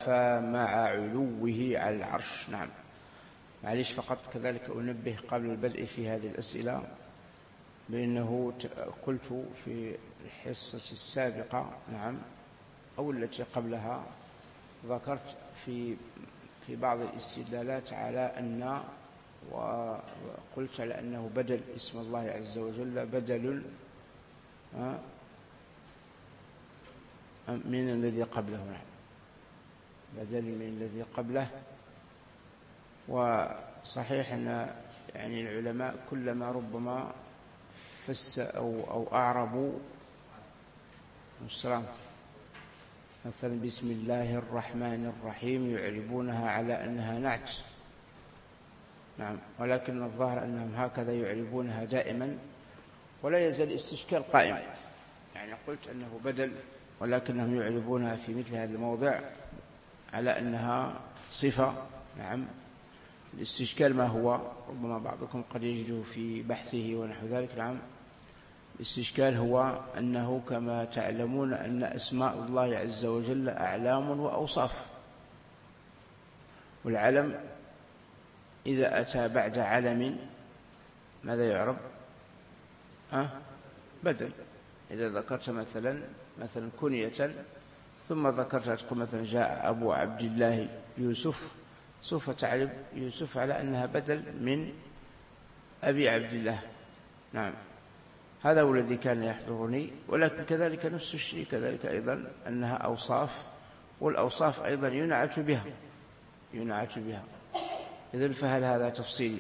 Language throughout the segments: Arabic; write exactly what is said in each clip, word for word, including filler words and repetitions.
مع علوه على العرش. نعم، معليش فقط كذلك أنبه قبل البدء في هذه الأسئلة بأنه قلت في الحصة السابقة نعم أو التي قبلها ذكرت في في بعض الاستدلالات على أن وقلت على أنه بدل اسم الله عز وجل بدل من الذي قبله. نعم، بدل من الذي قبله. وصحيح أن يعني العلماء كلما ربما فس أو, أو أعربوا السلام مثلا بسم الله الرحمن الرحيم يعربونها على أنها نعت. نعم، ولكن الظاهر أنهم هكذا يعربونها دائما ولا يزال الاستشكال قائم. يعني قلت أنه بدل ولكنهم يعربونها في مثل هذا الموضع على أنها صفة. نعم، الاستشكال ما هو؟ ربما بعضكم قد يجده في بحثه ونحو ذلك. نعم، الاستشكال هو أنه كما تعلمون أن أسماء الله عز وجل أعلام وأوصاف، والعلم إذا أتى بعد علم ماذا يعرب؟ أه؟ بدل. إذا ذكرت مثلا مثلا كنية ثم ذكرت تقول مثلا جاء أبو عبد الله يوسف، سوف تعرف يوسف على أنها بدل من أبي عبد الله. نعم، هذا هو الذي كان يحضرني. ولكن كذلك نفس الشيء كذلك أيضا أنها أوصاف، والأوصاف أيضا ينعت بها ينعت بها إذن فهل هذا تفصيل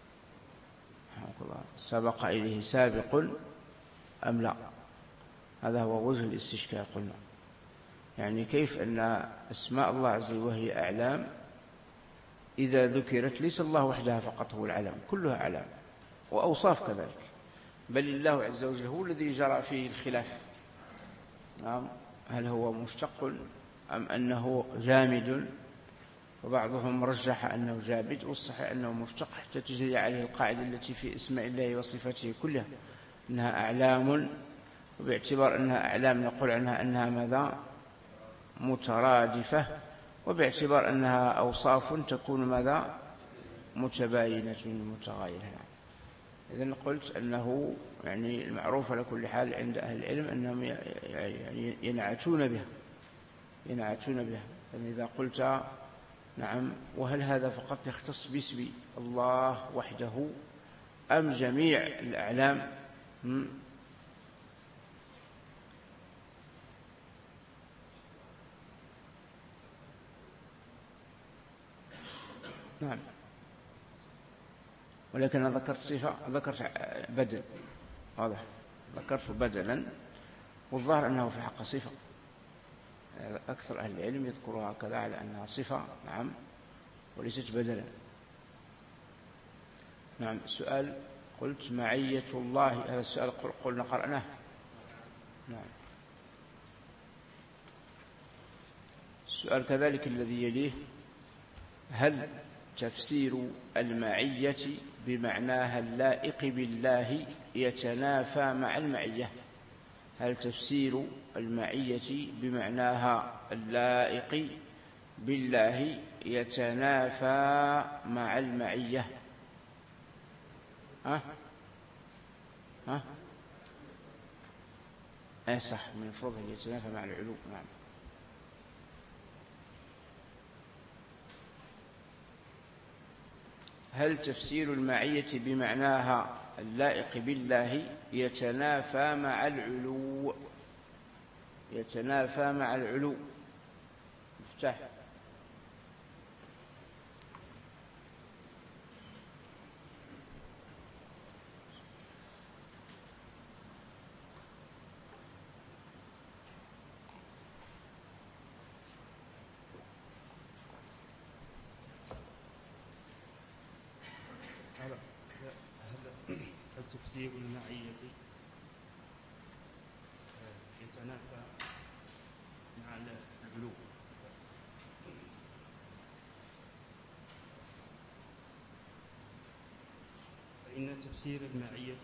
سبق إليه سابق أم لا؟ هذا هو وجه الاستشكال. قلنا يعني كيف أن أسماء الله عز وجل وهي أعلام إذا ذكرت ليس الله وحدها فقط هو العلم، كلها أعلام وأوصاف كذلك، بل الله عز وجل هو الذي جرى فيه الخلاف. نعم، هل هو مشتق أم أنه جامد؟ وبعضهم رجح أنه جامد، والصحيح أنه مشتق حتى تجري عليه القاعدة التي في اسماء الله وصفاته كلها أنها أعلام، وباعتبار أنها أعلام نقول عنها أنها ماذا؟ مترادفة، وباعتبار أنها أوصاف تكون ماذا؟ متباينة متغايرة. إذن قلت أنه يعني المعروف على كل حال عند أهل العلم أنهم يعني ينعتون بها ينعتون بها يعني إذا قلت نعم، وهل هذا فقط يختص باسم الله وحده أم جميع الأعلام؟ نعم، ولكن أنا ذكرت صفة، ذكرت بدل، واضح، ذكرت بدلا، والظاهر أنه في الحق صفة. أكثر أهل العلم يذكرها هكذا على أنها صفة. نعم، وليست بدلا. نعم، السؤال قلت معية الله، هذا السؤال قلنا قرأناه. نعم، السؤال كذلك الذي يليه: هل تفسير المعية بمعناها اللائق بالله يتنافى مع المعية؟ هل تفسير المعية بمعناها اللائق بالله يتنافى مع المعية؟ ها ها أي صح، من المفروض أن يتنافى مع العلو. نعم، هل تفسير المعية بمعناها اللائق بالله يتنافى مع العلو؟ يتنافى مع العلو. مفتاح. تفسير المعية يتنافى مع العلو. فإن تفسير المعية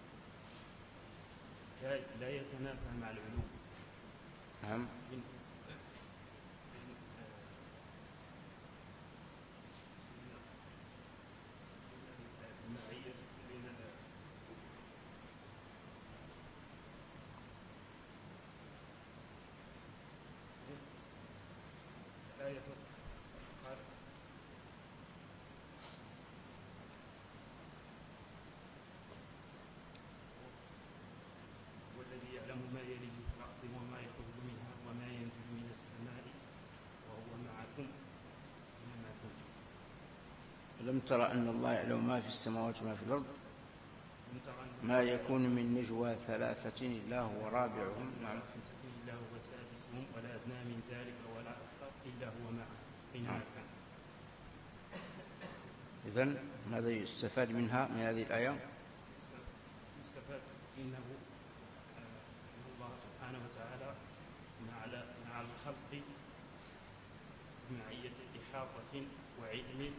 لا يتنافى مع العلو. نعم، الآية قال والذي يعلم ما يلج في الأرض وما يخرج منها وما ينزل من السماء وهو معكم أينما كنتم. ألم ترى أن الله يعلم ما في السماوات وما في الأرض ما يكون من نجوى ثلاثة إلا هو رابعهم نعم إلا هو سادسهم ولا أدنى من ذلك ولا أكثر إلا هو معهم أينما كان. إذن ماذا يستفاد منها من هذه الآية؟ يستفاد إنه أن الله سبحانه وتعالى مع مع الخلق بمعية إحاطة وعلم.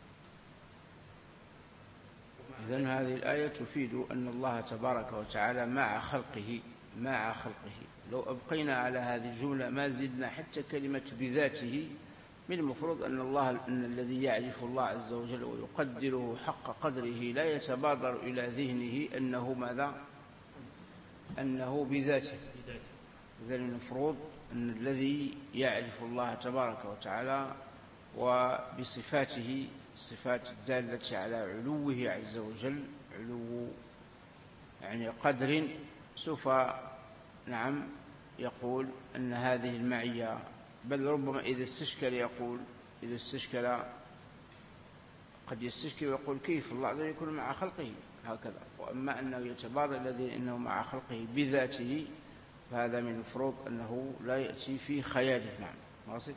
إذن هذه الآية تفيد أن الله تبارك وتعالى مع خلقه مع خلقه. لو أبقينا على هذه الجملة ما زلنا حتى كلمة بذاته، من المفروض أن الله أن الذي يعرف الله عز وجل ويقدره حق قدره لا يتبادر إلى ذهنه أنه ماذا؟ أنه بذاته. إذن المفروض أن الذي يعرف الله تبارك وتعالى وبصفاته الصفات الدالة على علوه عز وجل، علو يعني قدر، سوف نعم يقول أن هذه المعية، بل ربما إذا استشكل يقول إذا استشكل قد يستشكل ويقول كيف الله عز وجل يكون مع خلقه هكذا. وأما أنه يتبادر الذي أنه مع خلقه بذاته فهذا من المفروض أنه لا يأتي في خياله. نعم واصل.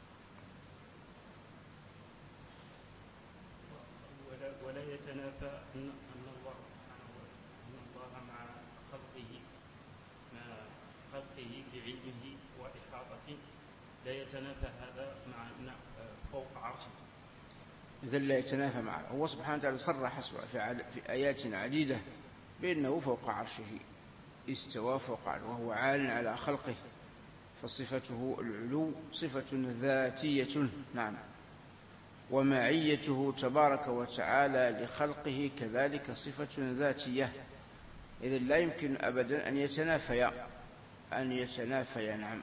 ولا يتنافى أن الله سبحانه أن الله مع خلقه مع خلقه بعلمه وإحاطته، لا يتنافى هذا مع أن فوق عرشه. إذن لا يتنافى معه. هو سبحانه وتعالى صرح في آيات عديدة بأنه فوق عرشه استوى فوق عرشه وهو عال على خلقه، فصفته العلو صفة ذاتية. نعم. ومعيته تبارك وتعالى لخلقه كذلك صفة ذاتية. إذن لا يمكن أبدا أن يتنافيا أن يتنافيا نعم.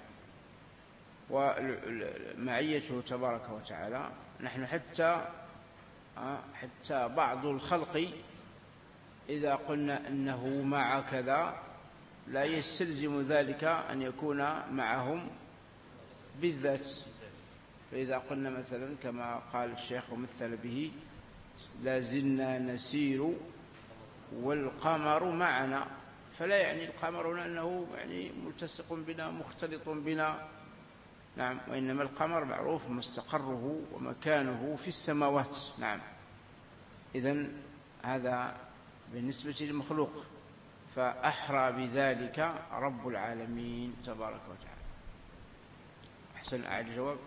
ومعيته تبارك وتعالى نحن حتى حتى بعض الخلق إذا قلنا أنه مع كذا لا يستلزم ذلك أن يكون معهم بالذات. فإذا قلنا مثلا كما قال الشيخ ومثل به لا زلنا نسير والقمر معنا، فلا يعني القمر أنه يعني ملتصق بنا مختلط بنا. نعم. وإنما القمر معروف مستقره ومكانه في السماوات. نعم. إذن هذا بالنسبة للمخلوق، فأحرى بذلك رب العالمين تبارك وتعالى. أحسن. أعد الجواب.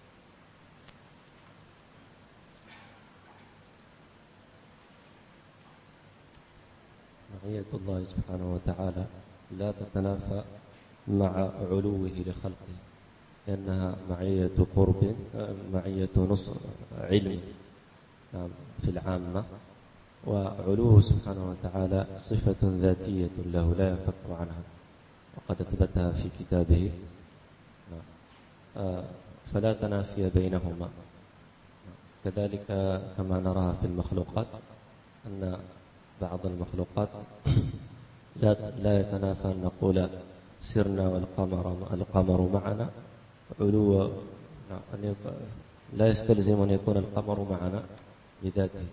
معية الله سبحانه وتعالى لا تتنافى مع علوه لخلقه، لأنها معية قرب معية نص علم في العامة، وعلوه سبحانه وتعالى صفة ذاتية له لا ينفك عنها، وقد أثبتها في كتابه، فلا تنافي بينهما. كذلك كما نراها في المخلوقات أن بعض المخلوقات لا لا يتنافى أن نقول سرنا والقمر القمر معنا علو، لا يستلزم أن يكون القمر معنا بذاته.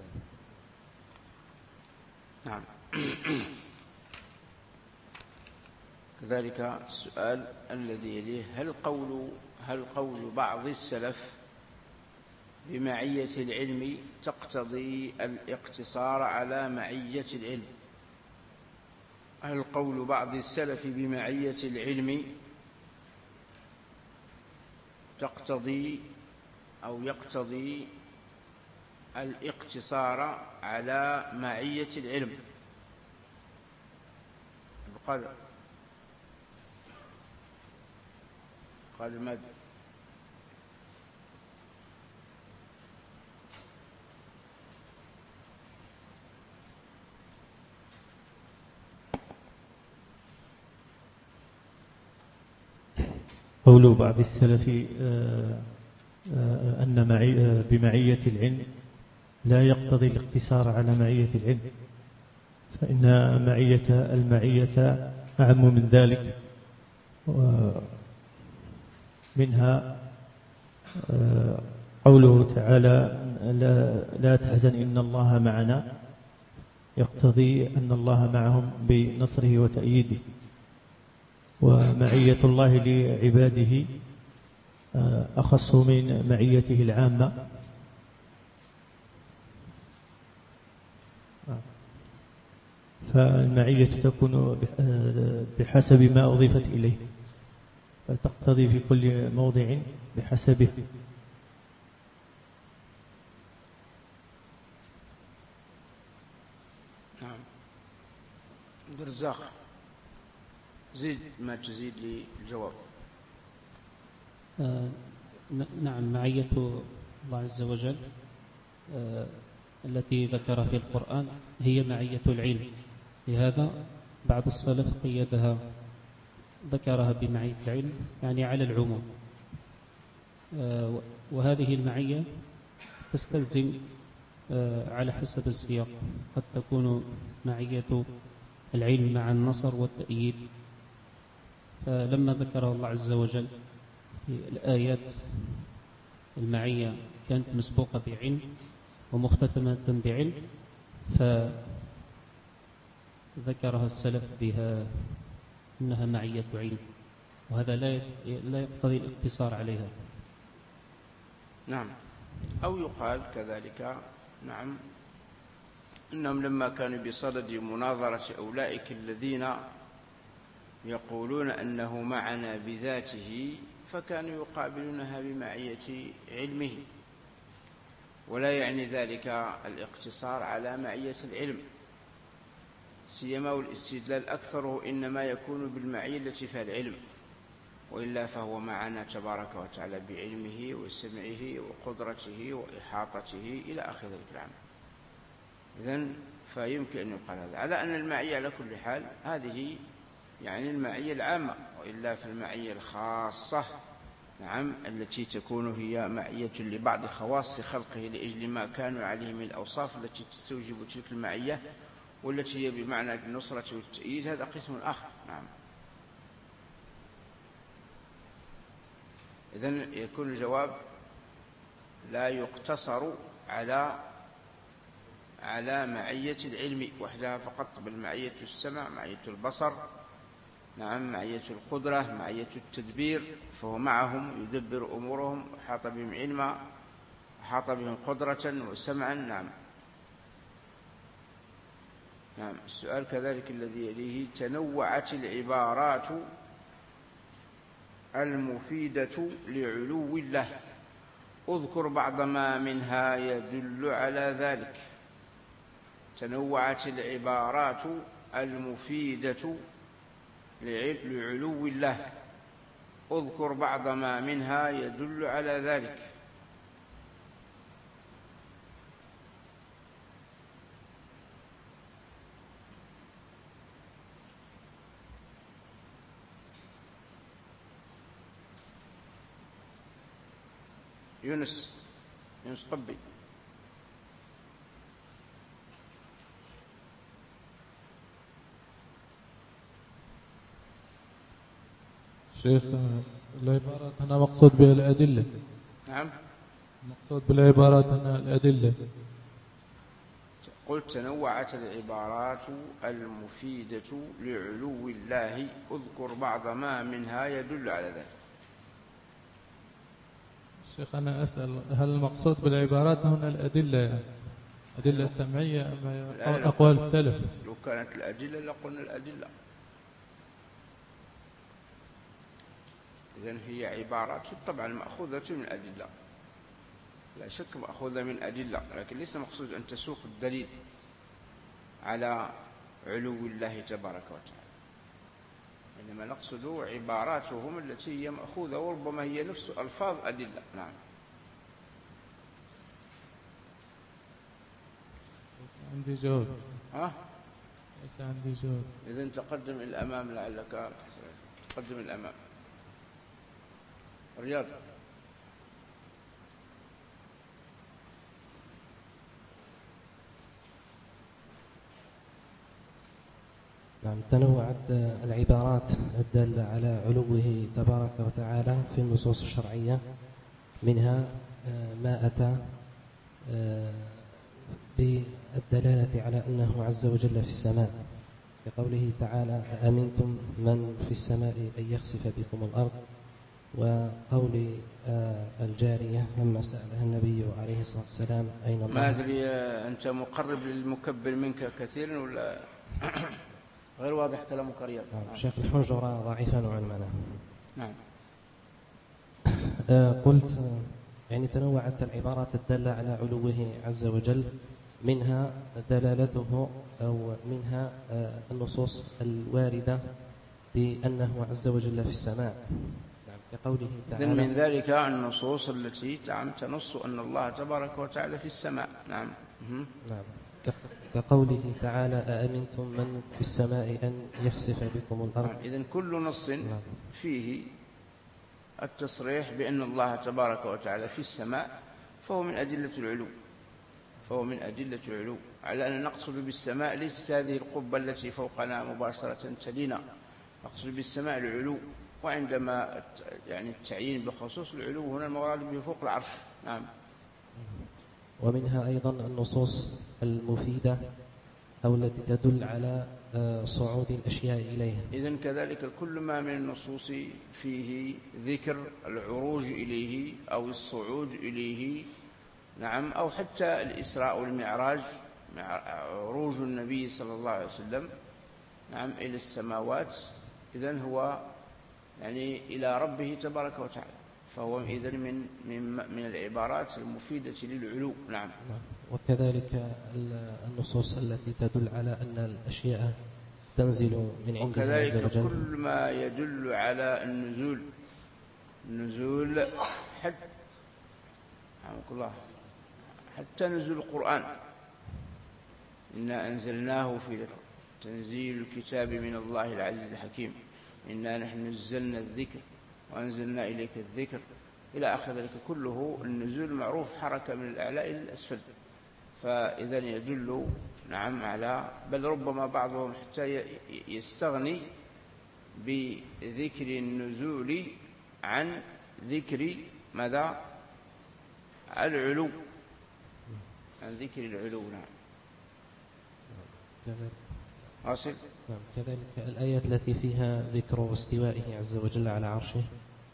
نعم. كذلك السؤال الذي يليه هل قول هل قول بعض السلف بمعية العلم تقتضي الاقتصار على معية العلم؟ هل قول بعض السلف بمعية العلم تقتضي أو يقتضي الاقتصار على معية العلم؟ قال قال المد قول بعض السلف أن معي بمعية العلم لا يقتضي الاقتصار على معية العلم، فإن معية المعية أعم من ذلك، ومنها قوله تعالى لا, لا تحزن إن الله معنا، يقتضي أن الله معهم بنصره وتأييده. ومعية الله لعباده أخص من معيته العامة، فالمعية تكون بحسب ما أضيفت إليه، فتقتضي في كل موضع بحسبه. نعم. عبد الرزاق، زيد ما تزيد لي الجواب. آه نعم، معية الله عز وجل آه التي ذكر في القرآن هي معية العلم، لهذا بعض السلف قيدها ذكرها بمعية العلم يعني على العموم. آه وهذه المعية تستلزم آه على حسب السياق، قد تكون معية العلم مع النصر والتأييد، فلما ذكرها الله عز وجل في الآيات المعية كانت مسبوقة بعلم ومختتمة بعلم، فذكرها السلف بها إنها معية علم، وهذا لا لا يقتضي الاقتصار عليها. نعم. أو يقال كذلك نعم إنهم لما كانوا بصدد مناظرة أولئك الذين يقولون أنه معنا بذاته، فكانوا يقابلونها بمعية علمه، ولا يعني ذلك الاقتصار على معية العلم، سيما والاستدلال أكثره إنما يكون بالمعية التي فيها العلم، وإلا فهو معنا تبارك وتعالى بعلمه وسمعه وقدرته وإحاطته إلى آخر الكلام. إذن فيمكن أن يقال هذا على أن المعية على كل حال هذه يعني المعية العامة، وإلا في المعية الخاصة نعم التي تكون هي معية لبعض خواص خلقه لأجل ما كانوا عليه من الأوصاف التي تستوجب تلك المعية، والتي هي بمعنى النصرة والتأييد، هذا قسم آخر. نعم. إذن يكون الجواب لا يقتصر على على معية العلم وحدها فقط، بل معية السمع، معية البصر، نعم معية القدرة، معية التدبير، فهو معهم يدبر أمورهم، أحاط بهم علما، أحاط بهم قدرة وسمعا. نعم. نعم. السؤال كذلك الذي يليه: تنوعت العبارات المفيدة لعلو الله، اذكر بعض ما منها يدل على ذلك. تنوعت العبارات المفيدة لعلو الله، اذكر بعض ما منها يدل على ذلك. يونس يونس قبي. شيخ، العبارات هنا مقصود بها الأدلة. نعم، مقصود بالعبارات هنا الأدلة. قلت تنوعت العبارات المفيدة لعلو الله، اذكر بعض ما منها يدل على ذلك. شيخ أنا أسأل، هل المقصود بالعبارات هنا الأدلة، يعني أدلة سمعية أم أقوال السلف؟ لو كانت الأدلة لقلنا الأدلة. إذن هي عبارات طبعا مأخوذة من الأدلة، لا شك مأخوذة من أدلة، لكن ليس مقصود أن تسوق الدليل على علو الله تبارك وتعالى، إنما نقصد عباراتهم التي هي مأخوذة، وربما هي نفس ألفاظ أدلة. نعم. عندي جواب. ها؟ ليس عندي جواب. إذن تقدم إلى الأمام لعلك تقدم إلى الأمام. رياض. نعم. تنوعت العبارات الدالة على علوه تبارك وتعالى في النصوص الشرعية، منها ما أتى بالدلالة على أنه عز وجل في السماء، كقوله تعالى: أأمنتم من في السماء أن يخسف بكم الأرض، وقول الجارية لما سألها النبي عليه الصلاة والسلام أين الله. ما أدري أنت مقرب للمكبر منك كثيرا ولا غير واضح كلامك رياض؟ نعم. شيخ الحنجرة ضعيفة نوعا ما. نعم. قلت يعني تنوعت العبارات الدالة على علوه عز وجل، منها دلالته أو منها النصوص الواردة بأنه عز وجل في السماء، نعم، كقوله تعالى. إذن من ذلك النصوص التي تنص أن الله تبارك وتعالى في السماء. نعم. نعم. كقوله تعالى: أأمنتم من في السماء أن يخسف بكم الأرض. نعم. إذن كل نص فيه التصريح بأن الله تبارك وتعالى في السماء فهو من أدلة العلو، فهو من أدلة العلو، على أن نقصد بالسماء ليست هذه القبة التي فوقنا مباشرة تلينا، نقصد بالسماء العلو. وعندما يعني التعيين بخصوص العلو هنا المراد به فوق العرش. نعم. ومنها أيضا النصوص المفيدة أو التي تدل على صعود الأشياء إليها. إذن كذلك كل ما من النصوص فيه ذكر العروج إليه أو الصعود إليه، نعم، أو حتى الإسراء والمعراج، عروج النبي صلى الله عليه وسلم، نعم، إلى السماوات، إذن هو يعني إلى ربه تبارك وتعالى، فهو إذن من من من العبارات المفيدة للعلو. نعم. وكذلك النصوص التي تدل على أن الأشياء تنزل من عند الله عز وجل. وكذلك كل ما يدل على النزول، النزول حتى الله حتى نزول القرآن، إنا أنزلناه في تنزيل الكتاب من الله العزيز الحكيم، إنا نحن نزلنا الذكر وأنزلنا إليك الذكر إلى آخر ذلك. كله النزول معروف حركة من الأعلى إلى الأسفل، فإذا يدل، نعم، على، بل ربما بعضهم حتى يستغني بذكر النزول عن ذكر ماذا؟ العلو، عن ذكر العلو. نعم. كذلك أصل. نعم. كذلك الآيات التي فيها ذكر استوائه عز وجل على عرشه.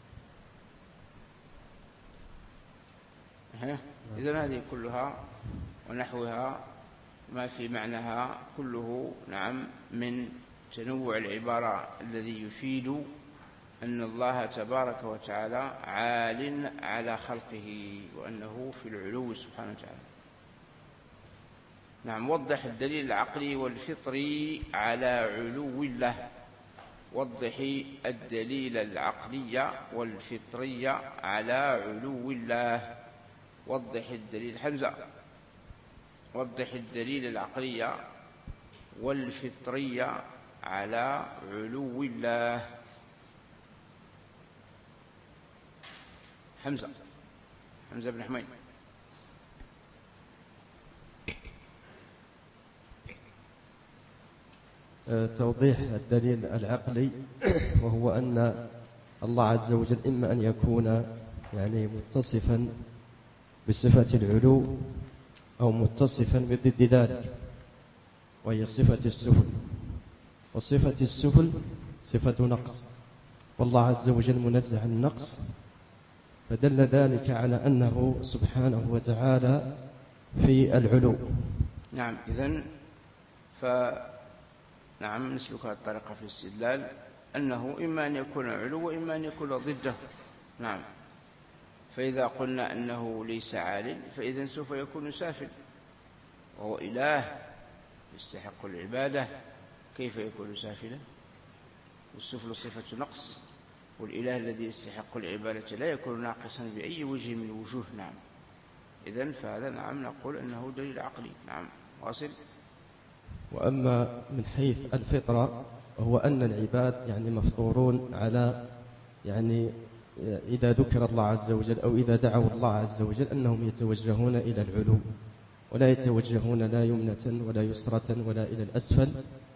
إذن هذه كلها ونحوها ما في معناها كله، نعم، من تنوع العبارة الذي يفيد أن الله تبارك وتعالى عال على خلقه وأنه في العلو سبحانه وتعالى. نعم. وضح الدليل العقلي والفطري على علو الله. وضحي الدليل العقلي والفطري على علو الله. وضح الدليل حمزة. وضح الدليل العقلي والفطري على علو الله. حمزة حمزة بن حميد. توضيح الدليل العقلي، وهو أن الله عز وجل إما أن يكون يعني متصفا بصفة العلو أو متصفا بضد ذلك، وهي صفة السفل. وصفة السفل صفة نقص، والله عز وجل منزه عن النقص، فدل ذلك على أنه سبحانه وتعالى في العلو. نعم. إذن ف نعم نسلك الطريقة في الاستدلال أنه إما أن يكون علو وإما أن يكون ضده. نعم. فإذا قلنا أنه ليس عال فإذا سوف يكون سافل، وهو إله يستحق العبادة، كيف يكون سافلا؟ والسفل صفة نقص، والإله الذي يستحق العبادة لا يكون ناقصا بأي وجه من الوجوه. نعم. إذن فهذا، نعم، نقول أنه دليل عقلي. نعم. واصل. وأما من حيث الفطرة هو أن العباد يعني مفطورون على، يعني إذا ذكر الله عز وجل أو إذا دعوا الله عز وجل أنهم يتوجهون إلى العلو، ولا يتوجهون لا يمنة ولا يسرة ولا إلى الأسفل،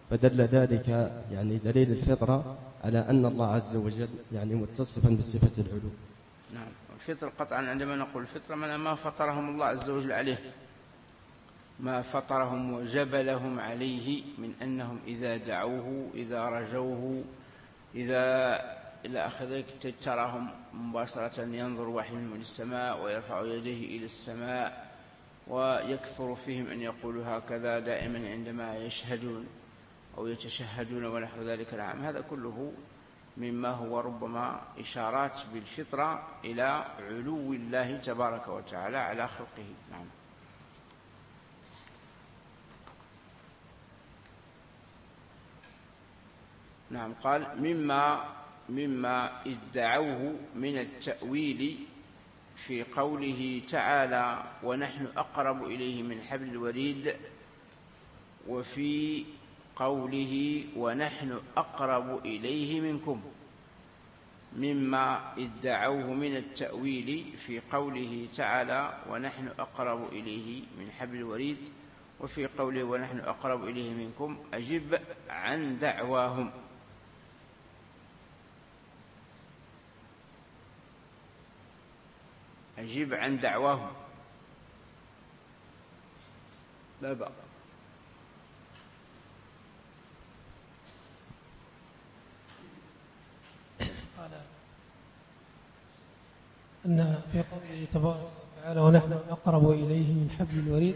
فدل ذلك يعني دليل الفطرة على أن الله عز وجل يعني متصفا بصفة العلو. نعم. الفطرة قطعا عندما نقول الفطرة ما فطرهم الله عز وجل عليه، ما فطرهم وجبلهم عليه من أنهم إذا دعوه إذا رجوه إذا إلى آخر ذلك تراهم مباشرة ينظر واحد من السماء ويرفع يديه إلى السماء، ويكثر فيهم أن يقولوا هكذا دائما عندما يشهدون أو يتشهدون ونحو ذلك. نعم. هذا كله مما هو ربما إشارات بالفطرة إلى علو الله تبارك وتعالى على خلقه. نعم. نعم. قال مما مما ادعوه من التأويل في قوله تعالى ونحن أقرب إليه من حبل الوريد، وفي قوله ونحن أقرب إليه منكم. مما ادعوه من التأويل في قوله تعالى ونحن أقرب إليه من حبل الوريد، وفي قوله ونحن أقرب إليه منكم أجب عن دعواهم. أجب عن دعواهم لا بأس. قال أن في قوله تبارك وتعالى ونحن أقرب إليه من حبل الوريد،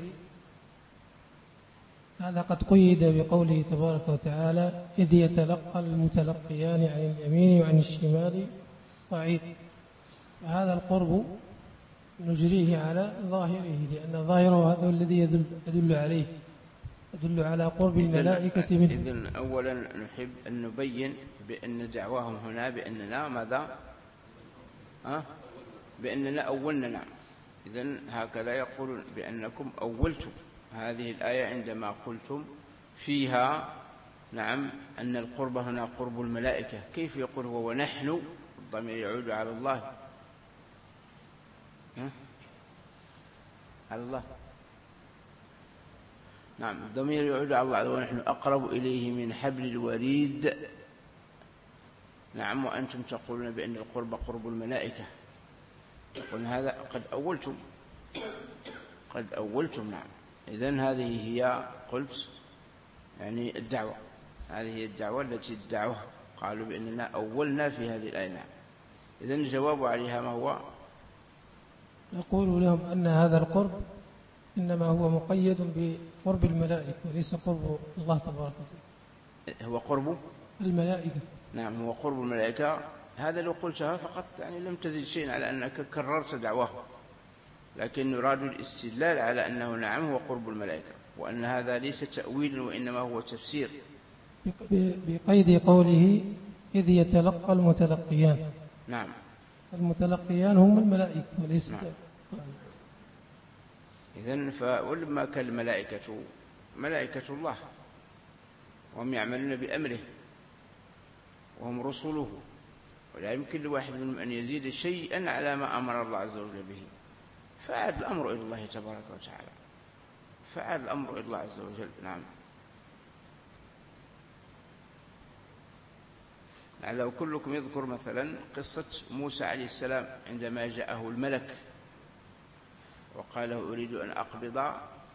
هذا قد قيد بقوله تبارك وتعالى إذ يتلقى المتلقيان عن اليمين وعن الشمال قعيد. فهذا القرب نجريه على ظاهره، لأن ظاهره هذا الذي يدل, يدل عليه يدل على قرب الملائكة منه. إذن أولا نحب أن نبين بأن دعواهم هنا بأننا ماذا؟ أه؟ بأننا أولنا. نعم. إذن هكذا يقولون بأنكم أولتم هذه الآية عندما قلتم فيها نعم أن القرب هنا قرب الملائكة. كيف يقول هو ونحن؟ الضمير يعود على الله. ها؟ على الله. نعم. الضمير يعود على الله ونحن أقرب إليه من حبل الوريد. نعم. وأنتم تقولون بأن القرب قرب الملائكة، تقولون هذا قد أولتم قد أولتم. نعم. إذن هذه هي قلت يعني الدعوة، هذه هي الدعوة التي ادعوها، قالوا بأننا أولنا في هذه الآية. نعم. إذن الجواب عليها ما هو؟ نقول لهم أن هذا القرب إنما هو مقيد بقرب الملائكة وليس قرب الله تبارك وتعالى. هو قرب الملائكة. نعم. هو قرب الملائكة. هذا لو قلتها فقط يعني لم تزد شيء على أنك كررت دعواه، لكن يراد الاستدلال على أنه نعم هو قرب الملائكة، وأن هذا ليس تأويل وإنما هو تفسير بقيد قوله إذ يتلقى المتلقيان. نعم. المتلقيان هم الملائكة وليس. نعم. إذن فولما كان الملائكة ملائكة الله وهم يعملون بأمره وهم رسوله، ولا يمكن لواحد منهم أن يزيد شيئا على ما أمر الله عز وجل به، فعاد الأمر إلى الله تبارك وتعالى، فعاد الأمر إلى الله عز وجل. نعم. لو كلكم يذكر مثلا قصة موسى عليه السلام عندما جاءه الملك وقال له أريد أن أقبض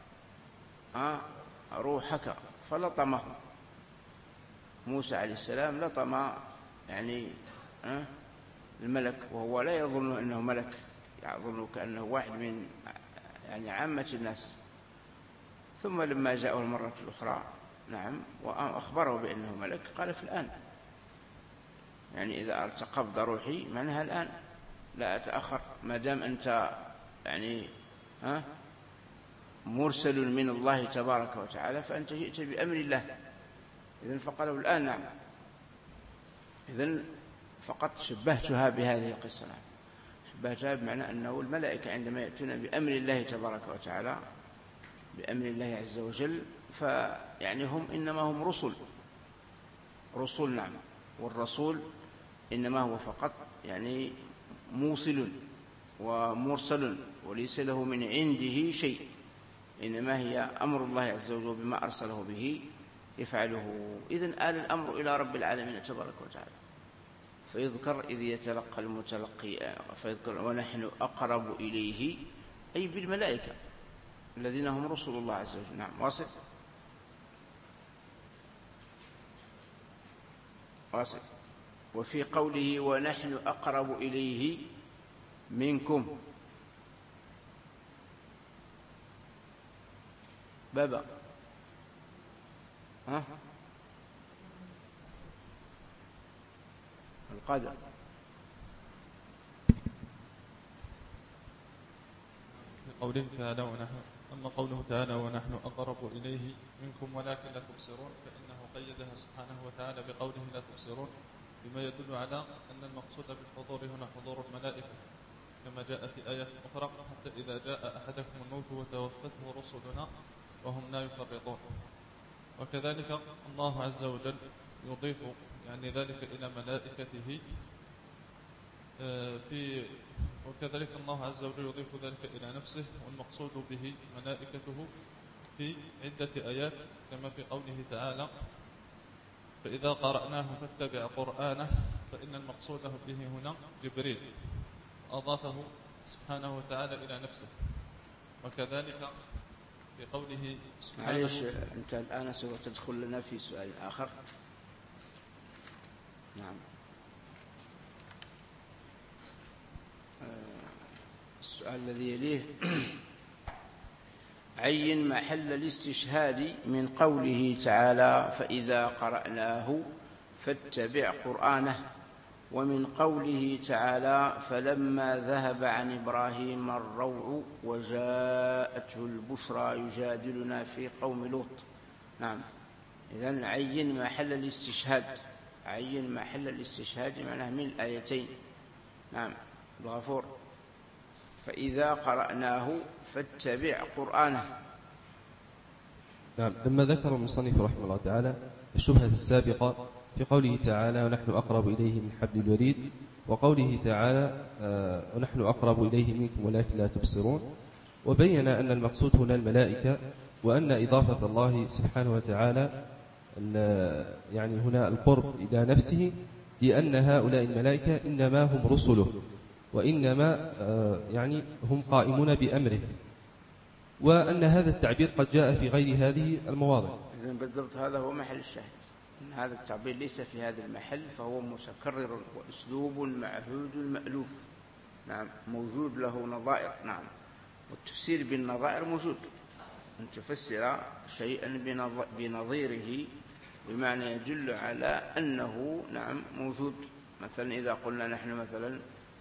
روحك فلطمه. موسى عليه السلام لطم يعني الملك وهو لا يظن أنه ملك، يظن كأنه واحد من يعني عامة الناس. ثم لما جاءه المرة الأخرى نعم وأخبره بأنه ملك قال في الآن، يعني إذا أردت قبض روحي معناها الآن لا أتأخر، ما دام أنت يعني ها مرسل من الله تبارك وتعالى فأنت جئت بأمر الله. إذن فقالوا الآن. نعم. إذن فقط شبهتها بهذه القصة. نعم. شبهتها بمعنى أنه الملائكة عندما يأتون بأمر الله تبارك وتعالى بأمر الله عز وجل فيعني هم إنما هم رسل رسل. نعم. والرسول إنما هو فقط يعني موصل ومرسل وليس له من عنده شيء، إنما هي أمر الله عز وجل بما أرسله به يفعله. إذن آل الأمر إلى رب العالمين تبارك وتعالى. فيذكر إذ يتلقى المتلقي، فيذكر ونحن أقرب إليه أي بالملائكة الذين هم رسل الله عز وجل. نعم واصل واصل. وفي قوله ونحن أقرب إليه منكم بابا ها القدر. قوله تعالى ونحن أما قوله تعالى ونحن أقرب إليه منكم ولكن لا تبصرون، فإنه قيدها سبحانه وتعالى بقوله لا تبصرون، بما يدل على أن المقصود بالحضور هنا حضور الملائكة، كما جاء في آية أخرى حتى إذا جاء أحدكم الموت وتوفته رسلنا وهم لا يفرطون. وكذلك الله عز وجل يضيف يعني ذلك إلى ملائكته في وكذلك الله عز وجل يضيف ذلك إلى نفسه، والمقصود به ملائكته في عدة آيات، كما في قوله تعالى فإذا قرأناه فاتبع قرآنه، فإن المقصود به هنا جبريل أضافه سبحانه وتعالى إلى نفسه. وكذلك في قوله سبحانه معليش أنت الآن سوف تدخل لنا في سؤال آخر. نعم السؤال الذي يليه عين محل الاستشهاد من قوله تعالى فإذا قرأناه فاتبع قرآنه، ومن قوله تعالى فلما ذهب عن إبراهيم الروع وجاءته البشرى يجادلنا في قوم لوط. نعم إذن عين محل الاستشهاد، عين محل الاستشهاد معناه من الآيتين. نعم الغفور فإذا قرأناه فاتبع قرآنه. نعم لما ذكر المصنف رحمه الله تعالى الشبهة السابقة في قوله تعالى ونحن أقرب إليه من حبل الوريد، وقوله تعالى آه ونحن أقرب إليه منكم ولكن لا تبصرون، وبين أن المقصود هنا الملائكة، وأن إضافة الله سبحانه وتعالى يعني هنا القرب إلى نفسه، لأن هؤلاء الملائكة إنما هم رسله، وإنما آه يعني هم قائمون بأمره، وأن هذا التعبير قد جاء في غير هذه المواضع. إذن بالضبط هذا هو محل الشاهد، إن هذا التعبير ليس في هذا المحل، فهو متكرر وأسلوب معهود مألوف. نعم موجود له نظائر. نعم والتفسير بالنظائر موجود، أن تفسر شيئا بنظيره بمعنى يدل على أنه نعم موجود. مثلا إذا قلنا نحن مثلا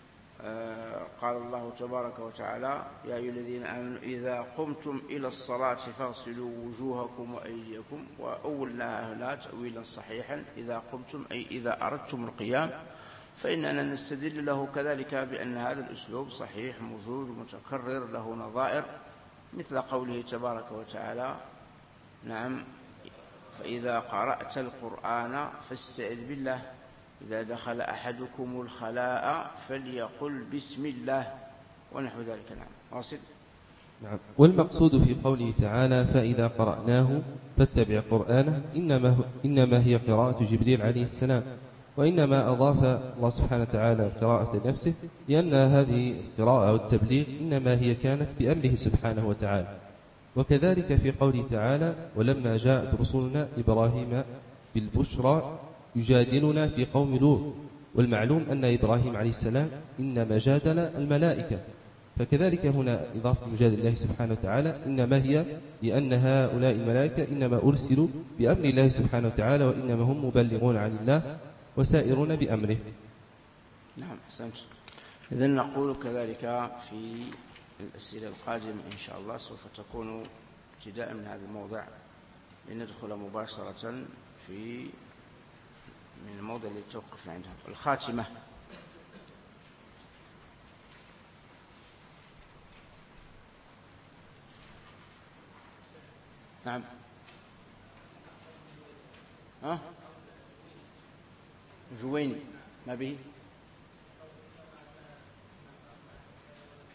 آه قال الله تبارك وتعالى يا أيها الذين آمنوا إذا قمتم إلى الصلاة فاغسلوا وجوهكم وأيديكم، وأولنا هنا تأويلا صحيحا إذا قمتم أي إذا أردتم القيام، فإننا نستدل له كذلك بأن هذا الأسلوب صحيح موجود متكرر له نظائر، مثل قوله تبارك وتعالى نعم فإذا قرأت القرآن فاستعذ بالله، إذا دخل أحدكم الخلاء فليقل بسم الله، ونحو ذلك. نعم واصل. نعم والمقصود في قوله تعالى فإذا قرأناه فاتبع قرآنه إنما, إنما هي قراءة جبريل عليه السلام، وإنما أضاف الله سبحانه وتعالى قراءة نفسه لأن هذه القراءة والتبليغ إنما هي كانت بأمره سبحانه وتعالى. وكذلك في قوله تعالى ولما جاءت رسلنا إبراهيم بالبشرى يجادلنا في قوم لوط، والمعلوم أن إبراهيم عليه السلام إنما جادل الملائكة، فكذلك هنا إضافة مجادل الله سبحانه وتعالى إنما هي لأن هؤلاء الملائكة إنما أرسلوا بأمر الله سبحانه وتعالى، وإنما هم مبلغون عن الله وسائرون بأمره. نعم أحسنت. إذن نقول كذلك في الأسئلة القادمة إن شاء الله سوف تكون ابتداء من هذا الموضع لندخل مباشرة في من الموضع الذي توقفنا عنده الخاتمة. نعم ها جويني ما به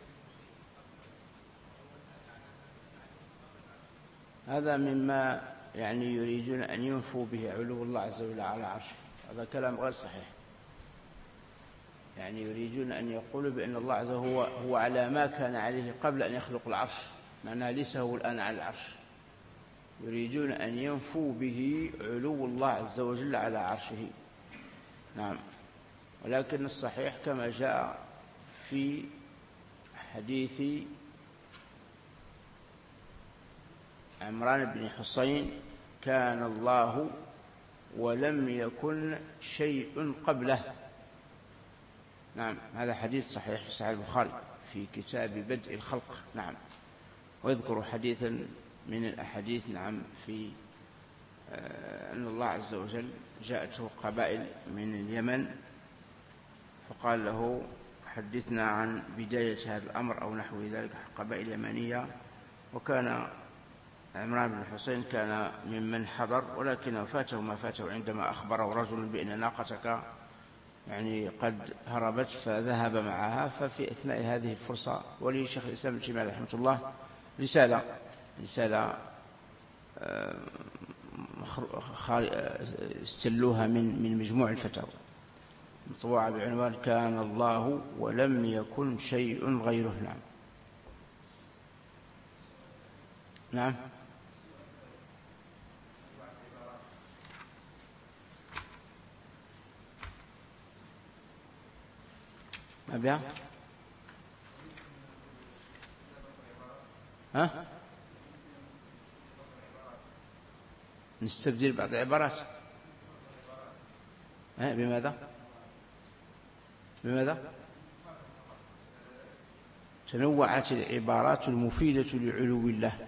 هذا مما يعني يريدون أن ينفوا به علو الله عز وجل على عرشه، هذا كلام غير صحيح. يعني يريدون أن يقولوا بأن الله عز وجل هو, هو على ما كان عليه قبل أن يخلق العرش، معناه ليس هو الآن على العرش. يريدون أن ينفوا به علو الله عز وجل على عرشه. نعم. ولكن الصحيح كما جاء في حديث عمران بن حسين: كان الله ولم يكن شيء قبله. نعم، هذا حديث صحيح في صحيح البخاري في كتاب بدء الخلق. نعم. ويذكر حديثا من الأحاديث نعم في أن الله عز وجل جاءته قبائل من اليمن فقال له: حدثنا عن بداية هذا الأمر أو نحو ذلك، قبائل يمنية. وكان عمران بن حسين كان ممن حضر، ولكن فاته ما فاته عندما أخبره رجل بأن ناقتك يعني قد هربت فذهب معها. ففي أثناء هذه الفرصة ولي شيخ الإسلام ابن تيمية رحمه الله رسالة رسالة استلوها من من مجموع الفتاوى مطبوعة بعنوان: كان الله ولم يكن شيء غيره. نعم. نعم. ما بيها؟ ها؟ نستبدل بعض العبارات. ها بماذا؟ بماذا؟ تنوعت العبارات المفيدة لعلو الله.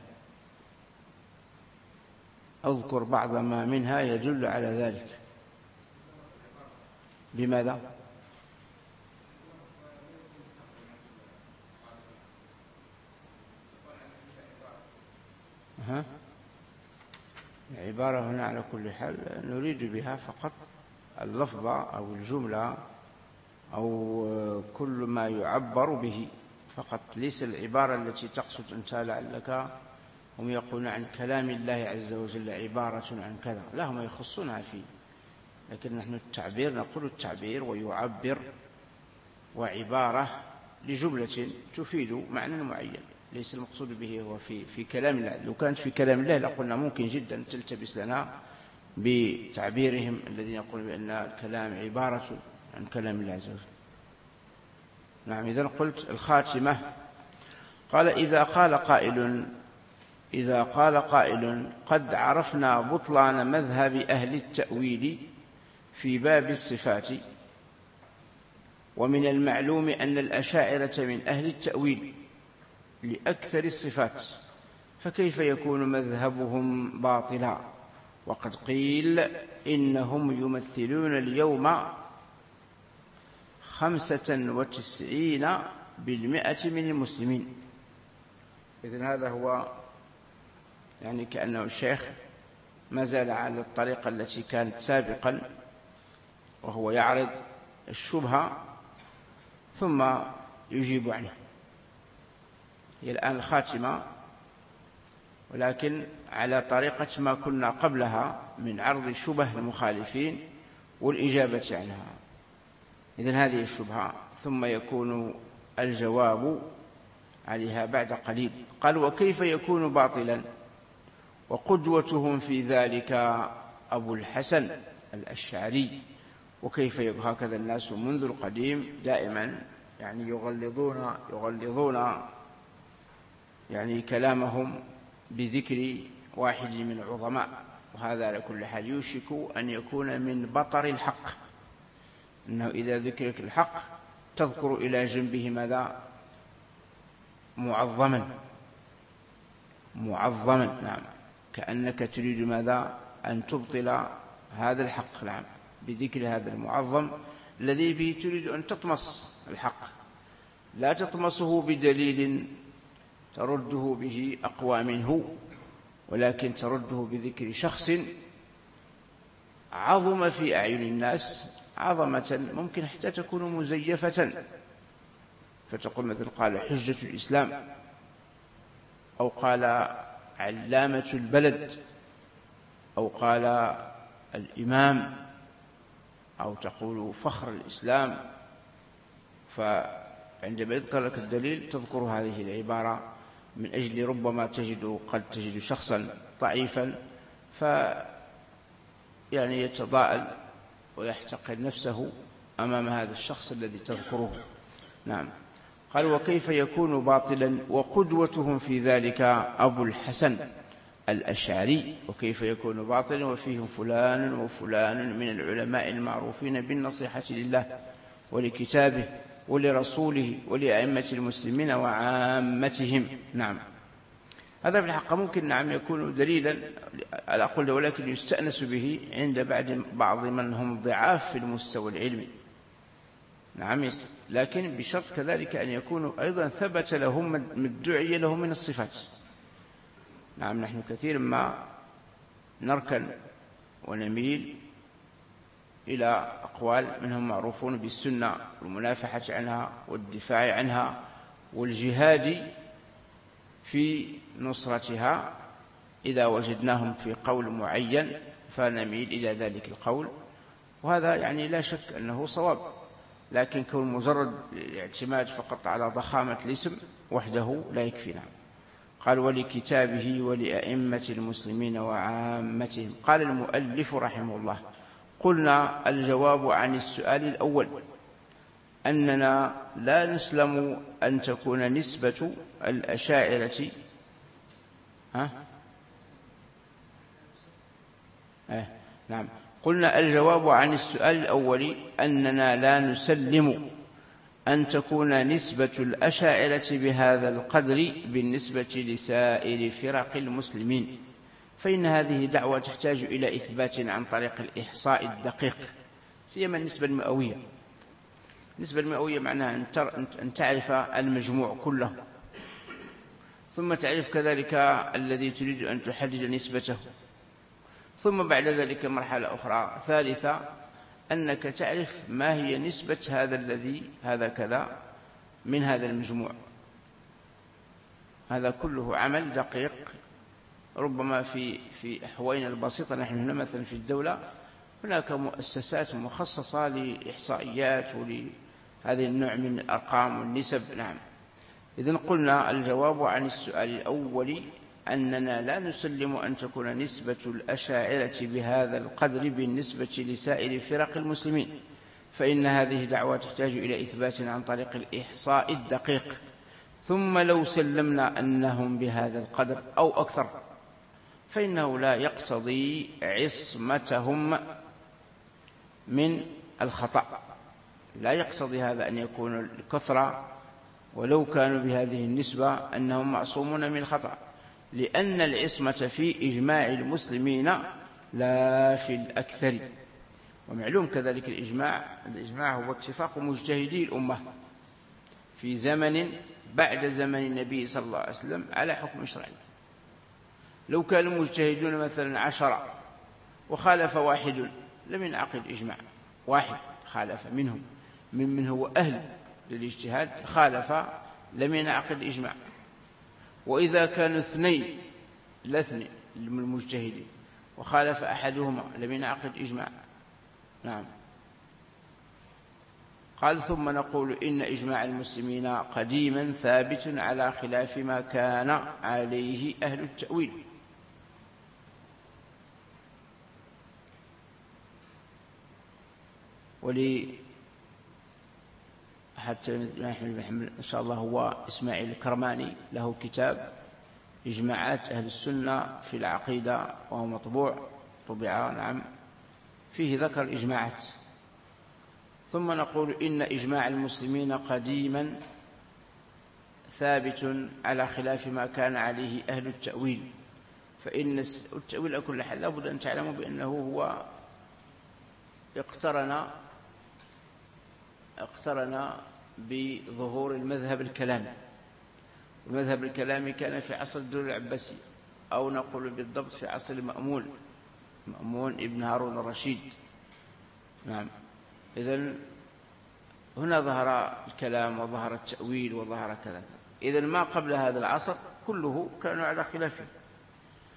أذكر بعض ما منها يدل على ذلك. بماذا؟ ها؟ العبارة هنا على كل حال نريد بها فقط اللفظة أو الجملة أو كل ما يعبر به فقط، ليس العبارة التي تقصد أنت لعلك هم يقولون عن كلام الله عز وجل عبارة عن كذا، لا، هم يخصونها فيه. لكن نحن التعبير نقول التعبير ويعبر وعبارة لجملة تفيد معنى معين، ليس المقصود به هو في في كلام الله. لو كانت في كلام الله لقلنا ممكن جدا تلتبس لنا بتعبيرهم الذين يقولون بأن الكلام عبارة عن كلام الله عز وجل. نعم. إذن قلت الخاتمة. قال: إذا قال قائل إذا قال قائل قد عرفنا بطلان مذهب أهل التأويل في باب الصفات، ومن المعلوم أن الأشاعرة من أهل التأويل لأكثر الصفات، فكيف يكون مذهبهم باطلا؟ وقد قيل إنهم يمثلون اليوم خمسة وتسعين بالمئة من المسلمين. إذن هذا هو يعني كأنه الشيخ ما زال على الطريقة التي كانت سابقا، وهو يعرض الشبهة ثم يجيب عنه. هي الآن الخاتمة، ولكن على طريقة ما كنا قبلها من عرض شبه المخالفين والإجابة عنها. إذن هذه الشبهة، ثم يكون الجواب عليها بعد قليل. قال: وكيف يكون باطلا؟ وقدوتهم في ذلك أبو الحسن الأشعري. وكيف هكذا الناس منذ القديم دائما يعني يغلظون يغلظون يعني كلامهم بذكر واحد من العظماء، وهذا على كل حال يوشك أن يكون من بطر الحق، أنه إذا ذكرك الحق تذكر إلى جنبه ماذا؟ معظما معظما. نعم. كأنك تريد ماذا؟ أن تبطل هذا الحق. نعم. بذكر هذا المعظم الذي به تريد أن تطمس الحق، لا تطمسه بدليل ترده به أقوى منه، ولكن ترده بذكر شخص عظم في أعين الناس عظمة ممكن حتى تكون مزيفة، فتقول مثل قال حجة الإسلام، أو قال علامة البلد، أو قال الإمام، أو تقول فخر الإسلام، فعندما يذكر لك الدليل تذكر هذه العبارة من أجل ربما تجد قد تجد شخصا ضعيفا ف يعني يتضاءل ويحتقر نفسه أمام هذا الشخص الذي تذكره. نعم. قال وكيف يكون باطلا وقدوتهم في ذلك أبو الحسن الأشعري، وكيف يكون باطلا وفيهم فلان وفلان من العلماء المعروفين بالنصيحة لله ولكتابه ولرسوله ولأئمة المسلمين وعامتهم. نعم. هذا في الحق ممكن نعم يكون دليلا على أقول، ولكن يستأنس به عند بعد بعض من هم ضعاف في المستوى العلمي. نعم. لكن بشرط كذلك أن يكونوا أيضا ثبت لهم من ادعي لهم من الصفات. نعم. نحن كثير ما نركن ونميل إلى أقوال منهم معروفون بالسنة والمنافحة عنها والدفاع عنها والجهاد في نصرتها، إذا وجدناهم في قول معين فنميل إلى ذلك القول، وهذا يعني لا شك أنه صواب. لكن كون مجرد الاعتماد فقط على ضخامة الاسم وحده لا يكفينا. قال ولكتابه ولأئمة المسلمين وعامتهم. قال المؤلف رحمه الله قلنا الجواب عن السؤال الأول أننا لا نسلم أن تكون نسبة الأشاعرة ها؟ آه. نعم. قلنا الجواب عن السؤال الأول أننا لا نسلم أن تكون نسبة الأشاعرة بهذا القدر بالنسبة لسائر فرق المسلمين، فإن هذه دعوة تحتاج إلى إثبات عن طريق الإحصاء الدقيق، سيما النسبة المئوية. النسبة المئوية معناها أن تعرف المجموع كله، ثم تعرف كذلك الذي تريد أن تحدد نسبته، ثم بعد ذلك مرحلة أخرى ثالثة أنك تعرف ما هي نسبة هذا الذي هذا كذا من هذا المجموع. هذا كله عمل دقيق. ربما في في أحوالنا البسيطة نحن هنا مثلا في الدولة هناك مؤسسات مخصصة لإحصائيات ولهذا النوع من الأرقام والنسب. نعم. إذن قلنا الجواب عن السؤال الأول أننا لا نسلم أن تكون نسبة الأشاعرة بهذا القدر بالنسبة لسائر فرق المسلمين، فإن هذه دعوة تحتاج إلى إثبات عن طريق الإحصاء الدقيق. ثم لو سلمنا أنهم بهذا القدر أو أكثر فإنه لا يقتضي عصمتهم من الخطأ. لا يقتضي هذا أن يكون الكثرة ولو كانوا بهذه النسبة أنهم معصومون من الخطأ، لأن العصمة في إجماع المسلمين لا في الأكثر. ومعلوم كذلك الإجماع الإجماع هو اتفاق مجتهدي الأمة في زمن بعد زمن النبي صلى الله عليه وسلم على حكم شرعي. لو كانوا المجتهدون مثلا عشرة وخالف واحد لم ينعقد إجماع، واحد خالف منهم ممن هو أهل للاجتهاد خالف لم ينعقد إجماع. وإذا كانوا اثنين لاثنين من المجتهدين وخالف أحدهما لم ينعقد إجماع. نعم. قال ثم نقول إن إجماع المسلمين قديما ثابت على خلاف ما كان عليه أهل التأويل. ولي حتى إن شاء الله هو إسماعيل الكرماني له كتاب إجماعات أهل السنة في العقيدة وهو مطبوع طبع نعم فيه ذكر الإجماعات. ثم نقول إن إجماع المسلمين قديما ثابت على خلاف ما كان عليه أهل التأويل، فإن التأويل على كل حال لابد أن تعلموا بأنه هو اقترن اقترن بظهور المذهب الكلامي. المذهب الكلامي كان في عصر الدولة العباسية، أو نقول بالضبط في عصر المأمون مأمون ابن هارون الرشيد. نعم. إذن هنا ظهر الكلام وظهر التأويل وظهر كذا كذا. إذن ما قبل هذا العصر كله كانوا على خلافه.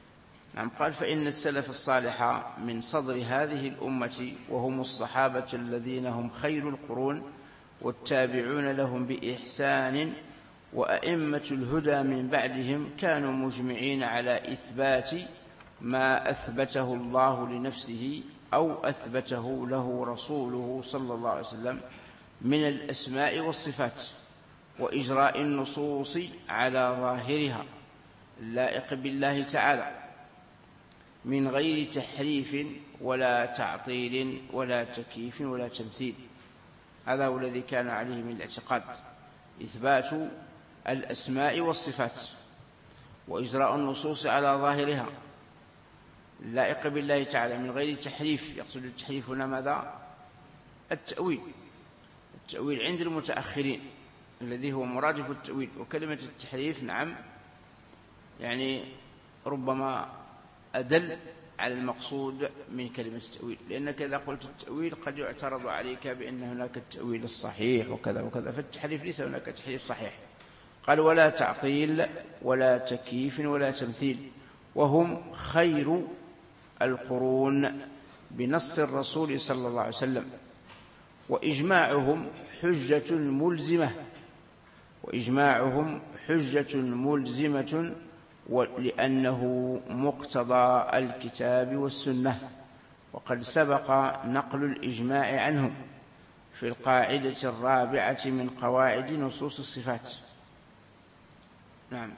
نعم. قال فإن السلف الصالح من صدر هذه الأمة وهم الصحابة الذين هم خير القرون والتابعون لهم بإحسان وأئمة الهدى من بعدهم كانوا مجمعين على إثبات ما أثبته الله لنفسه أو أثبته له رسوله صلى الله عليه وسلم من الأسماء والصفات وإجراء النصوص على ظاهرها اللائق بالله تعالى من غير تحريف ولا تعطيل ولا تكييف ولا تمثيل. هذا هو الذي كان عليه من الاعتقاد، إثبات الأسماء والصفات وإجراء النصوص على ظاهرها اللائق بالله تعالى من غير تحريف. يقصد التحريف هنا ماذا؟ التأويل. التأويل عند المتأخرين الذي هو مرادف التأويل. وكلمة التحريف نعم يعني ربما أدل على المقصود من كلمة التأويل، لأنك إذا قلت التأويل قد يعترض عليك بأن هناك التأويل الصحيح وكذا وكذا، فالتحريف ليس هناك تحريف صحيح. قال ولا تعطيل ولا تكييف ولا تمثيل، وهم خير القرون بنص الرسول صلى الله عليه وسلم، وإجماعهم حجة ملزمة وإجماعهم حجة ملزمة لأنه مقتضى الكتاب والسنة، وقد سبق نقل الإجماع عنهم في القاعدة الرابعة من قواعد نصوص الصفات. نعم.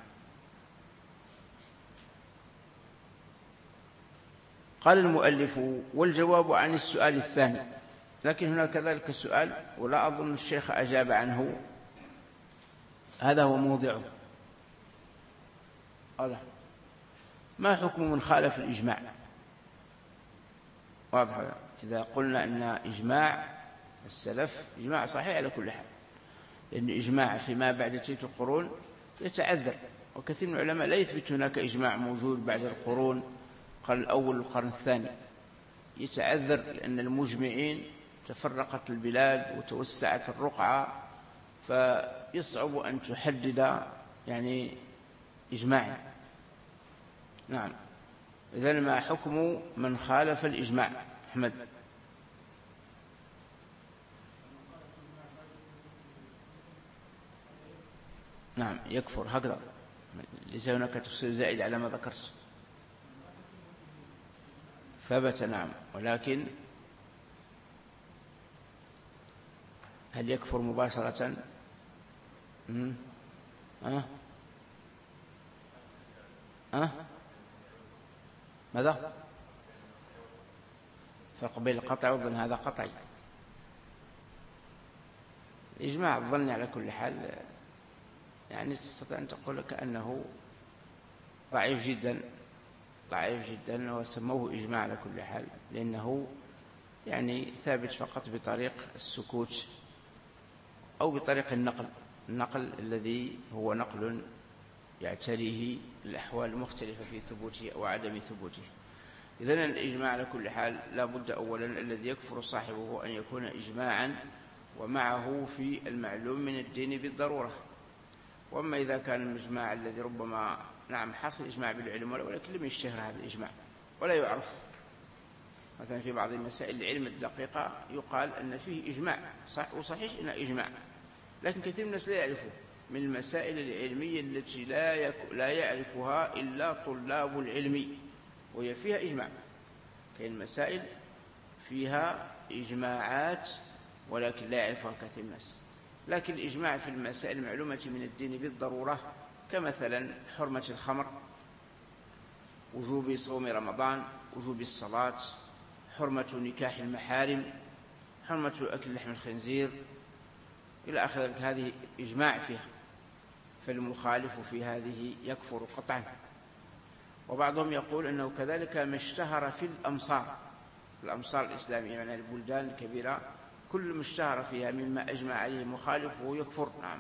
قال المؤلف والجواب عن السؤال الثاني، لكن هنا كذلك سؤال ولا أظن الشيخ أجاب عنه، هذا هو موضعه. قال ما حكم من خالف الإجماع؟ واضح. إذا قلنا أن إجماع السلف إجماع صحيح على كل حال، لأن إجماع فيما بعد تلك القرون يتعذر، وكثير من العلماء لا يثبت هناك إجماع موجود بعد القرون القرن الأول والقرن الثاني، يتعذر لأن المجمعين تفرقت البلاد وتوسعت الرقعة، فيصعب أن تحدد يعني إجماع. نعم. إذن ما حكم من خالف الإجماع؟ أحمد. نعم يكفر، هكذا ليس هناك تفسير زائد على ما ذكرت. ثبت نعم، ولكن هل يكفر مباشرة؟ أه؟ أه؟ ماذا؟ فرق بين القطع والظن، هذا قطعي. الإجماع الظني على كل حال يعني تستطيع أن تقول كأنه ضعيف جدا ضعيف جدا وسموه إجماع على كل حال، لأنه يعني ثابت فقط بطريق السكوت أو بطريق النقل النقل الذي هو نقل يعتريه الأحوال المختلفة في ثبوته أو عدم ثبوته. إذن الإجماع على كل حال لا بد أولا الذي يكفر صاحبه أن يكون إجماعا ومعه في المعلوم من الدين بالضرورة. وأما إذا كان المجمع الذي ربما نعم حصل إجماع بالعلم ولكن لم يشتهر هذا الإجماع ولا يعرف، مثلا في بعض المسائل العلم الدقيقة يقال أن فيه إجماع صح وصحيح إنه إجماع، لكن كثير من الناس لا يعرفه من المسائل العلمية التي لا يك... لا يعرفها إلا طلاب العلم، وهي فيها إجماع. كاين مسائل فيها إجماعات ولكن لا يعرفها كثير من الناس. لكن الإجماع في المسائل المعلومة من الدين بالضرورة كمثلا حرمة الخمر، وجوب صوم رمضان، وجوب الصلاة، حرمة نكاح المحارم، حرمة أكل لحم الخنزير إلى آخر ذلك، هذه إجماع فيها، فالمخالف في هذه يكفر قطعا. وبعضهم يقول أنه كذلك ما اشتهر في الأمصار الأمصار الإسلامية يعني البلدان الكبيرة كل ما اشتهر فيها مما أجمع عليه مخالف يكفر. نعم.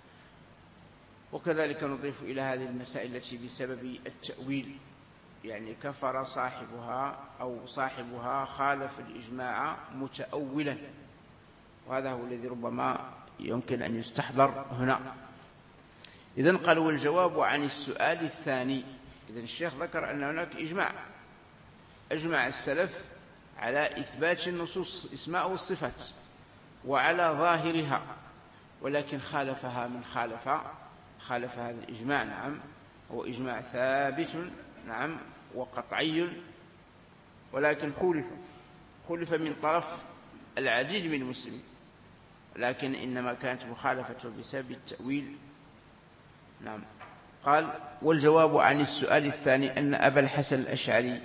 وكذلك نضيف إلى هذه المسائل التي بسبب التأويل يعني كفر صاحبها أو صاحبها خالف الإجماع متأولا، وهذا هو الذي ربما يمكن أن يستحضر هنا. إذن قالوا والجواب عن السؤال الثاني، إذن الشيخ ذكر أن هناك إجماع، أجمع السلف على إثبات النصوص الأسماء والصفات وعلى ظاهرها، ولكن خالفها من خالف خالف هذا الإجماع. نعم، هو إجماع ثابت نعم وقطعي، ولكن خولف خولف من طرف العديد من المسلمين، لكن إنما كانت مخالفته بسبب التأويل. نعم. قال: والجواب عن السؤال الثاني أن أبا الحسن الأشعري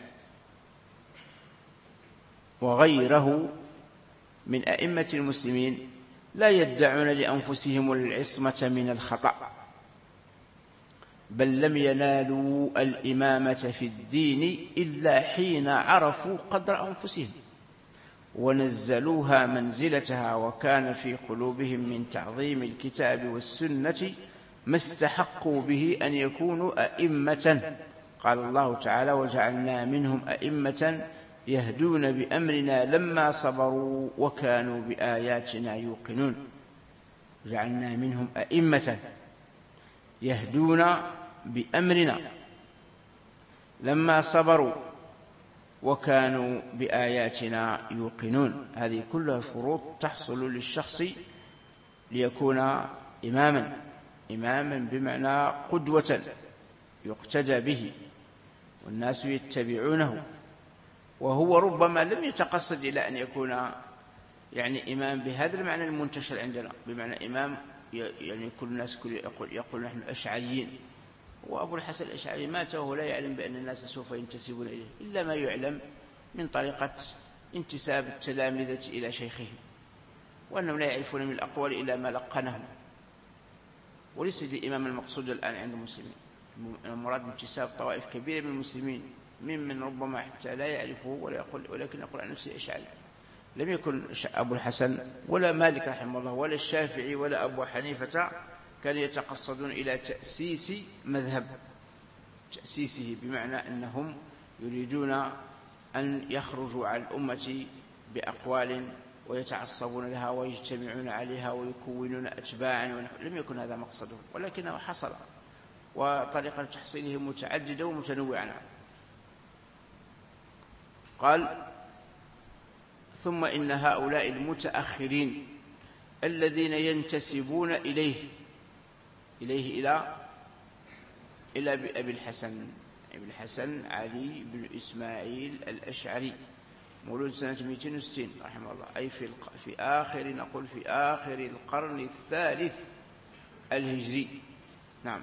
وغيره من أئمة المسلمين لا يدعون لأنفسهم العصمة من الخطأ، بل لم ينالوا الإمامة في الدين إلا حين عرفوا قدر أنفسهم ونزلوها منزلتها، وكان في قلوبهم من تعظيم الكتاب والسنة ما استحقوا به أن يكونوا أئمة. قال الله تعالى: وجعلنا منهم أئمة يهدون بأمرنا لما صبروا وكانوا بآياتنا يوقنون. جعلنا منهم أئمة يهدون بأمرنا لما صبروا وكانوا بآياتنا يوقنون. هذه كلها شروط تحصل للشخص ليكون إماما، إماما بمعنى قدوة يقتدى به والناس يتبعونه، وهو ربما لم يتقصد إلى أن يكون يعني إمام بهذا المعنى المنتشر عندنا، بمعنى إمام يعني كل الناس كل يقول, يقول نحن أشعريين، وأبو الحسن الأشعري مات وهو لا يعلم بأن الناس سوف ينتسبون إليه إلا ما يعلم من طريقة انتساب التلامذة إلى شيخهم، وأنهم لا يعرفون من الأقوال إلا ما لقنهم، وليس الإمام المقصود الآن عند المسلمين. المراد انتساب طوائف كبيرة من المسلمين ممن ربما حتى لا يعرفه ولا يقول، ولكن يقول عن نفسه أشعري. لم يكن أبو الحسن ولا مالك رحمه الله ولا الشافعي ولا أبو حنيفة كانوا يتقصدون إلى تأسيس مذهب، تأسيسه بمعنى أنهم يريدون أن يخرجوا على الأمة بأقوال ويتعصبون لها ويجتمعون عليها ويكونون أتباعا، لم يكن هذا مقصدهم، ولكنه حصل، وطريقة تحصيله متعددة ومتنوعة. قال: ثم إن هؤلاء المتأخرين الذين ينتسبون إليه إليه إلى إلى أبي الحسن أبي الحسن علي بن إسماعيل الأشعري مولود سنة مئتين وستين رحمه الله، أي في في آخر نقول في آخر القرن الثالث الهجري. نعم.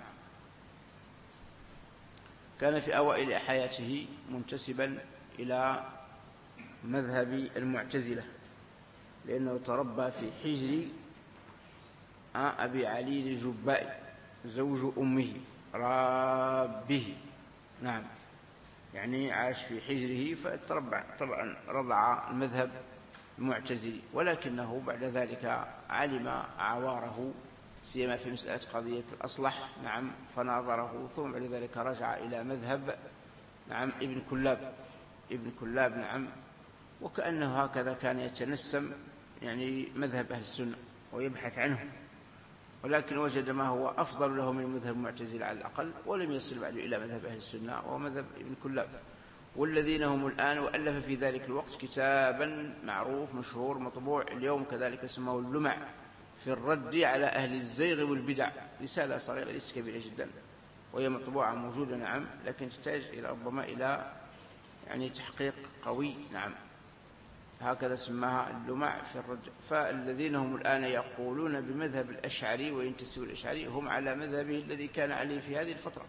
كان في أوائل حياته منتسبا إلى مذهب المعتزلة، لأنه تربى في حجر أبي علي الجبائي زوج أمه رابه. نعم، يعني عاش في حجره فتربى، طبعا رضع المذهب المعتزلي، ولكنه بعد ذلك علم عواره سيما في مسألة قضية الأصلح. نعم، فناظره، ثم بعد ذلك رجع إلى مذهب نعم ابن كلاب ابن كلاب نعم، وكأنه هكذا كان يتنسم يعني مذهب أهل السنة ويبحث عنه، ولكن وجد ما هو أفضل له من مذهب المعتزلة على الأقل، ولم يصل بعد إلى مذهب أهل السنة وهو مذهب ابن كلاب، والذين هم الآن. وألف في ذلك الوقت كتابا معروف مشهور مطبوع اليوم كذلك اسمه اللمع في الرد على أهل الزيغ والبدع، رسالة صغيرة ليست كبيرة جدا، وهي مطبوعة موجودة نعم، لكن تحتاج إلى ربما إلى يعني تحقيق قوي. نعم، هكذا سماها اللمع في الرد. فالذين هم الآن يقولون بمذهب الأشعري وينتسبوا الأشعري هم على مذهبه الذي كان عليه في هذه الفترة.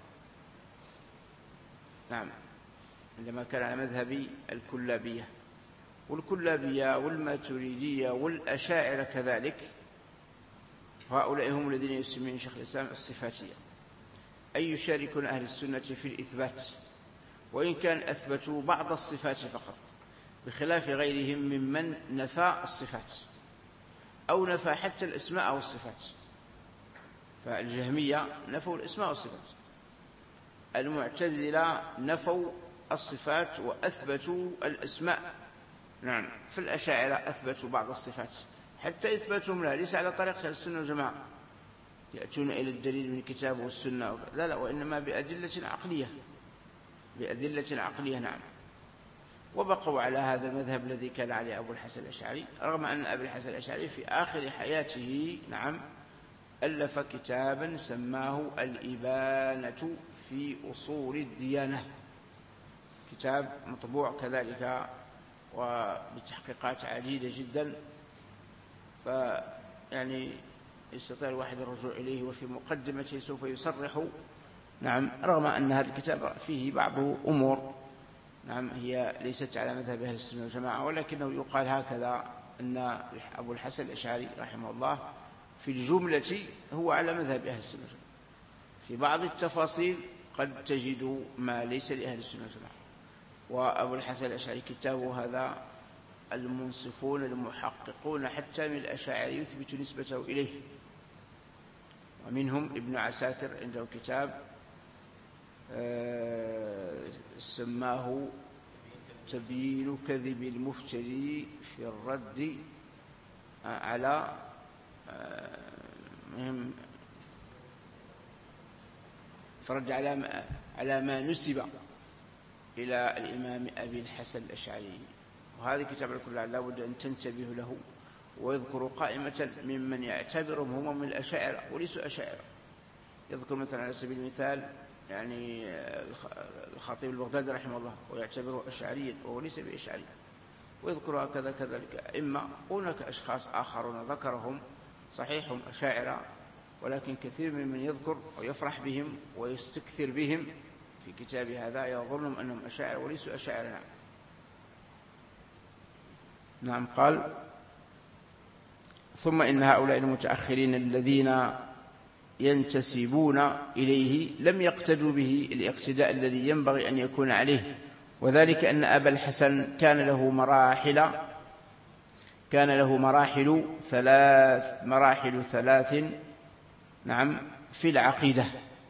نعم، عندما كان على مذهب الكلابية، والكلابية والماتريدية والأشاعرة كذلك، هؤلاء هم الذين يسمون شيخ الإسلام الصفاتية، أي يشاركون أهل السنة في الإثبات، وإن كان أثبتوا بعض الصفات فقط، بخلاف غيرهم ممن نفى الصفات أو نفى حتى الأسماء أو الصفات. فالجهمية نفوا الأسماء والصفات، المعتزلة نفوا الصفات وأثبتوا الأسماء. نعم، في الأشاعرة أثبتوا بعض الصفات حتى إثباتهم لها ليس على طريقة السنة والجماعة يأتون إلى الدليل من الكتاب والسنة، لا لا، وإنما بأدلة عقلية بأدلة عقلية. نعم. وبقوا على هذا المذهب الذي كان عليه أبو الحسن الأشعري، رغم أن أبو الحسن الأشعري في آخر حياته نعم ألف كتابا سماه الإبانة في أصول الديانة، كتاب مطبوع كذلك وبتحقيقات عديدة جدا، فيعني يستطيع الواحد الرجوع إليه، وفي مقدمته سوف يصرح نعم، رغم أن هذا الكتاب فيه بعض أمور نعم هي ليست على مذهب أهل السنة والجماعة، ولكنه يقال هكذا أن أبو الحسن الأشعري رحمه الله في الجملة هو على مذهب أهل السنة والجماعة. في بعض التفاصيل قد تجد ما ليس لأهل السنة والجماعة. وأبو الحسن الأشعري كتابه هذا المنصفون المحققون حتى من الأشاعرة يثبت نسبته إليه، ومنهم ابن عساكر عنده كتاب سماه تبيين كذب المفتري في الرد على مهم فرد على على ما نسب إلى الإمام أبي الحسن الأشعري. وهذا كتاب الكل لا بد أن تنتبه له، ويذكر قائمة ممن يعتبرهم هم من الأشاعرة وليسوا أشاعرة. يذكر مثلا على سبيل المثال يعني الخطيب البغدادي رحمه الله ويعتبره أشعريا وهو ليس بأشعري، ويذكر هكذا كذلك. إما هناك أشخاص آخرون ذكرهم صحيح هم أشاعرة، ولكن كثير ممن يذكر ويفرح بهم ويستكثر بهم في كتاب هذا يظنهم أنهم أشاعرة وليسوا أشاعرة. نعم. نعم. قال ثم إن هؤلاء المتأخرين الذين ينتسبون إليه لم يقتدوا به الاقتداء الذي ينبغي أن يكون عليه، وذلك أن أبا الحسن كان له مراحل كان له مراحل ثلاث مراحل ثلاث نعم في العقيدة.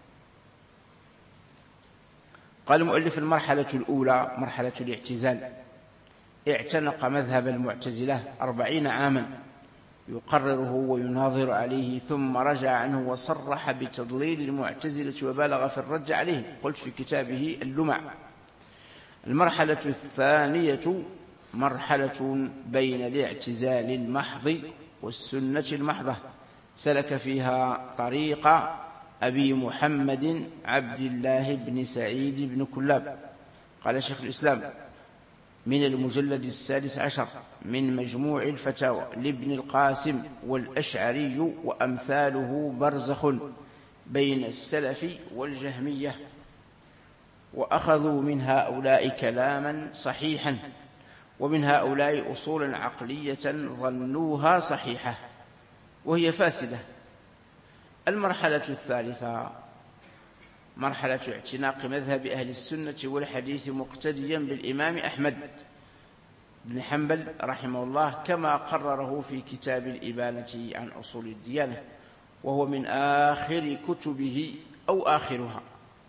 قال المؤلف المرحلة الأولى مرحلة الاعتزال، اعتنق مذهب المعتزلة أربعين عاما يقرره ويناظر عليه، ثم رجع عنه وصرح بتضليل المعتزلة وبالغ في الرد عليهم. قلت في كتابه اللمع. المرحلة الثانية مرحلة بين الاعتزال المحض والسنة المحضة، سلك فيها طريق أبي محمد عبد الله بن سعيد بن كلاب. قال شيخ الإسلام من المجلد السادس عشر من مجموع الفتاوى لابن القاسم والأشعري وأمثاله برزخ بين السلف والجهمية، وأخذوا من هؤلاء كلاما صحيحا، ومن هؤلاء أصولا عقلية ظنوها صحيحة وهي فاسدة. المرحلة الثالثة مرحلة اعتناق مذهب أهل السنة والحديث مقتديا بالإمام أحمد بن حنبل رحمه الله كما قرره في كتاب الإبانة عن أصول الديانة، وهو من آخر كتبه أو آخرها.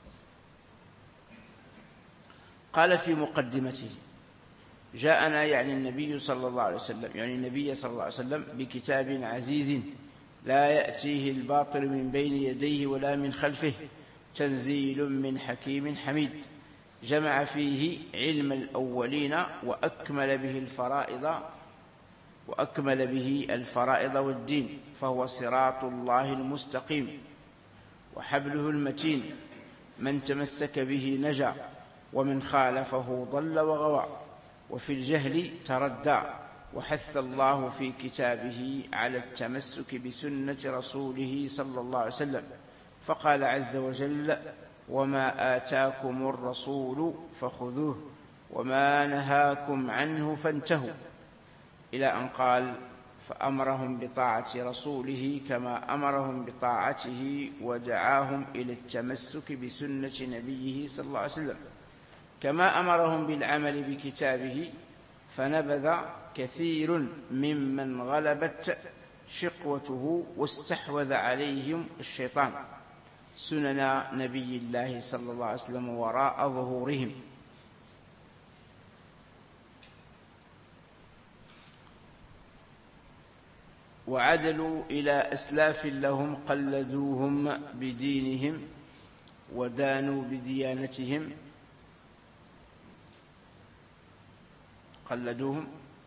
قال في مقدمته جاءنا يعني النبي صلى الله عليه وسلم يعني النبي صلى الله عليه وسلم بكتاب عزيز لا يأتيه الباطل من بين يديه ولا من خلفه، تنزيل من حكيم حميد، جمع فيه علم الأولين وأكمل به الفرائض وأكمل به الفرائض والدين، فهو صراط الله المستقيم وحبله المتين، من تمسك به نجا ومن خالفه ضل وغوى، وفي الجهل تردى. وحث الله في كتابه على التمسك بسنة رسوله صلى الله عليه وسلم، فقال عز وجل وما آتاكم الرسول فخذوه وما نهاكم عنه فانتهوا، إلى أن قال فأمرهم بطاعة رسوله كما أمرهم بطاعته، ودعاهم إلى التمسك بسنة نبيه صلى الله عليه وسلم، كما أمرهم بالعمل بكتابه. فنبذ كثير ممن غلبت شقوته واستحوذ عليهم الشيطان سنن نبي الله صلى الله عليه وسلم وراء ظهورهم. وعدلوا إلى أسلاف لهم قلدوهم بدينهم ودانوا بديانتهم، قلدوهم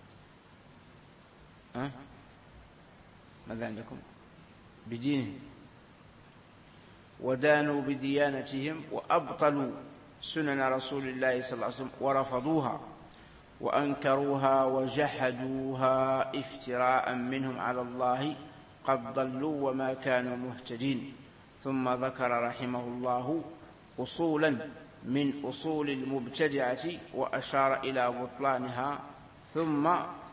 أه؟ ماذا عندكم؟ بدينهم ودانوا بديانتهم وأبطلوا سنن رسول الله صلى الله عليه وسلم ورفضوها وأنكروها وجحدوها افتراء منهم على الله قد ضلوا وما كانوا مهتدين. ثم ذكر رحمه الله أصولا من أصول المبتدعة وأشار إلى بطلانها، ثم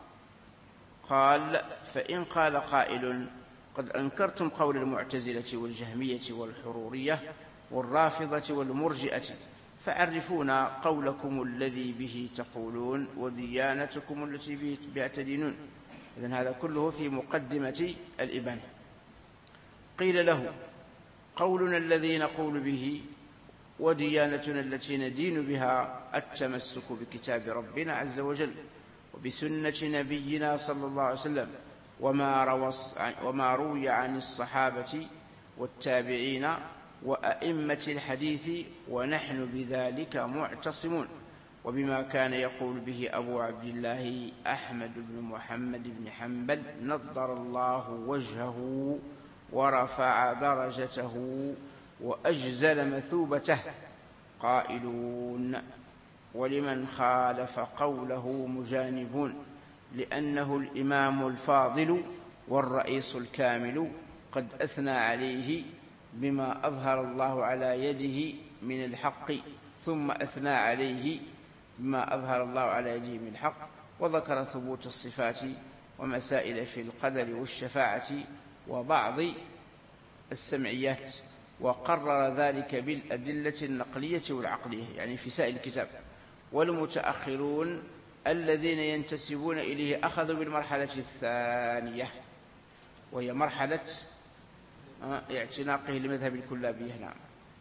قال: فإن قال قائل: قد أنكرتم قول المعتزلة والجهمية والحرورية والرافضة والمرجئة، فعرفونا قولكم الذي به تقولون وديانتكم التي بها تدينون. إذن هذا كله في مقدمة الإبانة. قيل له: قولنا الذي نقول به وديانتنا التي ندين بها التمسك بكتاب ربنا عز وجل وبسنة نبينا صلى الله عليه وسلم وما, وما روي عن الصحابة والتابعين وأئمة الحديث، ونحن بذلك معتصمون، وبما كان يقول به أبو عبد الله أحمد بن محمد بن حنبل نضر الله وجهه ورفع درجته وأجزل مثوبته، قائلون: ولمن خالف قوله مجانبون، لأنه الإمام الفاضل والرئيس الكامل، قد أثنى عليه بما أظهر الله على يده من الحق، ثم أثنى عليه بما أظهر الله على يده من الحق، وذكر ثبوت الصفات ومسائل في القدر والشفاعة وبعض السمعيات، وقرر ذلك بالأدلة النقلية والعقلية، يعني في سائر الكتاب. والمتأخرون الذين ينتسبون إليه أخذوا بالمرحلة الثانية، وهي مرحلة اعتناقه لمذهب الكلابية. نعم.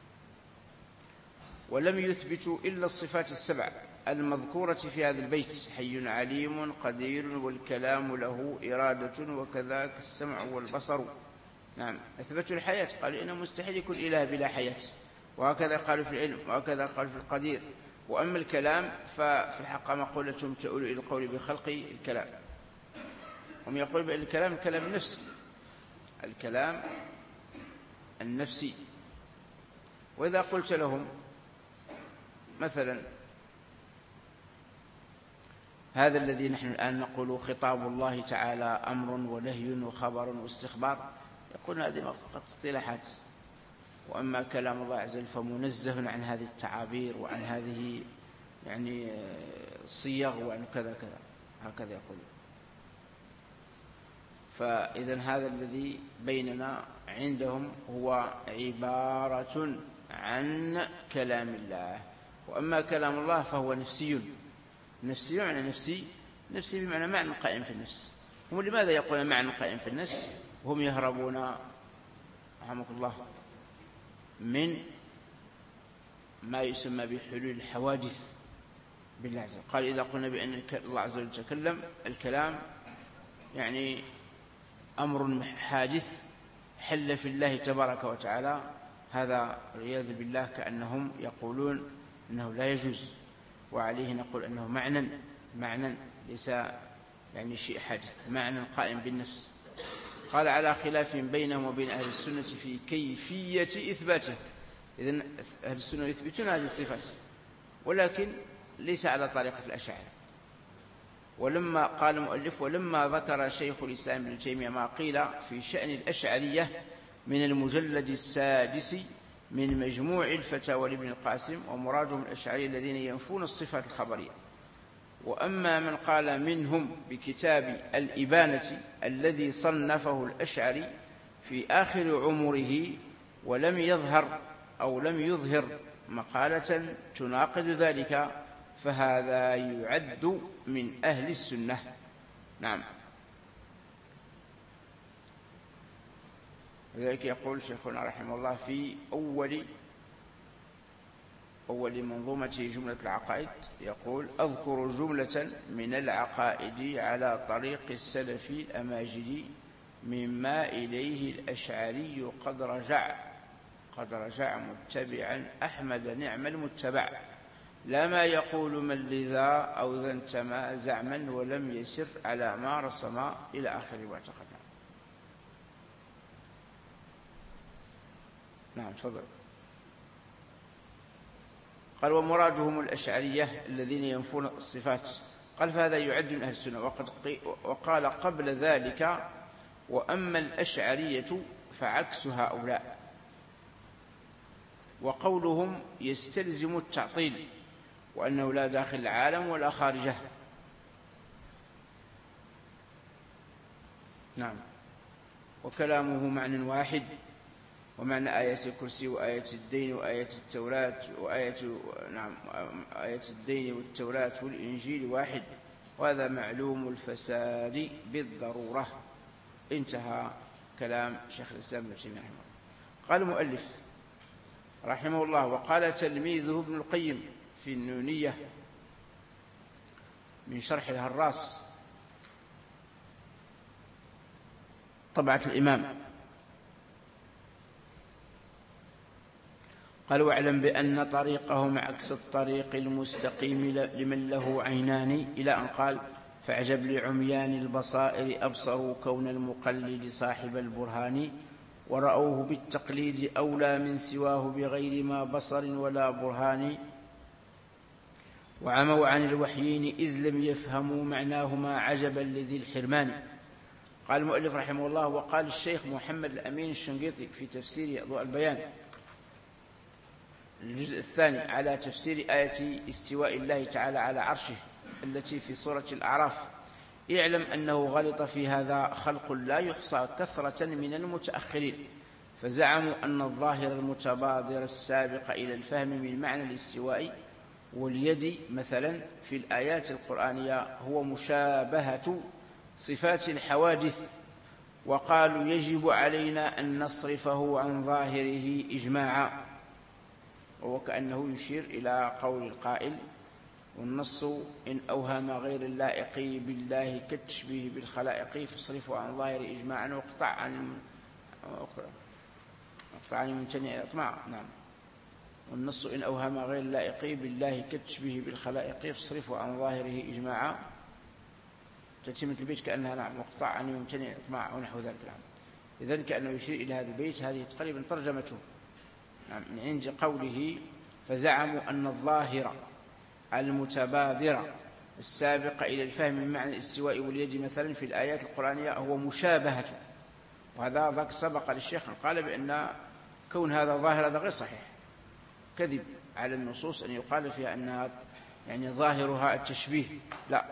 ولم يثبتوا إلا الصفات السبع المذكورة في هذا البيت: حي عليم قدير والكلام له إرادة وكذاك السمع والبصر. نعم. أثبتوا الحياة، قالوا إنه مستحيل يكون إله بلا حياة، وهكذا قالوا في العلم، وهكذا قالوا في القدير. وأما الكلام ففي الحق مقولة تؤول إلى القول بخلق الكلام، هم يقول بأن الكلام الكلام النفسي، الكلام النفسي. وإذا قلت لهم مثلا هذا الذي نحن الآن نقول خطاب الله تعالى أمر ونهي وخبر واستخبار، يقولون هذه فقط اصطلاحات، وأما كلام الله عز وجل فمنزه عن هذه التعابير وعن هذه يعني صيغ وعن كذا كذا، هكذا يقولون. فإذا هذا الذي بيننا عندهم هو عبارة عن كلام الله، وأما كلام الله فهو نفسي. نفسي معنى نفسي، نفسي بمعنى معنى قائم في النفس. هم لماذا يقولون معنى قائم في النفس؟ هم يهربون رحمك الله من ما يسمى بحلول الحوادث بالله عز وجل. قال: إذا قلنا بأن الله عز وجل تكلم، الكلام يعني أمر حادث حل في الله تبارك وتعالى، هذا والعياذ بالله كأنهم يقولون أنه لا يجوز، وعليه نقول أنه معنى معنى ليس يعني شيء حادث، معنى قائم بالنفس. قال: على خلاف بينهم وبين أهل السنة في كيفية إثباته. إذن أهل السنة يثبتون هذه الصفات، ولكن ليس على طريقة الأشاعرة. ولما قال المؤلف: ولما ذكر شيخ الإسلام ابن تيمية ما قيل في شأن الأشعرية من المجلد السادس من مجموع الفتاوى لابن القاسم، ومرادهم الأشعرية الذين ينفون الصفات الخبرية. وأما من قال منهم بكتاب الإبانة الذي صنفه الأشعري في آخر عمره ولم يظهر أو لم يظهر مقالة تناقض ذلك، فهذا يعد من أهل السنة. نعم. لذلك يقول شيخنا رحمه الله في أول أول منظومة جملة العقائد، يقول: أذكر جملة من العقائد على طريق السلف الأماجد مما إليه الأشعري قد رجع قد رجع متبعا أحمد نعم المتبع، لا ما يقول من لذا أو ذا انتمى زعما ولم يسر على ما رسم إلى آخر ما تقدم. نعم تفضل. قال ومرادهم الأشعرية الذين ينفون الصفات. قال فهذا يعد من أهل السنة. وقد وقال قبل ذلك وأما الأشعرية فعكس هؤلاء، وقولهم يستلزم التعطيل وأنه لا داخل العالم ولا خارجه. نعم. وكلامه معنى واحد، ومعنى آية الكرسي وآية الدين وآية التوراة وآية نعم آية الدين والتوراة والإنجيل واحد، وهذا معلوم الفساد بالضرورة. انتهى كلام شيخ الإسلام ابن تيمية رحمه الله. قال المؤلف رحمه الله وقال تلميذه ابن القيم في النونية من شرح الهراس طبعة الإمام، قال واعلم بأن طريقهم عكس الطريق المستقيم لمن له عينان، إلى أن قال فاعجب لعميان البصائر أبصروا كون المقلد صاحب البرهان، ورأوه بالتقليد أولى من سواه بغير ما بصر ولا برهان، وعموا عن الوحيين إذ لم يفهموا معناهما عجبا لذي الحرمان. قال المؤلف رحمه الله وقال الشيخ محمد الأمين الشنقيطي في تفسير أضواء البيان الجزء الثاني على تفسير آية استواء الله تعالى على عرشه التي في سورة الأعراف: اعلم أنه غلط في هذا خلق لا يحصى كثرة من المتأخرين، فزعموا أن الظاهر المتبادر السابق إلى الفهم من معنى الاستواء واليد مثلا في الآيات القرآنية هو مشابهة صفات الحوادث، وقالوا يجب علينا أن نصرفه عن ظاهره إجماعا، وكأنه يشير إلى قول القائل: والنص إن أوهم غير اللائق بالله كالتشبيه بالخلائق فاصرفه عن ظاهر إجماعا واقطع عن واقطع عن الممتنع إطماعا. نعم. والنص إن أوهم غير اللائق بالله كالتشبيه بالخلائق فاصرفه عن ظاهره إجماعا. تتمة البيت كأنها نعم واقطع عن الممتنع إطماعا ونحو ذلك. نعم. إذن كأنه يشير إلى هذا البيت. هذه تقريبا ترجمته نعم من عند قوله فزعموا أن الظاهر المتبادر السابق إلى الفهم من معنى الاستواء واليد مثلا في الآيات القرآنية هو مشابهة. وهذا ذاك سبق للشيخ قال بأن كون هذا ظاهر هذا غير صحيح، كذب على النصوص أن يقال فيها أنها يعني ظاهرها التشبيه، لا،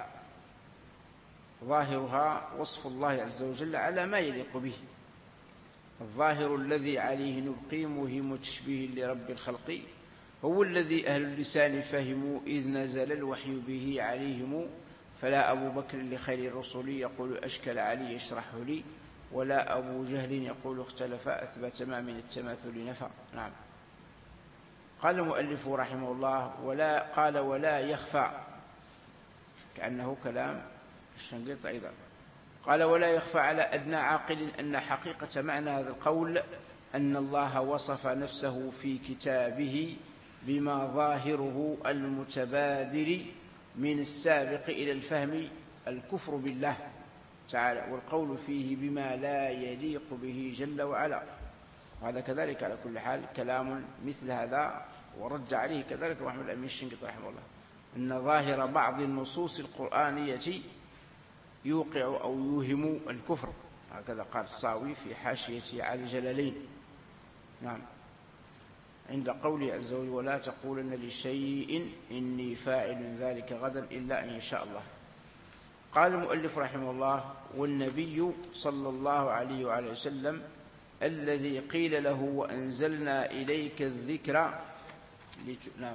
ظاهرها وصف الله عز وجل على ما يليق به. الظاهر الذي عليه نبقي مهم تشبيه لرب الخلق هو الذي أهل اللسان فهموا إذ نزل الوحي به عليهم، فلا أبو بكر لخير الرسل يقول أشكل علي يشرحه لي، ولا أبو جهل يقول اختلف أثبت ما من التماثل نفى. نعم. قال المؤلف رحمه الله ولا قال ولا يخفى، كأنه كلام الشنقيط أيضا. قال ولا يخفى على أدنى عاقل أن حقيقة معنى هذا القول أن الله وصف نفسه في كتابه بما ظاهره المتبادر من السابق إلى الفهم الكفر بالله تعالى، والقول فيه بما لا يليق به جل وعلا. وهذا كذلك على كل حال كلام مثل هذا، ورد عليه كذلك محمد الأمين الشنقيطي رحمه الله أن ظاهر بعض النصوص القرآنية يوقع أو يوهم الكفر، هكذا قال الصاوي في حاشيته على الجلالين. نعم. عند قوله عز وجل ولا تقولن لشيء إني فاعل ذلك غدا إلا أن يشاء الله. قال المؤلف رحمه الله والنبي صلى الله عليه وعلى وسلم الذي قيل له وأنزلنا إليك الذكر لت... نعم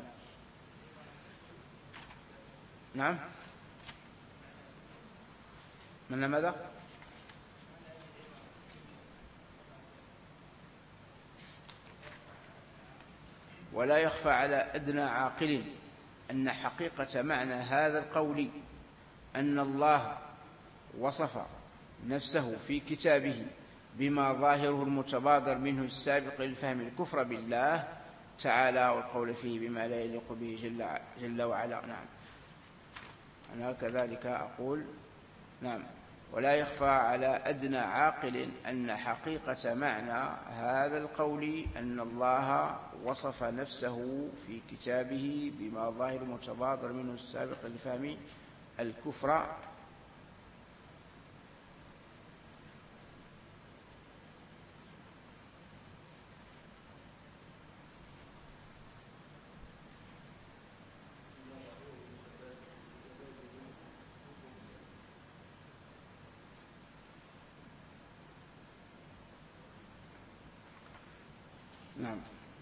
نعم من ماذا؟ ولا يخفى على أدنى عاقل أن حقيقة معنى هذا القول أن الله وصف نفسه في كتابه بما ظاهره المتبادر منه السابق للفهم الكفر بالله تعالى والقول فيه بما لا يليق به جل, جل وعلا. نعم، أنا كذلك أقول نعم. ولا يخفى على أدنى عاقل أن حقيقة معنى هذا القول أن الله وصف نفسه في كتابه بما ظاهر متبادر منه السابق لفهم الكفر نعم.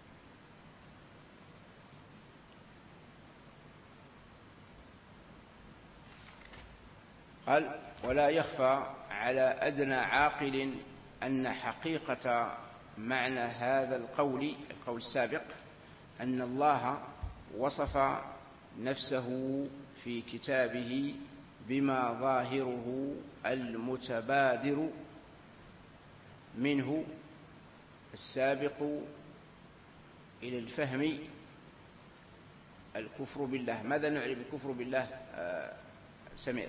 قال ولا يخفى على أدنى عاقل أن حقيقة معنى هذا القول القول السابق أن الله وصف نفسه في كتابه بما ظاهره المتبادر منه السابق إلى الفهم الكفر بالله. ماذا نعني بالكفر بالله آه سمير؟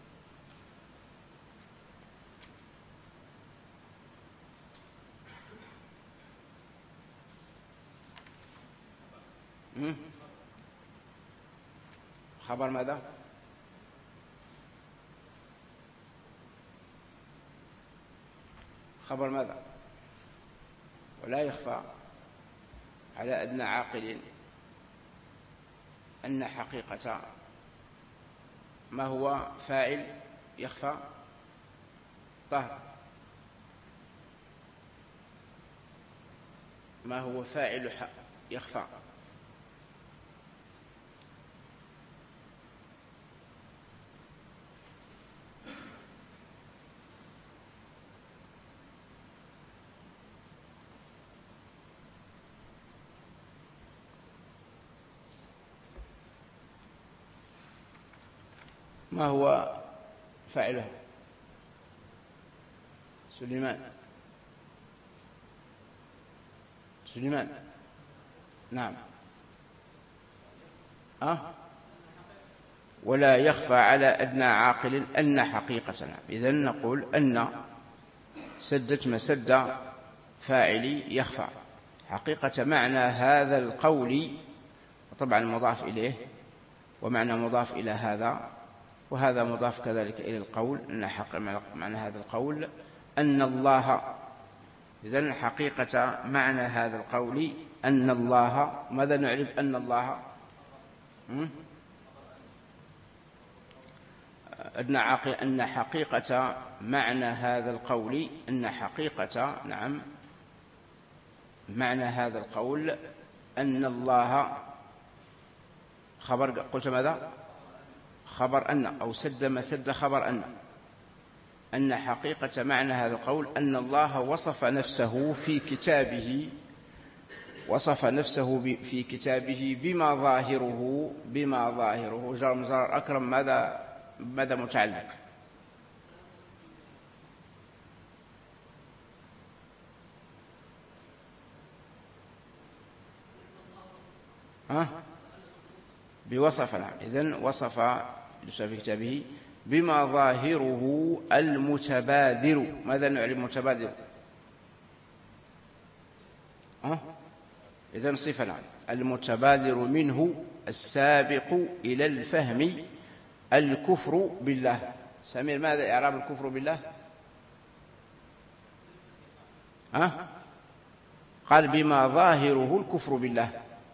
خبر ماذا؟ خبر ماذا؟ ولا يخفى على أدنى عاقل أن حقيقة ما هو فاعل يخفى؟ طهر، ما هو فاعل يخفى؟ ما هو فاعله؟ سليمان سليمان نعم. أه؟ ولا يخفى على أدنى عاقل أن حقيقتنا، إذن نقول أن سدت مسد فاعلي يخفى حقيقة معنى هذا القول، وطبعا مضاف إليه ومعنى مضاف إلى هذا، وهذا مضاف كذلك إلى القول، أن حق معنى هذا القول أن الله. إذن حقيقة معنى هذا القول أن الله. ماذا نعرف أن الله؟ أدنى عاقل أن حقيقة معنى هذا القول أن حقيقة نعم معنى هذا القول أن الله. خبر قلت ماذا؟ خبر أن، أو سد مسد خبر أن. أن حقيقة معنى هذا القول أن الله وصف نفسه في كتابه وصف نفسه في كتابه بما ظاهره بما ظاهره جار مجرور أكرم ماذا ماذا متعلق؟ ها بوصف. نعم. إذن وصف في كتابه بما ظاهره المتبادر. ماذا نعني المتبادر؟ أه؟ إذن صفة. نعم. المتبادر منه السابق إلى الفهم الكفر بالله. سمير ماذا إعراب الكفر بالله؟ أه؟ قال بما ظاهره الكفر بالله.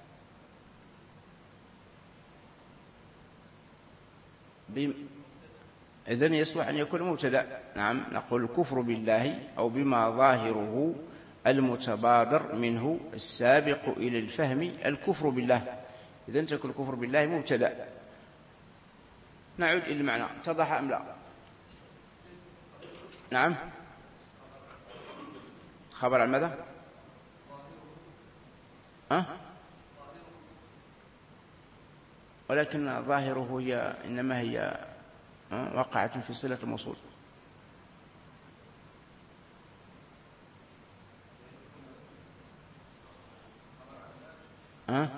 إذن يصلح أن يكون مبتدأ. نعم. نقول الكفر بالله أو بما ظاهره المتبادر منه السابق إلى الفهم الكفر بالله. إذن تكون الكفر بالله مبتدأ. نعود إلى المعنى. اتضح أم لا؟ نعم. خبر عن ماذا؟ أه؟ ولكن ظاهره هي إنما هي وقعت في صلة الموصول. أه؟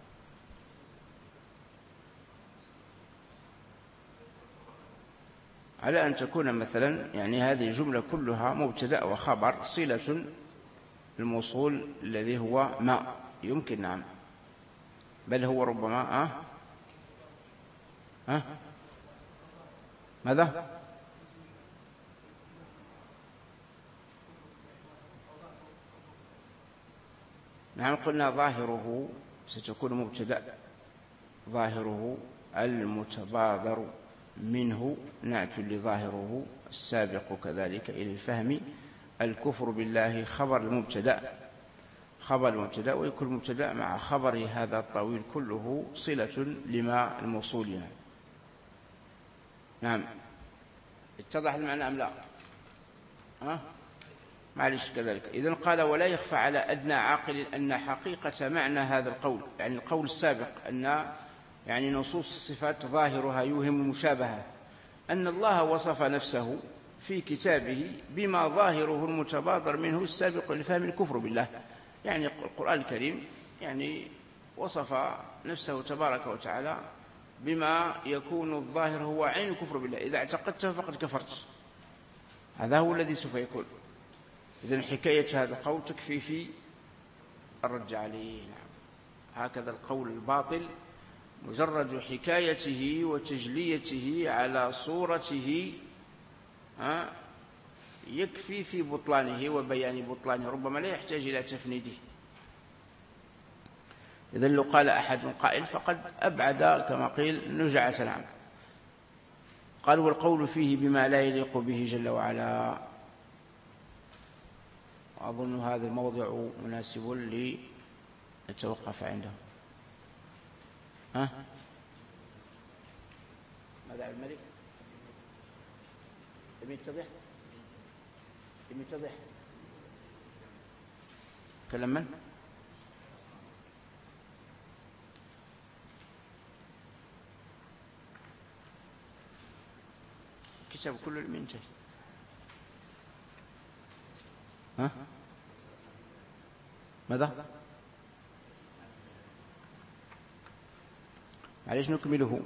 على أن تكون مثلا يعني هذه الجملة كلها مبتدأ وخبر صلة الموصول الذي هو ما يمكن، نعم، بل هو ربما أه؟ أه؟ ماذا؟ نعم، قلنا ظاهره ستكون مبتدأ، ظاهره المتبادر منه نعت لظاهره السابق كذلك إلى الفهم. الكفر بالله خبر المبتدأ، خبر المبتدأ، ويكون المبتدأ مع خبر هذا الطويل كله صلة لما الموصول. نعم، اتضح المعنى أم لا؟ أه؟ معلش كذلك. إذن قال ولا يخفى على أدنى عاقل أن حقيقة معنى هذا القول، يعني القول السابق أن يعني نصوص الصفات ظاهرها يوهم المشابهة، أن الله وصف نفسه في كتابه بما ظاهره المتبادر منه السابق لفهم الكفر بالله. يعني القرآن الكريم يعني وصف نفسه تبارك وتعالى بما يكون الظاهر هو عين الكفر بالله، إذا اعتقدته فقد كفرت، هذا هو الذي سوف يكون. إذن حكاية هذا القول تكفي في الرد عليه. نعم، هكذا القول الباطل مجرد حكايته وتجليته على صورته يكفي في بطلانه وبيان بطلانه، ربما لا يحتاج إلى تفنيده. إذن لو قال أحد قائل فقد أبعد كما قيل نجعة العام. قال والقول فيه بما لا يليق به جل وعلا. أظن هذا الموضع مناسب لنتوقف عنده. ها؟ ماذا عبد الملك؟ لم يتضح؟ لم يتضح؟ كلام من؟ الكتاب كله لم ينتهي. ها؟ ماذا؟ معليش نكمله.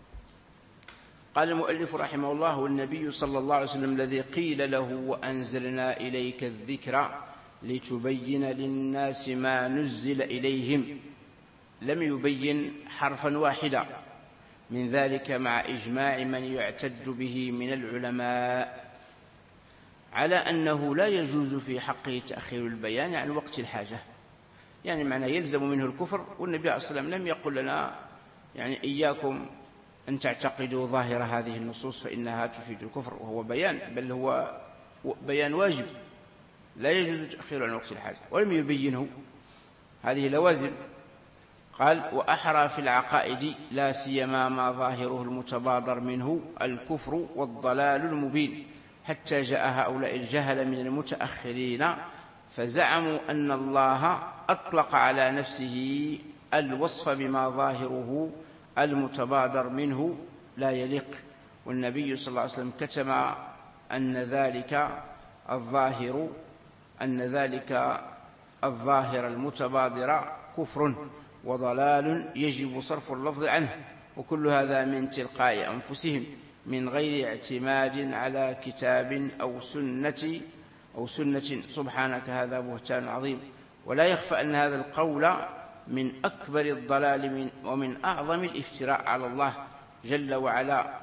قال المؤلف رحمه الله والنبي صلى الله عليه وسلم الذي قيل له وأنزلنا إليك الذكر لتبين للناس ما نزل إليهم لم يبين حرفا واحدا من ذلك مع إجماع من يعتد به من العلماء على أنه لا يجوز في حقه تأخير البيان عن وقت الحاجة. يعني معنى يلزم منه الكفر، والنبي عليه الصلاة والسلام لم يقل لنا يعني إياكم أن تعتقدوا ظاهر هذه النصوص فإنها تفيد الكفر، وهو بيان، بل هو بيان واجب لا يجوز تأخير عن وقت الحاجة، ولم يبينه. هذه لوازم. قال وأحرى في العقائد لا سيما ما ظاهره المتبادر منه الكفر والضلال المبين، حتى جاء هؤلاء الجهل من المتأخرين فزعموا أن الله أطلق على نفسه الوصف بما ظاهره المتبادر منه لا يليق، والنبي صلى الله عليه وسلم كتم أن ذلك الظاهر أن ذلك الظاهر المتبادر كفر وضلال يجب صرف اللفظ عنه، وكل هذا من تلقاء أنفسهم من غير اعتماد على كتاب أو سنة أو سنة سبحانك هذا بهتان عظيم. ولا يخفى أن هذا القول من أكبر الضلال من ومن أعظم الافتراء على الله جل وعلا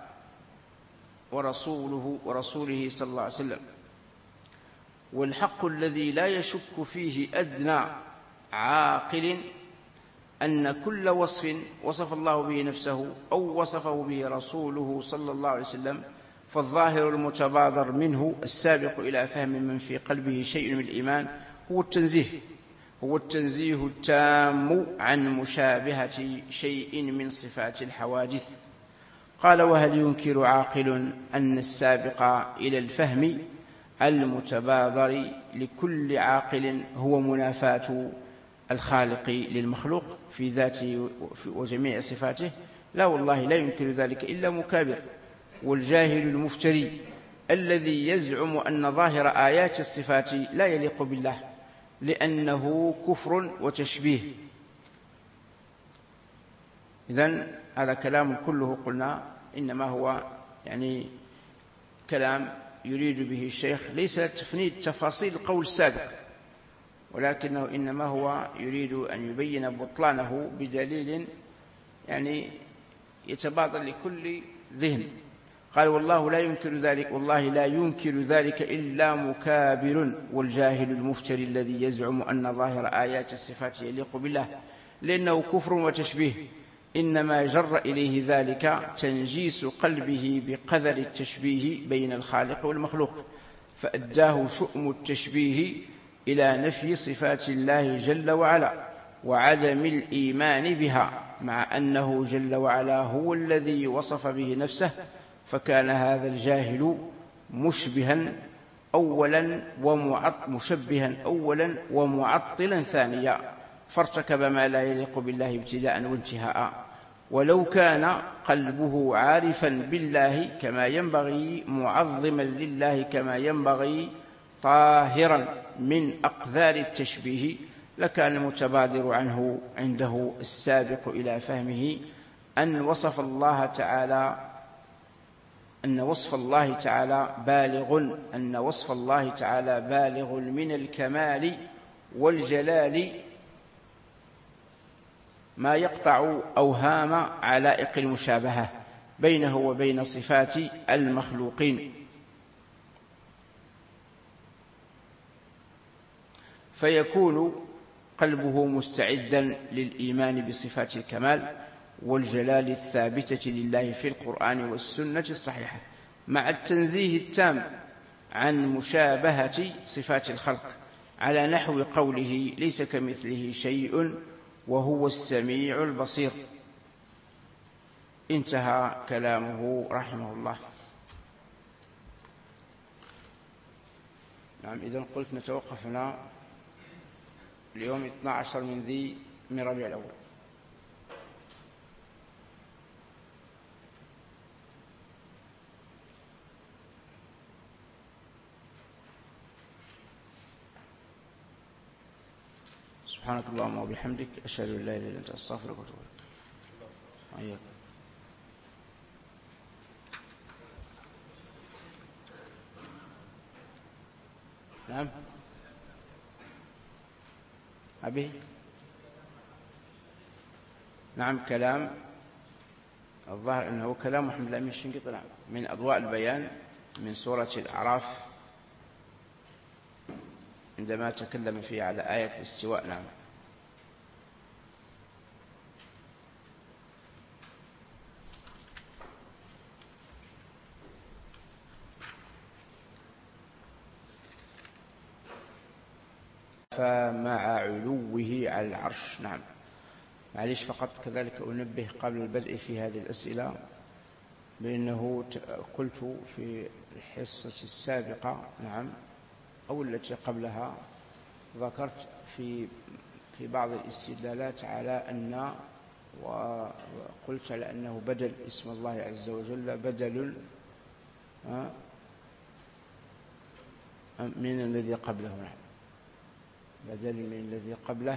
ورسوله ورسوله صلى الله عليه وسلم. والحق الذي لا يشك فيه أدنى عاقل أن كل وصف وصف الله به نفسه أو وصفه به رسوله صلى الله عليه وسلم فالظاهر المتبادر منه السابق إلى فهم من في قلبه شيء من الإيمان هو التنزيه هو التنزيه التام عن مشابهة شيء من صفات الحوادث. قال وهل ينكر عاقل أن السابق إلى الفهم المتبادر لكل عاقل هو منافاة الخالق للمخلوق في ذاته وجميع صفاته؟ لا والله، لا ينكر ذلك إلا مكابر والجاهل المفتري الذي يزعم أن ظاهر آيات الصفات لا يليق بالله لأنه كفر وتشبيه. إذن هذا كلام كله قلنا إنما هو يعني كلام يريد به الشيخ ليس تفنيد تفاصيل القول السابق، ولكنه إنما هو يريد أن يبين بطلانه بدليل يعني يتبادر لكل ذهن. قال والله لا ينكر ذلك، والله لا ينكر ذلك إلا مكابر والجاهل المفتري الذي يزعم أن ظاهر آيات الصفات يليق بالله، لأنه كفر وتشبيه، إنما جر إليه ذلك تنجيس قلبه بقدر التشبيه بين الخالق والمخلوق، فأداه شؤم التشبيه إلى نفي صفات الله جل وعلا وعدم الإيمان بها، مع أنه جل وعلا هو الذي وصف به نفسه، فكان هذا الجاهل مشبها أولا ومشبها أولا ومعطلا ثانيا، فارتكب ما لا يليق بالله ابتداء وانتهاء. ولو كان قلبه عارفا بالله كما ينبغي، معظما لله كما ينبغي، طاهرا من أقذار التشبيه، لكان المتبادر عنه عنده السابق إلى فهمه أن وصف الله تعالى أن وصف الله تعالى بالغ أن وصف الله تعالى بالغ من الكمال والجلال ما يقطع أوهام علائق المشابهة بينه وبين صفات المخلوقين، فيكون قلبه مستعدا للإيمان بصفات الكمال والجلال الثابتة لله في القرآن والسنة الصحيحة، مع التنزيه التام عن مشابهة صفات الخلق، على نحو قوله ليس كمثله شيء وهو السميع البصير. انتهى كلامه رحمه الله. نعم، إذن قلت نتوقف هنا اليوم اثني عشر من ذي من ربيع الأول. سبحانك اللهم وبحمدك، أشهد أن لا إله إلا أنت، أستغفرك وأتوب إليك. نعم أبي نعم كلام الظاهر أنه كلام محمد الأمين الشنقيطي من أضواء البيان من سورة الأعراف عندما تكلم فيه على آية الاستواء. نعم فمع علوه على العرش. نعم معليش فقط كذلك أنبه قبل البدء في هذه الأسئلة بأنه قلت في الحصة السابقة نعم أو التي قبلها ذكرت في في بعض الاستدلالات على أن وقلت على أنه بدل اسم الله عز وجل بدل من الذي قبله. نعم بدل من الذي قبله.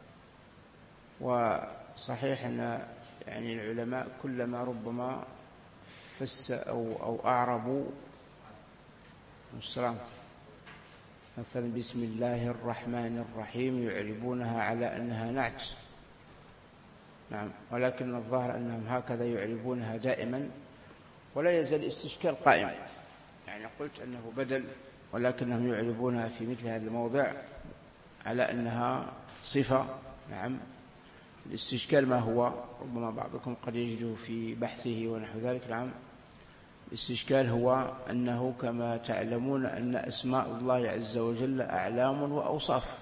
وصحيح أن يعني العلماء كلما ربما فس أو أو أعربوا السلام مثلا بسم الله الرحمن الرحيم يعربونها على أنها نعت. نعم ولكن الظاهر أنهم هكذا يعربونها دائما ولا يزال الاستشكال قائم. يعني قلت أنه بدل ولكنهم يعربونها في مثل هذا الموضع على أنها صفة. نعم الاستشكال ما هو ربما بعضكم قد يجده في بحثه ونحو ذلك. نعم الاستشكال هو أنه كما تعلمون أن أسماء الله عز وجل أعلام وأوصاف،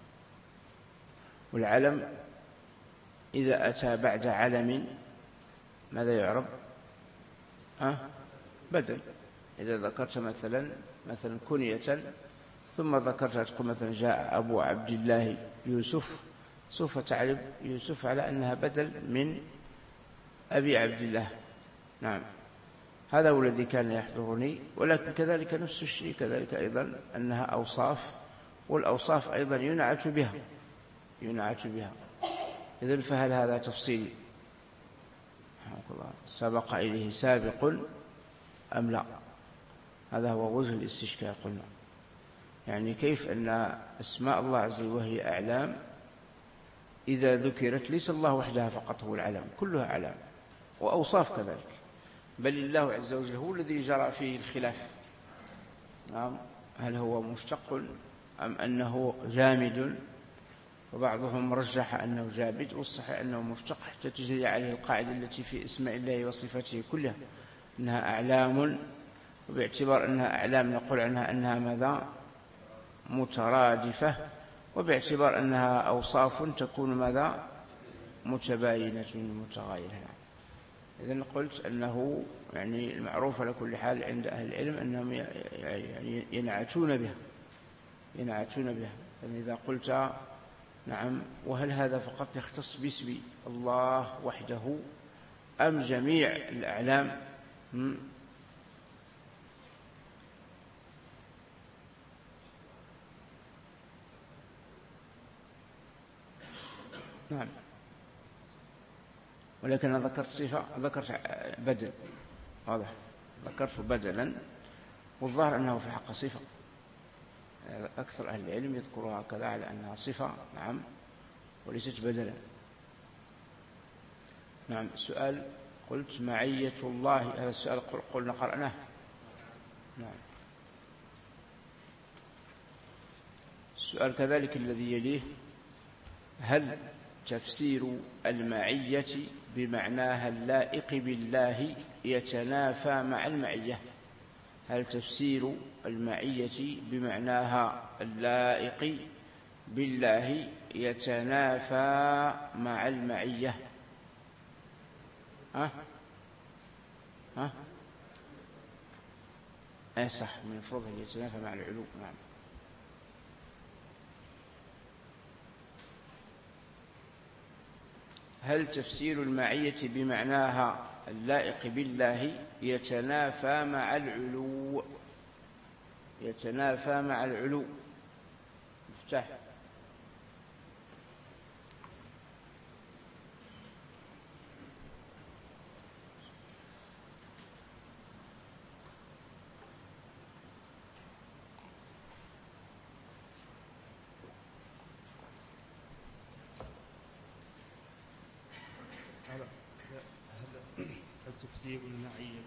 والعلم إذا أتى بعد علم ماذا يعرب؟ أه؟ بدل. إذا ذكرت مثلا مثلا كنية ثم ذكرت تقول مثلا جاء أبو عبد الله يوسف سوف تعرف يوسف على أنها بدل من أبي عبد الله. نعم هذا هو الذي كان يحضرني. ولكن كذلك نفس الشيء كذلك أيضا أنها أوصاف، والأوصاف أيضا ينعت بها ينعت بها. إذن فهل هذا تفصيل الله سبق إليه سابق أم لا. هذا هو وجه الاستشكال قلنا. يعني كيف أن أسماء الله عز وجل وهي أعلام إذا ذكرت ليس الله وحدها فقط هو العلم، كلها أعلام وأوصاف كذلك، بل الله عز وجل هو الذي جرى فيه الخلاف. نعم، هل هو مشتق أم أنه جامد؟ وبعضهم رجح أنه جامد، والصحيح أنه مشتق حتى تجري عليه القاعدة التي في اسماء الله وصفاته كلها أنها أعلام، وباعتبار أنها أعلام نقول عنها أنها ماذا؟ مترادفة، وباعتبار أنها أوصاف تكون ماذا؟ متباينة متغايرة. إذن قلت أنه يعني المعروف على كل حال عند أهل العلم أنهم يعني ينعتون بها ينعتون بها يعني إذا قلت نعم، وهل هذا فقط يختص باسم الله وحده أم جميع الأعلام؟ نعم، ولكن أنا ذكرت صفة، ذكرت بدل، واضح، ذكرت بدلا، والظاهر أنه في الحق صفة. أكثر أهل العلم يذكرها كذا على أنها صفة، نعم، وليست بدلا. نعم. سؤال قلت معية الله، هذا السؤال قلنا قرأناه. نعم. السؤال كذلك الذي يليه: هل تفسير المعية بمعناها اللائق بالله يتنافى مع المعية؟ هل تفسير المعية بمعناها اللائق بالله يتنافى مع المعية؟ ها ها أي صح، من المفروض أن يتنافى مع العلو. نعم. هل تفسير المعية بمعناها اللائق بالله يتنافى مع العلو؟ يتنافى مع العلو. مفتاح. تفسير المعية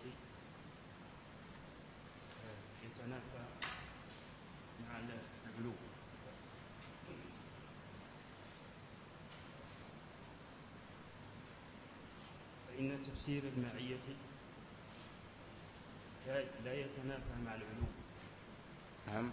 يتنافى مع العلو. فإن تفسير المعية لا يتنافى مع العلو. نعم.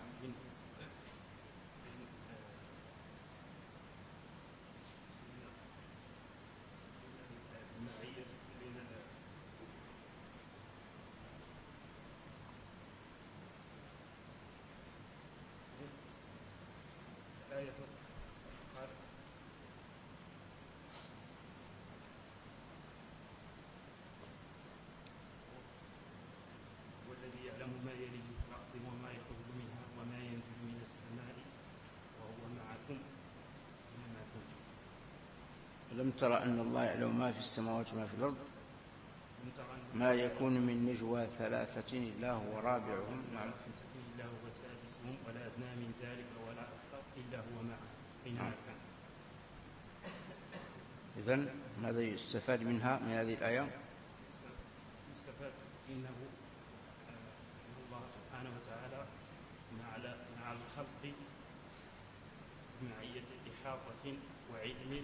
والذي يعلم ما يلج في الأرض وما يخرج منها وما ينزل من السماء وهو معكم أينما كنتم. ألم تر أن الله يعلم ما في السماوات وما في الأرض ما يكون من نجوى ثلاثة إلا هو رابعهم إلا هو سادسهم ولا أدنى من ذلك ولا أكثر إلا هو معهم أينما كان. إذن ماذا يستفاد منها من هذه الآية؟ يستفاد منه أن الله سبحانه وتعالى مع مع الخلق بمعية إحاطة وعلم.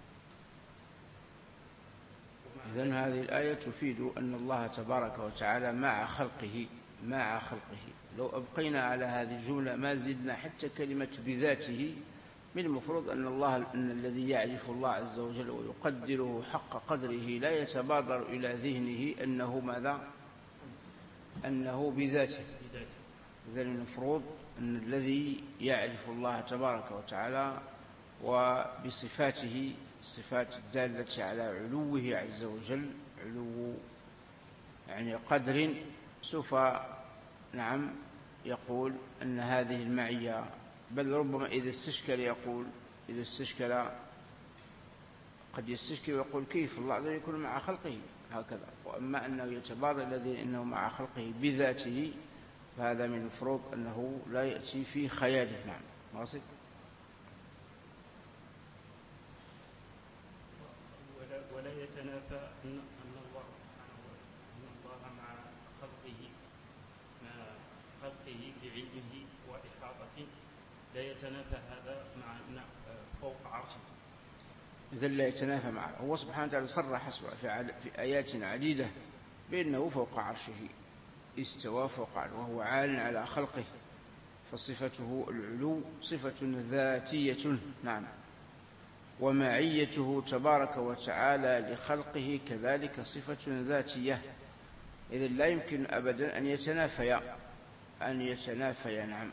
إذن هذه الآية تفيد أن الله تبارك وتعالى مع خلقه مع خلقه. لو أبقينا على هذه الجملة ما زدنا حتى كلمة بذاته، من المفروض أن الله أن الذي يعرف الله عز وجل ويقدره حق قدره لا يتبادر إلى ذهنه أنه ماذا؟ أنه بذاته. إذن المفروض أن الذي يعرف الله تبارك وتعالى وبصفاته الصفات الدالة على علوه عز وجل، علو يعني قدر، سوف نعم يقول أن هذه المعية، بل ربما إذا استشكل يقول إذا استشكل قد يستشكل ويقول كيف الله عز وجل يكون مع خلقه هكذا، وأما أنه يتبادر الذي إنه مع خلقه بذاته فهذا من المفروض أنه لا يأتي في خياله. نعم واصل. ولا يتنافى أن الله سبحانه أن الله مع خلقه مع خلقه بعلمه وإحاطته، لا يتنافى هذا مع أن فوق عرشه. إذا لا يتنافى معه. هو سبحانه وتعالى صرح في آيات عديدة بأنه فوق عرشه استوى فوق عرشه وهو عال على خلقه، فصفته العلو صفة ذاتية. نعم. ومعيته تبارك وتعالى لخلقه كذلك صفة ذاتية. إذا لا يمكن أبدا أن يتنافيا أن يتنافيا نعم.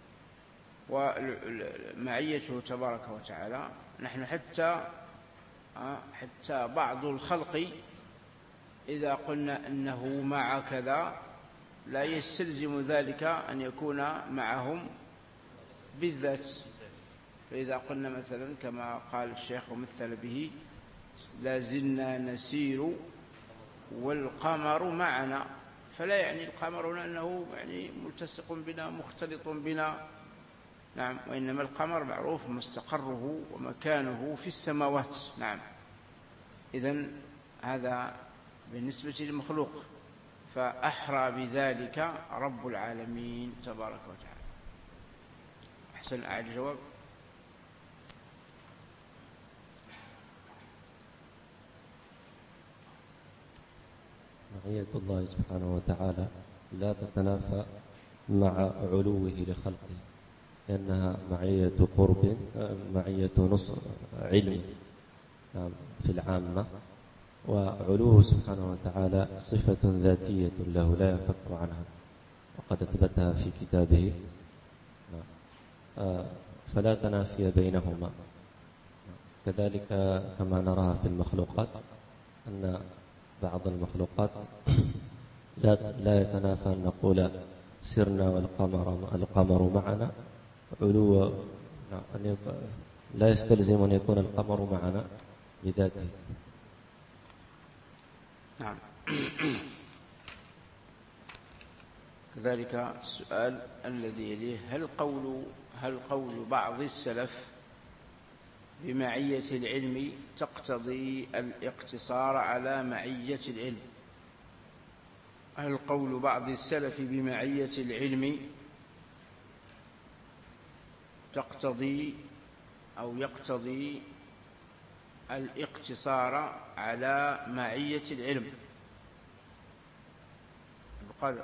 ومعيته تبارك وتعالى نحن حتى حتى بعض الخلق إذا قلنا أنه مع كذا لا يستلزم ذلك أن يكون معهم بالذات. فإذا قلنا مثلا كما قال الشيخ ومثل به لا زلنا نسير والقمر معنا، فلا يعني القمر أنه يعني ملتصق بنا مختلط بنا. نعم. وإنما القمر معروف مستقره ومكانه في السماوات. نعم. إذن هذا بالنسبة للمخلوق، فأحرى بذلك رب العالمين تبارك وتعالى. أحسن. أعد الجواب. معية الله سبحانه وتعالى لا تتنافى مع علوه لخلقه، لأنها معية قرب معية نص علم نعم في العامة، وعلوه سبحانه وتعالى صفة ذاتية له لا ينفك عنها، وقد أثبتها في كتابه. فلا تنافي بينهما. كذلك كما نراها في المخلوقات أن بعض المخلوقات لا لا يتنافى أن نقول سرنا والقمر القمر معنا علو، لا يستلزم أن يكون القمر معنا بذاته. نعم. كذلك السؤال الذي يليه هل قول هل قول بعض السلف بمعية العلم تقتضي الاقتصار على معية العلم؟ هل قول بعض السلف بمعية العلم تقتضي أو يقتضي الاقتصار على معية العلم؟ قال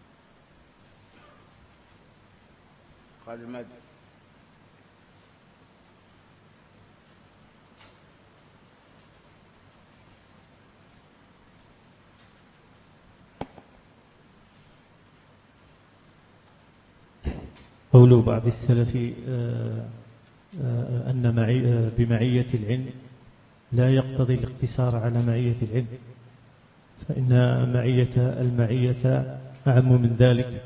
قال المد قول بعض السلف أن معي بمعية العلم لا يقتضي الاقتصار على معية العلم، فإن معية المعية أعم من ذلك،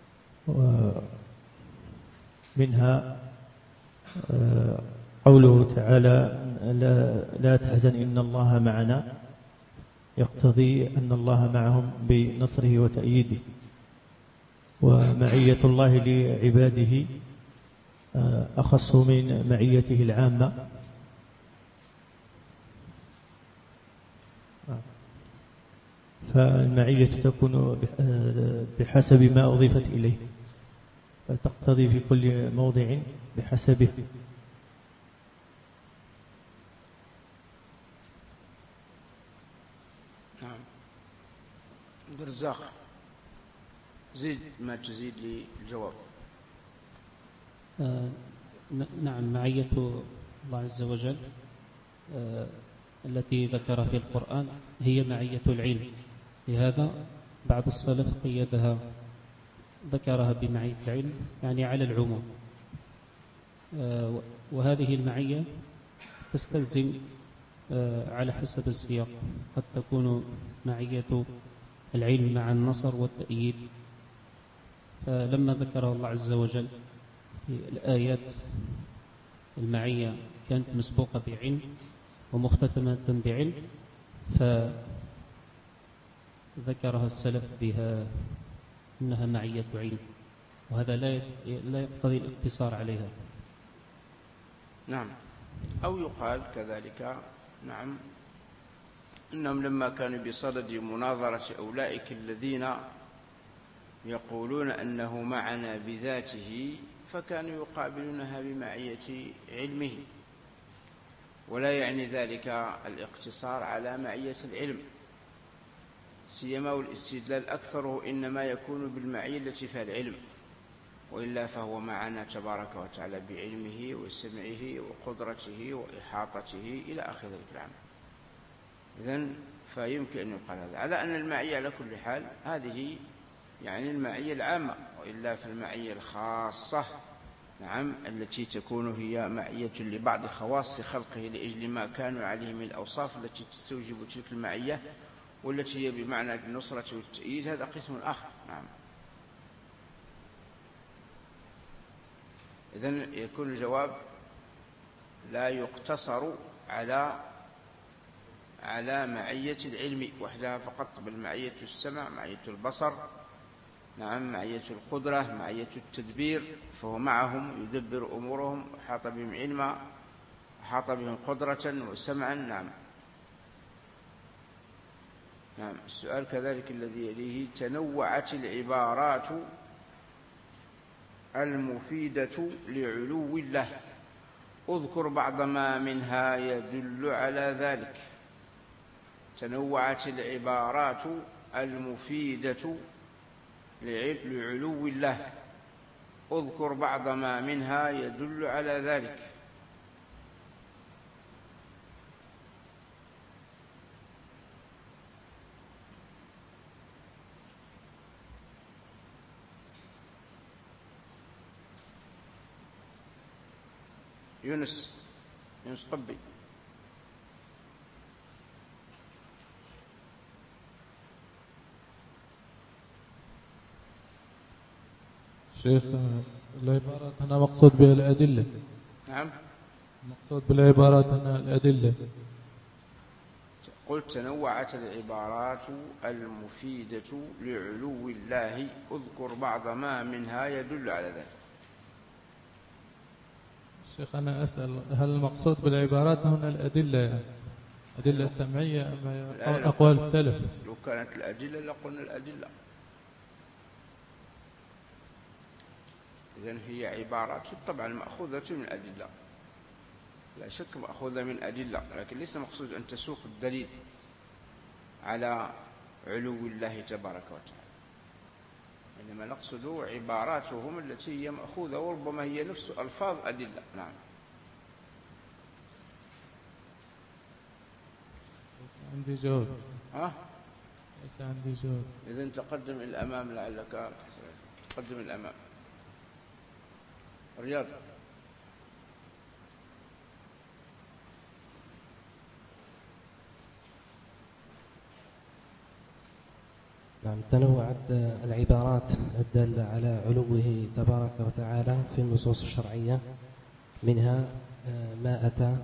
ومنها قوله تعالى لا, لا تحزن إن الله معنا، يقتضي أن الله معهم بنصره وتأييده. ومعية الله لعباده أخص من معيته العامة، فالمعية تكون بحسب ما أضيفت إليه، فتقتضي في كل موضع بحسبه. نعم. برزاق زيد ما تزيد للجواب. آه نعم. معية الله عز وجل آه التي ذكر في القرآن هي معية العلم، لهذا بعض السلف قيدها ذكرها بمعية العلم يعني على العموم. آه وهذه المعية تستلزم آه على حسب السياق، قد تكون معية العلم مع النصر والتأييد، فلما ذكره الله عز وجل في الآيات المعية كانت مسبوقة بعلم، ومختتمة بعلم، فذكرها السلف بها أنها معية علم، وهذا لا لا يقتضي الاقتصار عليها. نعم. أو يقال كذلك نعم إنهم لما كانوا بصدد مناظرة أولئك الذين يقولون أنه معنا بذاته، فكانوا يقابلونها بمعية علمه، ولا يعني ذلك الاقتصار على معية العلم، سيما والاستدلال أكثره إنما يكون بالمعية التي فيها العلم، وإلا فهو معنا تبارك وتعالى بعلمه وسمعه وقدرته وإحاطته إلى آخر الكلام. إذن فيمكن أن يقال هذا على أن المعية على كل حال هذه يعني المعية العامة، وإلا في المعية الخاصة نعم التي تكون هي معية لبعض خواص خلقه لأجل ما كانوا عليه من الأوصاف التي تستوجب تلك المعية، والتي هي بمعنى النصرة والتأييد، هذا قسم آخر. نعم. إذن يكون الجواب لا يقتصر على على معية العلم وحدها فقط، بل معية السمع، معية البصر، نعم معية القدرة، معية التدبير، فهو معهم يدبر أمورهم، وحاط بهم علما، وحاط بهم قدرة وسمعا. نعم. نعم. السؤال كذلك الذي يليه: تنوعت العبارات المفيدة لعلو الله، اذكر بعض ما منها يدل على ذلك. تنوعت العبارات المفيدة لعلو الله، اذكر بعض ما منها يدل على ذلك. يونس يونس قبي. شيخ العبارات هنا مقصود بها الأدلة. نعم. مقصود بالعبارات هنا الأدلة. قلت تنوعت العبارات المفيدة لعلو الله، اذكر بعض ما منها يدل على ذلك. شيخ أنا أسأل هل المقصود بالعبارات هنا الأدلة، يعني أدلة السمعية أم أقوال السلف؟ لو كانت الأدلة لقلنا الأدلة. إذن هي عبارات طبعا مأخوذة من أدلة، لا شك مأخوذة من أدلة، لكن ليس مقصود أن تسوق الدليل على علو الله تبارك وتعالى، إنما نقصد عباراتهم التي هي مأخوذة، وربما هي نفس ألفاظ أدلة. نعم. عندي جواب. ها؟ ليس عندي جواب. إذن تقدم إلى الأمام لعلك تقدم الأمام. رياض. نعم. تنوعت العبارات الدالة على علوه تبارك وتعالى في النصوص الشرعية، منها ما أتى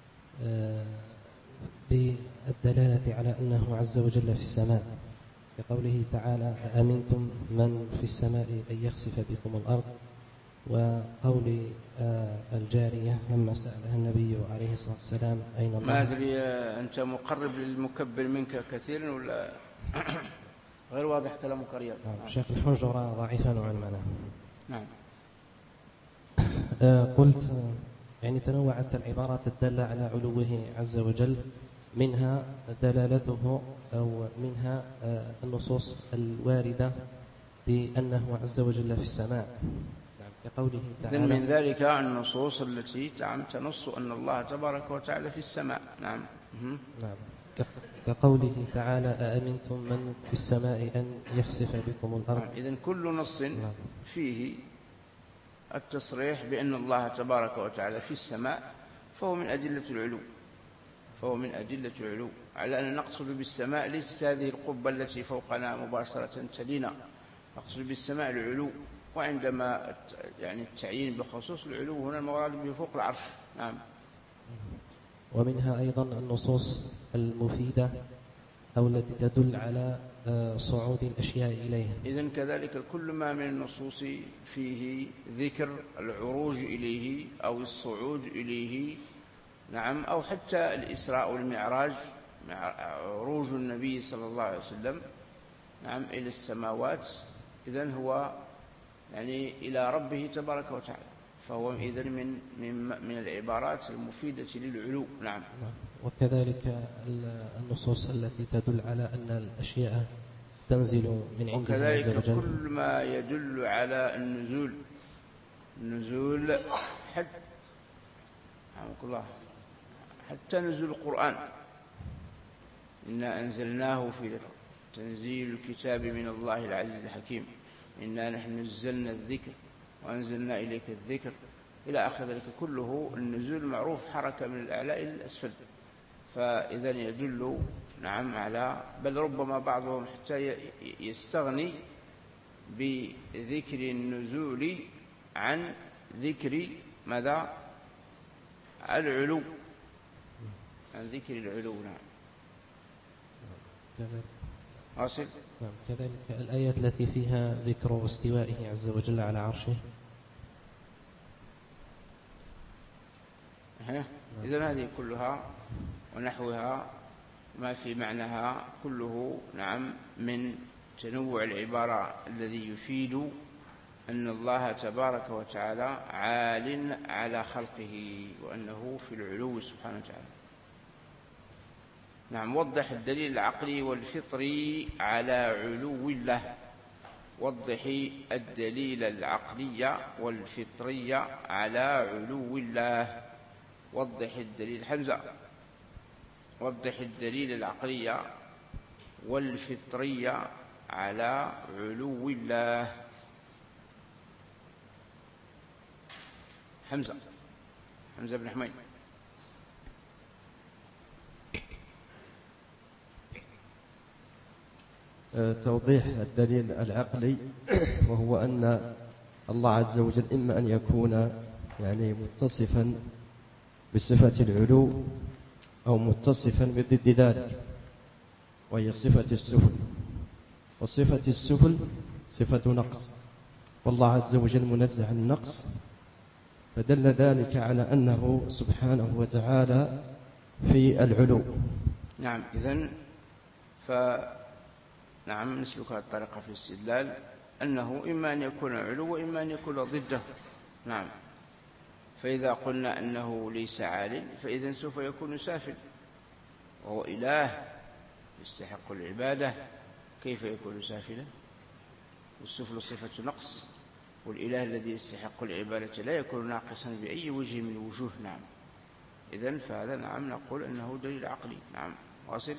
بالدلالة على أنه عز وجل في السماء، كقوله تعالى: أأمنتم من في السماء أن يخسف بكم الأرض، وقول الجارية لما سألها النبي عليه الصلاة والسلام أين الله. ما أدري أنت مقرب للمكبر منك كثيرا ولا غير واضح كلامك رياض؟ نعم. شيخ الحنجرة ضعيفة نوعا ما. نعم. قلت يعني تنوعت العبارات الدالة على علوه عز وجل، منها دلالته أو منها النصوص الواردة بأنه عز وجل في السماء، كقوله تعالى. من ذلك النصوص التي تنص أن الله تبارك وتعالى في السماء. نعم. نعم. كقوله تعالى: أأمنتم من في السماء أن يخسف بكم الأرض. نعم. إذن كل نص فيه التصريح بأن الله تبارك وتعالى في السماء فهو من أدلة العلو، فهو من أدلة العلو، على أن نقصد بالسماء ليست هذه القبة التي فوقنا مباشرة تلينا، نقصد بالسماء العلو. وعندما يعني التعيين بخصوص العلو هنا المراد به فوق العرش. نعم. ومنها أيضا النصوص المفيدة أو التي تدل على صعود الأشياء إليها. إذن كذلك كل ما من النصوص فيه ذكر العروج إليه أو الصعود إليه، نعم، أو حتى الإسراء والمعراج، عروج النبي صلى الله عليه وسلم نعم إلى السماوات، إذن هو يعني إلى ربه تبارك وتعالى، فهو إذن من من من العبارات المفيدة للعلو. نعم. وكذلك النصوص التي تدل على أن الأشياء تنزل من عنده عز وجل، وكذلك كل ما يدل على النزول، النزول حتى الله حتى نزول القرآن، إنا أنزلناه في ليلة تنزيل الكتاب من الله العزيز الحكيم، إنا نحن نزلنا الذكر وأنزلنا إليك الذكر إلى آخر ذلك، كله النزول معروف حركة من الأعلى إلى الأسفل، فإذا يدل نعم على، بل ربما بعضهم حتى يستغني بذكر النزول عن ذكر ماذا؟ العلو، عن ذكر العلو. نعم. كذلك واصل. نعم. كذلك الآية التي فيها ذكر استوائه عز وجل على عرشه. إذن هذه كلها ونحوها ما في معناها كله نعم من تنوع العبارة الذي يفيد أن الله تبارك وتعالى عال على خلقه وأنه في العلو سبحانه وتعالى. نعم. وضح الدليل العقلي والفطري على علو الله، وضحي الدليل العقلي والفطري على علو الله. وضح الدليل حمزة، وضح الدليل العقلي والفطري على علو الله. حمزة حمزة بن حميد. توضيح الدليل العقلي، وهو أن الله عز وجل إما أن يكون يعني متصفا بصفة العلو أو متصفا بضد ذلك، وهي صفة السفل. وصفة السفل صفة نقص، والله عز وجل منزه عن النقص، فدل ذلك على أنه سبحانه وتعالى في العلو. نعم. إذن ف نعم نسلك الطريقة في الاستدلال أنه إما أن يكون علو وإما أن يكون ضده. نعم. فإذا قلنا أنه ليس عال فإذن سوف يكون سافل، وهو إله يستحق العبادة، كيف يكون سافلا؟ والسفل صفة نقص، والإله الذي يستحق العبادة لا يكون ناقصا بأي وجه من الوجوه. نعم. إذن فهذا نعم نقول أنه دليل عقلي. نعم. واصل.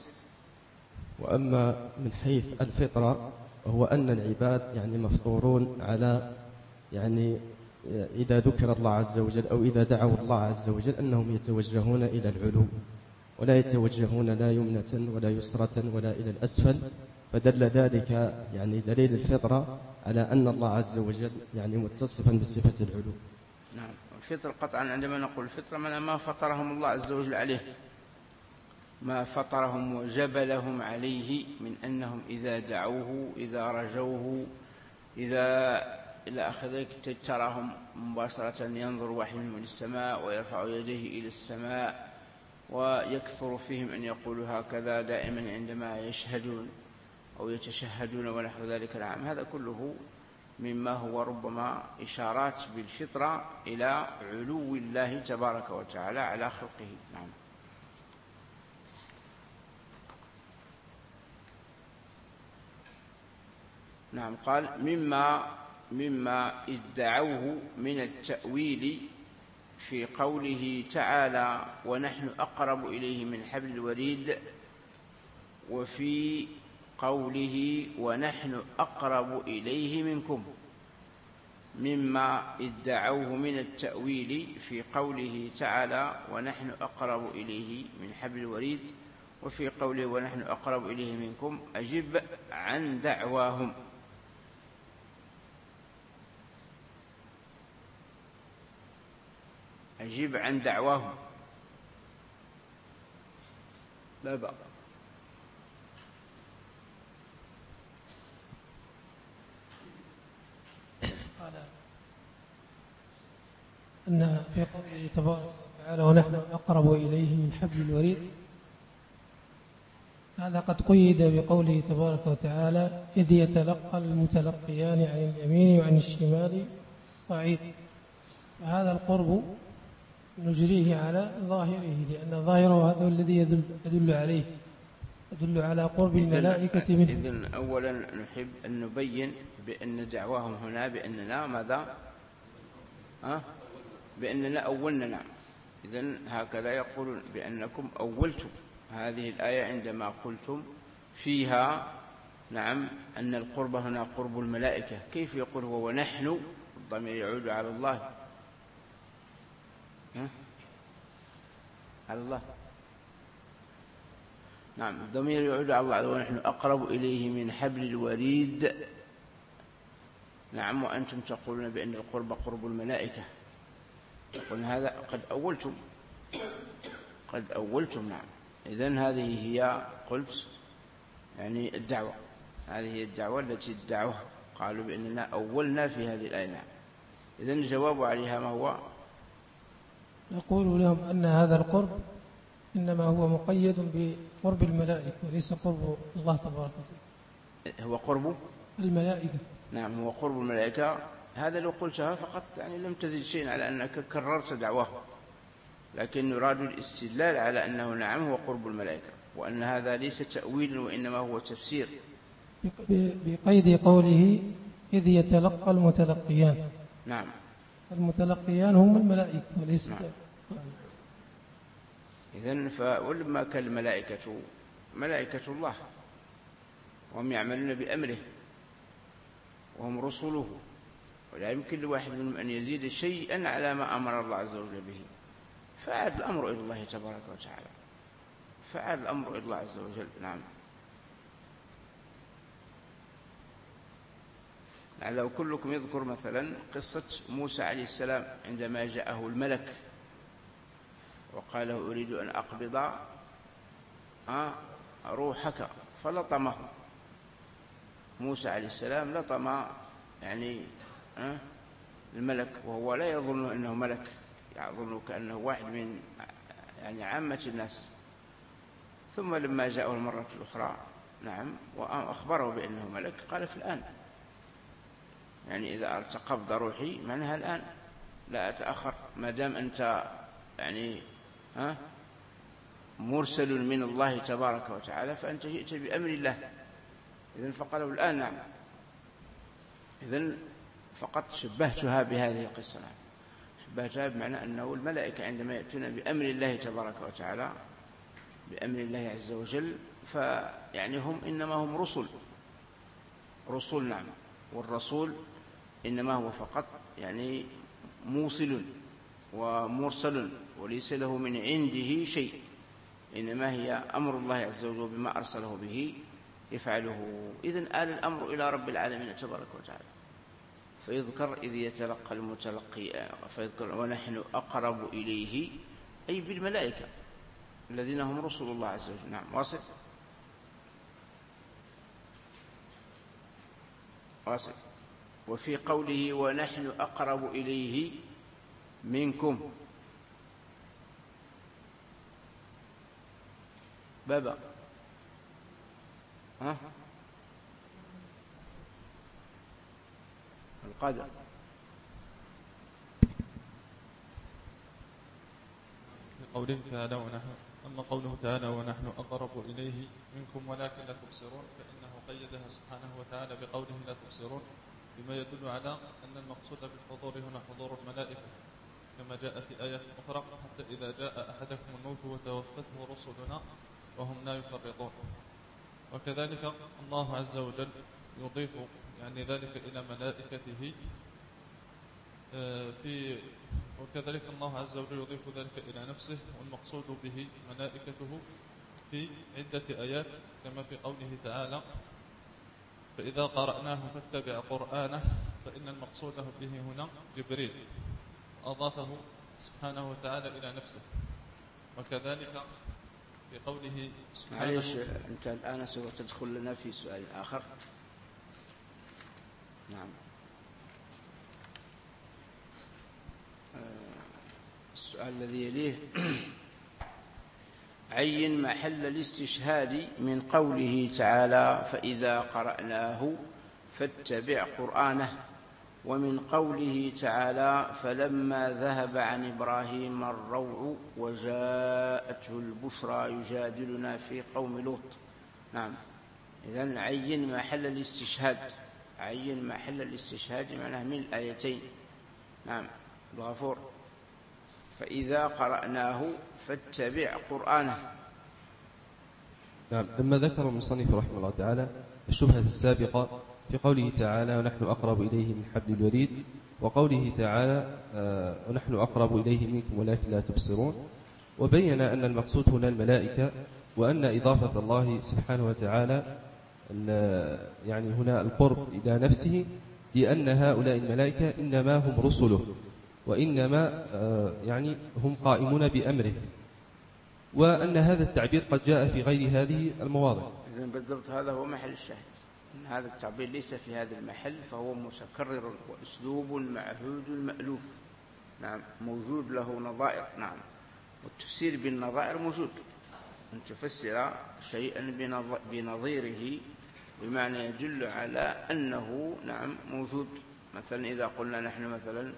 وأما من حيث الفطرة وهو أن العباد يعني مفطورون على يعني إذا ذكر الله عز وجل أو إذا دعوا الله عز وجل أنهم يتوجهون إلى العلو، ولا يتوجهون لا يمنة ولا يسرة ولا إلى الأسفل، فدل ذلك يعني دليل الفطرة على أن الله عز وجل يعني متصفا بصفة العلو. نعم. الفطر قطعا عندما نقول الفطرة ما فطرهم الله عز وجل عليه، ما فطرهم وجبلهم عليه من أنهم إذا دعوه إذا رجوه إذا إلى آخر ذلك تراهم مباشرة ينظر واحد منهم إلى السماء ويرفع يديه إلى السماء، ويكثر فيهم أن يقولوا هكذا دائما عندما يشهدون أو يتشهدون ونحو ذلك. نعم. هذا كله مما هو ربما إشارات بالفطرة إلى علو الله تبارك وتعالى على خلقه. نعم. نعم. قال مما مما ادعوه من التأويل في قوله تعالى ونحن أقرب إليه من حبل الوريد، وفي قوله ونحن أقرب إليه منكم. مما ادعوه من التأويل في قوله تعالى ونحن أقرب إليه من حبل الوريد، وفي قوله ونحن أقرب إليه منكم، أجب عن دعواهم. أجب عن دعواهم لا بأ. قال أن في قوله تبارك وتعالى ونحن أقرب إليه من حبل الوريد، هذا قد قيد بقوله تبارك وتعالى إذ يتلقى المتلقيان عن اليمين وعن الشمال قعيد. وهذا القرب نجريه على ظاهره، لأن ظاهره هذا الذي يدل, يدل عليه يدل على قرب الملائكة منه. إذن أولا نحب أن نبين بأن دعواهم هنا بأننا ماذا؟ أه؟ بأننا أولنا. نعم. إذن هكذا يقولون بأنكم أولتم هذه الآية عندما قلتم فيها نعم أن القرب هنا قرب الملائكة. كيف يقول هو ونحن؟ الضمير يعود على الله. أه؟ على الله. نعم الضمير يعود على الله ونحن أقرب إليه من حبل الوريد. نعم وأنتم تقولون بأن القرب قرب الملائكة، تقولون هذا قد أولتم قد أولتم. نعم إذن هذه هي قلت يعني الدعوة، هذه هي الدعوة التي ادعوها، قالوا بأننا أولنا في هذه الآية. نعم إذن الجواب عليها ما هو؟ نقول لهم أن هذا القرب إنما هو مقيد بقرب الملائكة وليس قرب الله تبارك وتعالى. هو قرب الملائكة. نعم هو قرب الملائكة. هذا لو قلتها فقط يعني لم تزد شيء على أنك كررت دعواه، لكن نراد الاستدلال على أنه نعم هو قرب الملائكة، وأن هذا ليس تأويل وإنما هو تفسير. بقيد قوله إذ يتلقى المتلقيان. نعم المتلقيان هم الملائكة وليس. نعم. إذن فولما كان الملائكة ملائكة الله وهم يعملون بأمره وهم رسوله، ولا يمكن لواحد منهم أن يزيد شيئا على ما أمر الله عز وجل به، فعاد الأمر إلى الله تبارك وتعالى، فعاد الأمر إلى الله عز وجل. نعم لو كلكم يذكر مثلا قصة موسى عليه السلام عندما جاءه الملك وقال له أريد أن أقبض روحك فلطمه موسى عليه السلام، لطم يعني الملك وهو لا يظن أنه ملك، يظن كأنه واحد من يعني عامة الناس. ثم لما جاءه المرة الأخرى نعم وأخبره بأنه ملك قال في الآن، يعني إذا أردت قبض روحي معناها الآن لا أتأخر، ما دام أنت يعني ها مرسل من الله تبارك وتعالى فأنت جئت بأمر الله. إذن فقالوا الآن. نعم إذن فقط شبهتها بهذه القصة. نعم شبهتها بمعنى أنه الملائكة عندما يأتون بأمر الله تبارك وتعالى بأمر الله عز وجل فيعني هم إنما هم رسل رسل. نعم والرسول إنما هو فقط يعني موصل ومرسل وليس له من عنده شيء، إنما هي أمر الله عز وجل بما أرسله به يفعله. إذن آل الأمر إلى رب العالمين تبارك وتعالى. فيذكر إذ يتلقى المتلقي، فيذكر ونحن أقرب إليه أي بالملائكة الذين هم رسل الله عز وجل. نعم واصل واصل. وفي قوله ونحن أقرب إليه منكم بابا ها القدر. قوله تعالى ونحن، أما قوله تعالى ونحن أقرب إليه منكم ولكن لا تبصرون، فإنه قيدها سبحانه وتعالى بقوله لا تبصرون بما يدل على أن المقصود بالحضور هنا حضور الملائكة، كما جاء في آية أخرى حتى إذا جاء أحدكم الموت وتوفته رسلنا وهم لا يفرطون. وكذلك الله عز وجل يضيف يعني ذلك إلى ملائكته في وكذلك الله عز وجل يضيف ذلك إلى نفسه، والمقصود به ملائكته في عدة آيات كما في قوله تعالى فإذا قرأناه فاتبع قرآنه، فإن المقصود به هنا جبريل أضافه سبحانه وتعالى إلى نفسه. وكذلك في قوله سبحانه. معليش أنت الآن سوف تدخل لنا في سؤال آخر. نعم. السؤال الذي يليه عين محل الاستشهاد من قوله تعالى فإذا قرأناه فاتبع قرآنه، ومن قوله تعالى فلما ذهب عن إبراهيم الروع وجاءته البشرى يجادلنا في قوم لوط. نعم. إذن عين محل الاستشهاد، عين محل الاستشهاد معناه من الآيتين. نعم. الغفور فإذا قرأناه فاتبع قرآنه. نعم. لما ذكر المصنف رحمه الله تعالى الشبهة السابقة في قوله تعالى ونحن أقرب إليه من حبل الوريد، وقوله تعالى آه ونحن أقرب إليه منكم ولكن لا تبصرون، وبين أن المقصود هنا الملائكة، وأن إضافة الله سبحانه وتعالى يعني هنا القرب إلى نفسه، لأن هؤلاء الملائكة إنما هم رسله، وإنما آه يعني هم قائمون بأمره، وأن هذا التعبير قد جاء في غير هذه المواضع. إذن بالضبط هذا هو محل الشاهد، إن هذا التعبير ليس في هذا المحل، فهو متكرر وأسلوب معهود مألوف. نعم. موجود له نظائر. نعم. والتفسير بالنظائر موجود، أن تفسر شيئا بنظيره بمعنى يدل على أنه نعم موجود. مثلا إذا قلنا نحن مثلا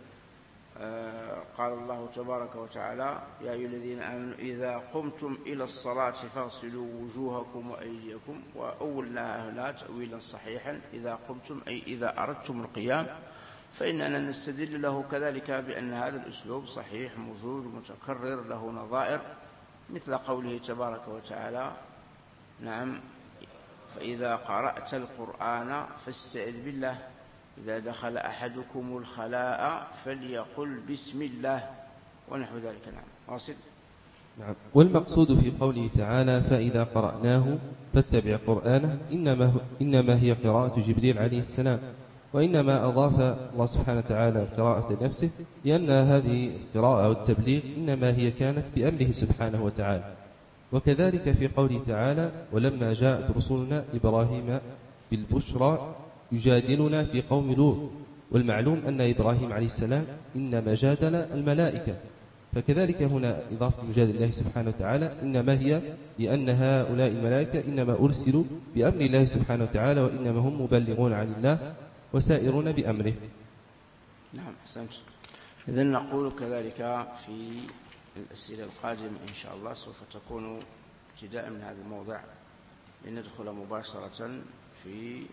آه قال الله تبارك وتعالى يا أيها الذين آمنوا إذا قمتم إلى الصلاة فاغسلوا وجوهكم وأيديكم، وأولناها هنا تأويلا صحيحا إذا قمتم أي إذا أردتم القيام، فإننا نستدل له كذلك بأن هذا الأسلوب صحيح موجود متكرر له نظائر، مثل قوله تبارك وتعالى نعم فإذا قرأت القرآن فاستعذ بالله، إذا دخل أحدكم الخلاء فليقل بسم الله، ونحو ذلك. نعم. واصل. نعم. والمقصود في قوله تعالى فإذا قرأناه فاتبع قرآنه إنما, إنما هي قراءة جبريل عليه السلام، وإنما أضاف الله سبحانه وتعالى قراءة نفسه لأن هذه القراءة والتبليغ إنما هي كانت بأمره سبحانه وتعالى. وكذلك في قوله تعالى ولما جاءت رسلنا إبراهيم بالبشرى يجادلنا في قوم لوط، والمعلوم أن إبراهيم عليه السلام إنما جادل الملائكة، فكذلك هنا إضافة مجادل الله سبحانه وتعالى إنما هي لأن هؤلاء الملائكة إنما أرسلوا بأمر الله سبحانه وتعالى، وإنما هم مبلغون عن الله وسائرون بأمره. نعم. أحسنت. إذن نقول كذلك في الأسئلة القادمة إن شاء الله سوف تكون ابتداء من هذا الموضع لندخل مباشرة في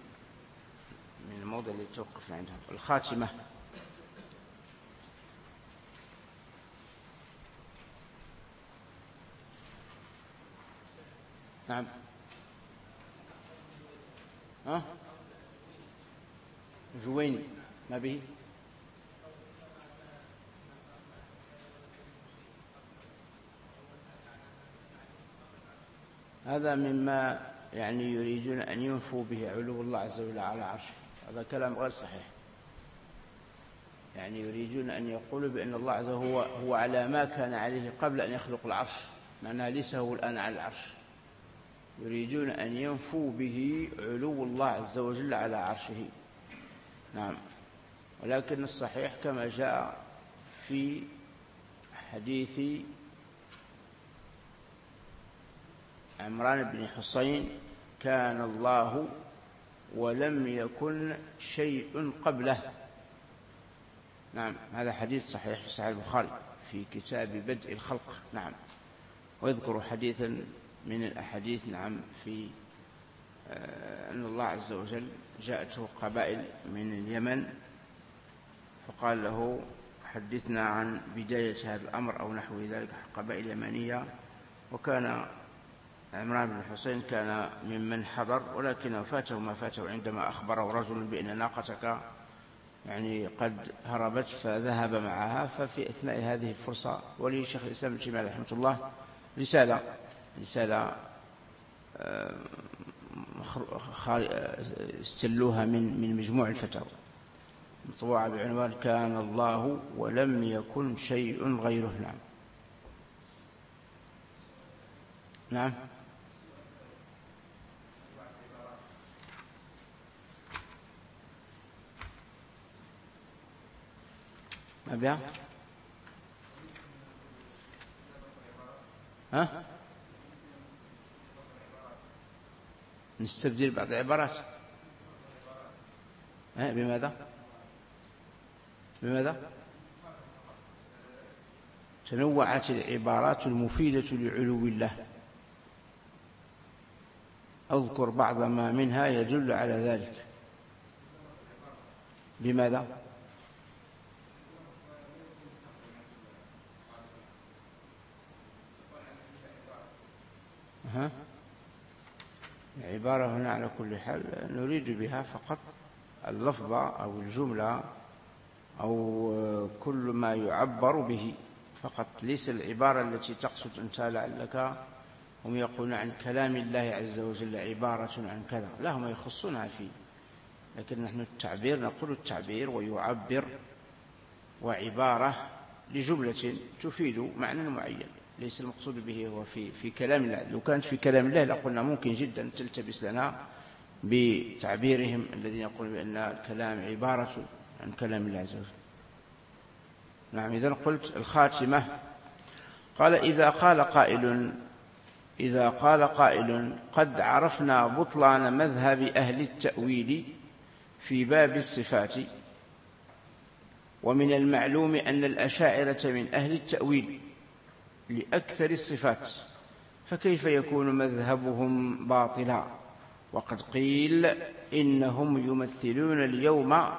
من الموضع اللي توقفنا عندها الخاتمة. نعم. ها جوين ما به هذا مما يعني يريدون أن ينفوا به علو الله عز وجل على عرشه، هذا كلام غير صحيح. يعني يريدون أن يقولوا بأن الله عز وجل هو, هو على ما كان عليه قبل أن يخلق العرش، معناه ليس هو الآن على العرش. يريدون أن ينفوا به علو الله عز وجل على عرشه. نعم. ولكن الصحيح كما جاء في حديث عمران بن حسين كان الله ولم يكن شيء قبله. نعم. هذا حديث صحيح في صحيح البخاري في كتاب بدء الخلق. نعم. ويذكر حديثا من الأحاديث نعم في أن الله عز وجل جاءته قبائل من اليمن فقال له حدثنا عن بداية هذا الأمر أو نحو ذلك، قبائل يمنية. وكان عمران بن حسين كان ممن حضر، ولكن فاته ما فاته عندما أخبره رجل بأن ناقتك يعني قد هربت فذهب معها. ففي أثناء هذه الفرصة ولي شيخ الإسلام ابن تيمية رحمه الله رسالة رسالة استلوها من من مجموع الفتاوى مطبوعة بعنوان كان الله ولم يكن شيء غيره. نعم. نعم. ما بيها ها نستبدل بعض العبارات. ها بماذا بماذا تنوعت العبارات المفيدة لعلو الله. أذكر بعض ما منها يدل على ذلك. بماذا ها العبارة هنا على كل حال نريد بها فقط اللفظة أو الجملة أو كل ما يعبر به فقط، ليس العبارة التي تقصد أنت لعلك هم يقولون عن كلام الله عز وجل عبارة عن كذا، لا هم يخصونها فيه، لكن نحن التعبير نقول التعبير ويعبر وعبارة لجملة تفيد معنى معين، ليس المقصود به هو في في كلام الله. لو كانت في كلام الله لقلنا ممكن جدا تلتبس لنا بتعبيرهم الذين يقولون بأن الكلام عبارة عن كلام الله عز وجل. نعم. إذن قلت الخاتمة. قال إذا قال قائل إذا قال قائل قد عرفنا بطلان مذهب أهل التأويل في باب الصفات، ومن المعلوم أن الأشاعرة من أهل التأويل لأكثر الصفات، فكيف يكون مذهبهم باطلا وقد قيل إنهم يمثلون اليوم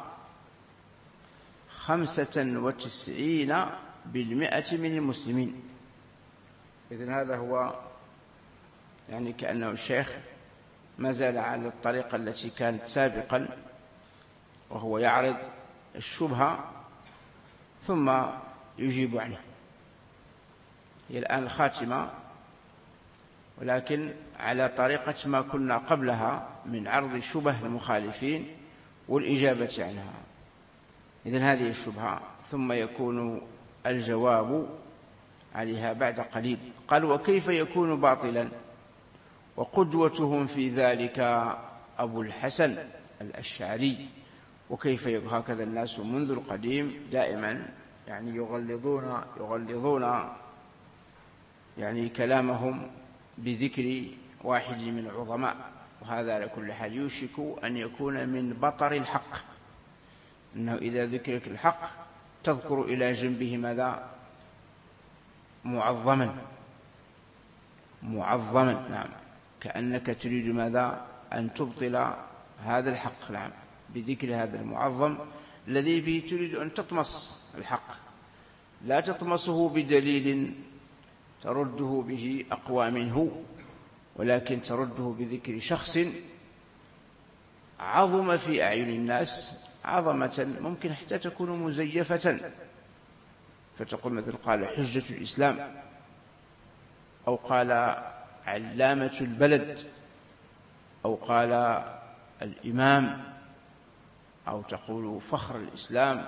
خمسة وتسعين بالمئة من المسلمين. إذن هذا هو يعني كأنه الشيخ ما زال على الطريقة التي كانت سابقا، وهو يعرض الشبهة ثم يجيب عنها. هي الآن الخاتمة، ولكن على طريقة ما كنا قبلها من عرض شبه المخالفين والإجابة عنها. إذن هذه الشبهة، ثم يكون الجواب عليها بعد قليل. قال وكيف يكون باطلا وقدوتهم في ذلك أبو الحسن الأشعري. وكيف هكذا الناس منذ القديم دائما يعني يغلظون يغلظون يعني كلامهم بذكر واحد من العظماء، وهذا على كل حال يوشك أن يكون من بطر الحق، أنه إذا ذكرك الحق تذكر إلى جنبه ماذا معظما معظما نعم، كأنك تريد ماذا أن تبطل هذا الحق، نعم، بذكر هذا المعظم الذي به تريد أن تطمس الحق، لا تطمسه بدليل ترده به أقوى منه، ولكن ترده بذكر شخص عظم في أعين الناس عظمة ممكن حتى تكون مزيفة، فتقول مثل قال حجة الإسلام، أو قال علامة البلد، أو قال الإمام، أو تقول فخر الإسلام.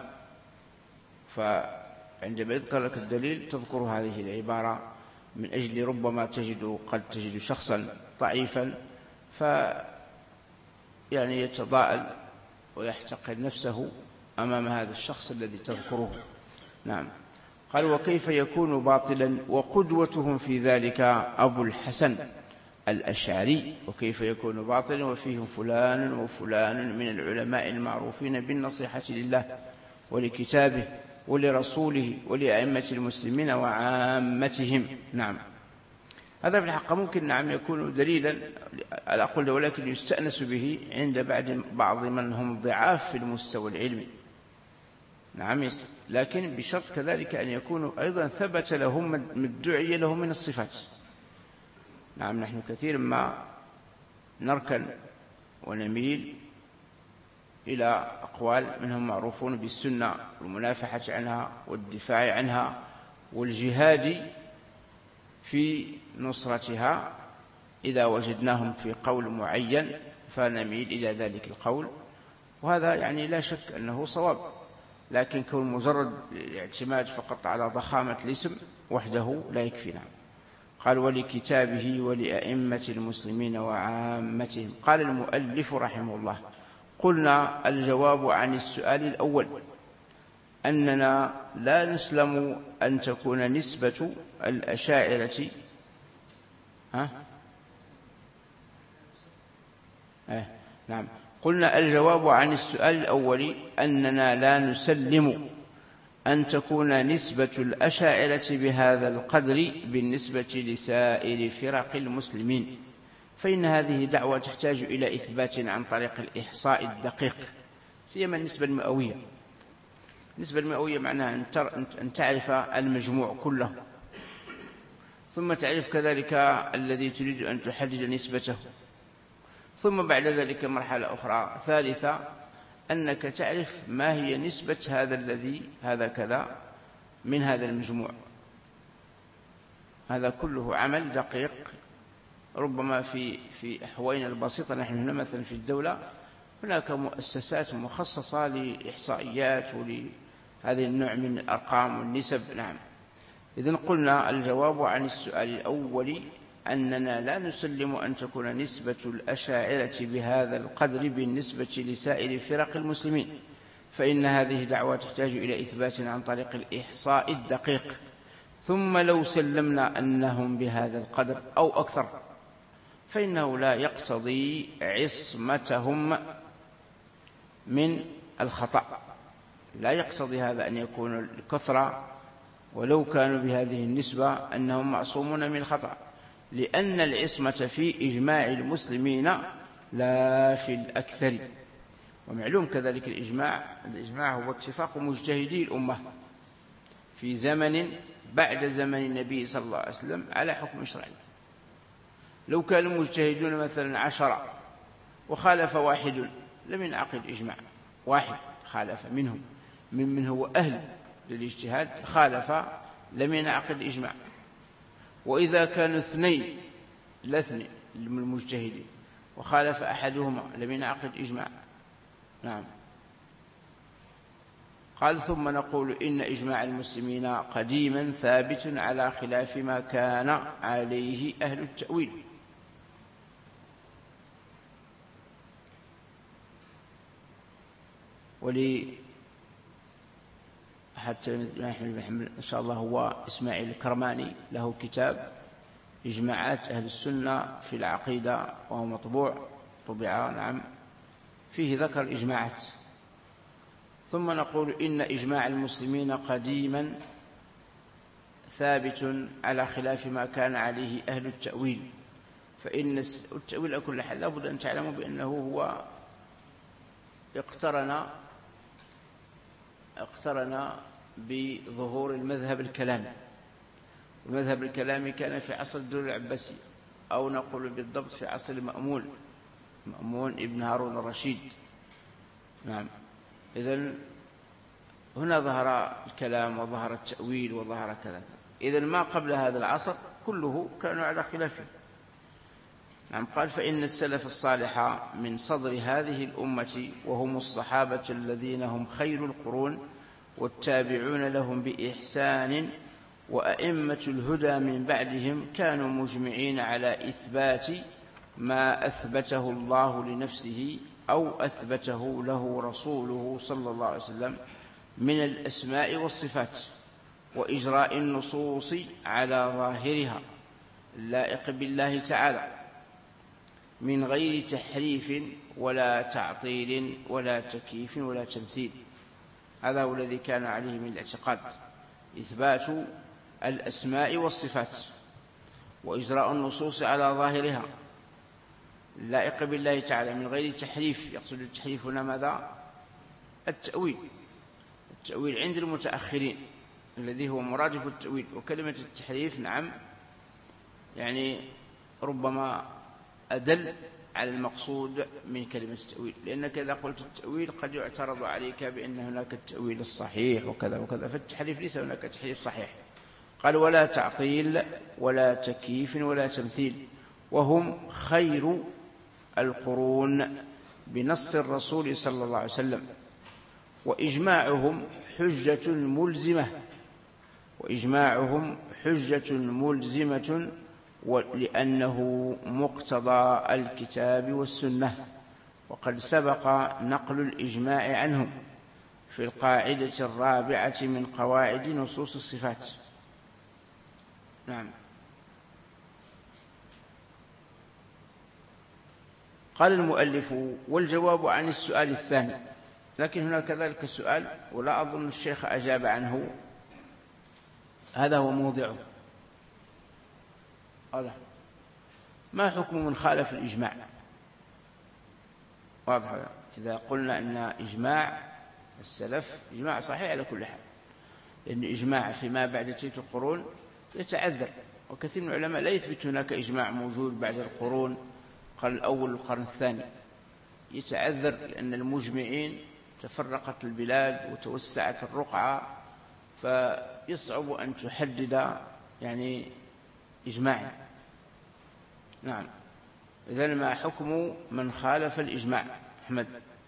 فعندما يذكر لك الدليل تذكر هذه العبارة من أجل ربما تجد قد تجد شخصا ضعيفا ف يعني يتضاءل ويحتقر نفسه أمام هذا الشخص الذي تذكره. نعم. قال وكيف يكون باطلا وقدوتهم في ذلك أبو الحسن الأشعري. وكيف يكون باطلا وفيهم فلان وفلان من العلماء المعروفين بالنصيحة لله ولكتابه ولرسوله ولأئمة المسلمين وعامتهم. نعم. هذا في الحق ممكن نعم يكون دليلا على أقول، ولكن يستأنس به عند بعد بعض من هم ضعاف في المستوى العلمي. نعم، لكن بشرط كذلك أن يكونوا أيضا ثبت لهم ما ادعي لهم من الصفات. نعم. نحن كثير ما نركن ونميل إلى أقوال منهم معروفون بالسنة والمنافحة عنها والدفاع عنها والجهاد في نصرتها، إذا وجدناهم في قول معين فنميل إلى ذلك القول، وهذا يعني لا شك أنه صواب، لكن كون مجرد الاعتماد فقط على ضخامة الاسم وحده لا يكفي. نعم. قال ولكتابه ولأئمة المسلمين وعامتهم. قال المؤلف رحمه الله: قلنا الجواب عن السؤال الأول أننا لا نسلم أن تكون نسبة الأشاعرة ها؟ آه. نعم قلنا الجواب عن السؤال الأول أننا لا نسلم أن تكون نسبة الأشاعرة بهذا القدر بالنسبة لسائر فرق المسلمين، فإن هذه دعوة تحتاج إلى إثبات عن طريق الإحصاء الدقيق، سيما النسبة المئوية. النسبة المئوية معناها أن تعرف المجموع كله، ثم تعرف كذلك الذي تريد أن تحدد نسبته، ثم بعد ذلك مرحلة أخرى ثالثة أنك تعرف ما هي نسبة هذا الذي هذا كذا من هذا المجموع. هذا كله عمل دقيق. ربما في في أحوالنا البسيطة، نحن هنا مثلا في الدولة هناك مؤسسات مخصصة لإحصائيات ولهذا النوع من الأرقام والنسب. نعم إذن قلنا الجواب عن السؤال الأول أننا لا نسلم أن تكون نسبة الأشاعرة بهذا القدر بالنسبة لسائر فرق المسلمين، فإن هذه دعوة تحتاج إلى إثبات عن طريق الإحصاء الدقيق. ثم لو سلمنا أنهم بهذا القدر أو أكثر فإنه لا يقتضي عصمتهم من الخطأ، لا يقتضي هذا أن يكون الكثرة ولو كانوا بهذه النسبة أنهم معصومون من الخطأ، لأن العصمة في إجماع المسلمين لا في الأكثر. ومعلوم كذلك الإجماع الإجماع هو اتفاق مجتهدي الأمة في زمن بعد زمن النبي صلى الله عليه وسلم على حكم شرعي. لو كانوا مجتهدون مثلا عشرة وخالف واحد لم ينعقد إجماع، واحد خالف منهم ممن هو أهل للاجتهاد خالف لم ينعقد إجماع. وإذا كانوا اثنين لاثنين من المجتهدين وخالف أحدهما لم ينعقد إجماع. نعم قال ثم نقول إن إجماع المسلمين قديما ثابت على خلاف ما كان عليه أهل التأويل. ولي حتى إن شاء الله هو إسماعيل الكرماني له كتاب إجماعات أهل السنة في العقيدة وهو مطبوع طبع نعم فيه ذكر إجماعات. ثم نقول إن إجماع المسلمين قديما ثابت على خلاف ما كان عليه أهل التأويل، فإن التأويل على كل حال لابد أن تعلموا بأنه هو اقترن اقترن بظهور المذهب الكلامي. المذهب الكلامي كان في عصر الدولة العباسية، أو نقول بالضبط في عصر المأمون مأمون ابن هارون الرشيد. نعم إذن هنا ظهر الكلام وظهر التأويل وظهر كذا كذا. إذن ما قبل هذا العصر كله كانوا على خلافه. نعم قال فإن السلف الصالح من صدر هذه الأمة وهم الصحابة الذين هم خير القرون والتابعون لهم بإحسان وأئمة الهدى من بعدهم كانوا مجمعين على إثبات ما أثبته الله لنفسه أو أثبته له رسوله صلى الله عليه وسلم من الأسماء والصفات، وإجراء النصوص على ظاهرها اللائق بالله تعالى من غير تحريف ولا تعطيل ولا تكييف ولا تمثيل. هذا هو الذي كان عليه من الاعتقاد، إثبات الأسماء والصفات وإجراء النصوص على ظاهرها اللائق بالله تعالى من غير تحريف. يقصد التحريف هنا ماذا؟ التأويل. التأويل عند المتأخرين الذي هو مرادف التأويل. وكلمة التحريف نعم يعني ربما أدل على المقصود من كلمة التأويل، لأنك إذا قلت التأويل قد يعترض عليك بأن هناك التأويل الصحيح وكذا وكذا، فالتحريف ليس هناك تحريف صحيح. قال ولا تعطيل ولا تكييف ولا تمثيل، وهم خير القرون بنص الرسول صلى الله عليه وسلم، وإجماعهم حجة ملزمة وإجماعهم حجة ملزمة لأنه مقتضى الكتاب والسنة، وقد سبق نقل الإجماع عنهم في القاعدة الرابعة من قواعد نصوص الصفات. نعم. قال المؤلف: والجواب عن السؤال الثاني. لكن هنا كذلك السؤال، ولا أظن الشيخ أجاب عنه، هذا هو موضعه. أولا. ما حكم من خالف الإجماع؟ واضح. إذا قلنا أن إجماع السلف إجماع صحيح على كل حال، لأن إجماع فيما بعد تلك القرون يتعذر، وكثير من العلماء لا يثبت هناك إجماع موجود بعد القرون القرن الأول والقرن الثاني، يتعذر لأن المجمعين تفرقت البلاد وتوسعت الرقعة، فيصعب أن تحدد يعني إجماع. نعم. إذن ما حكم من خالف الإجماع؟ أحمد.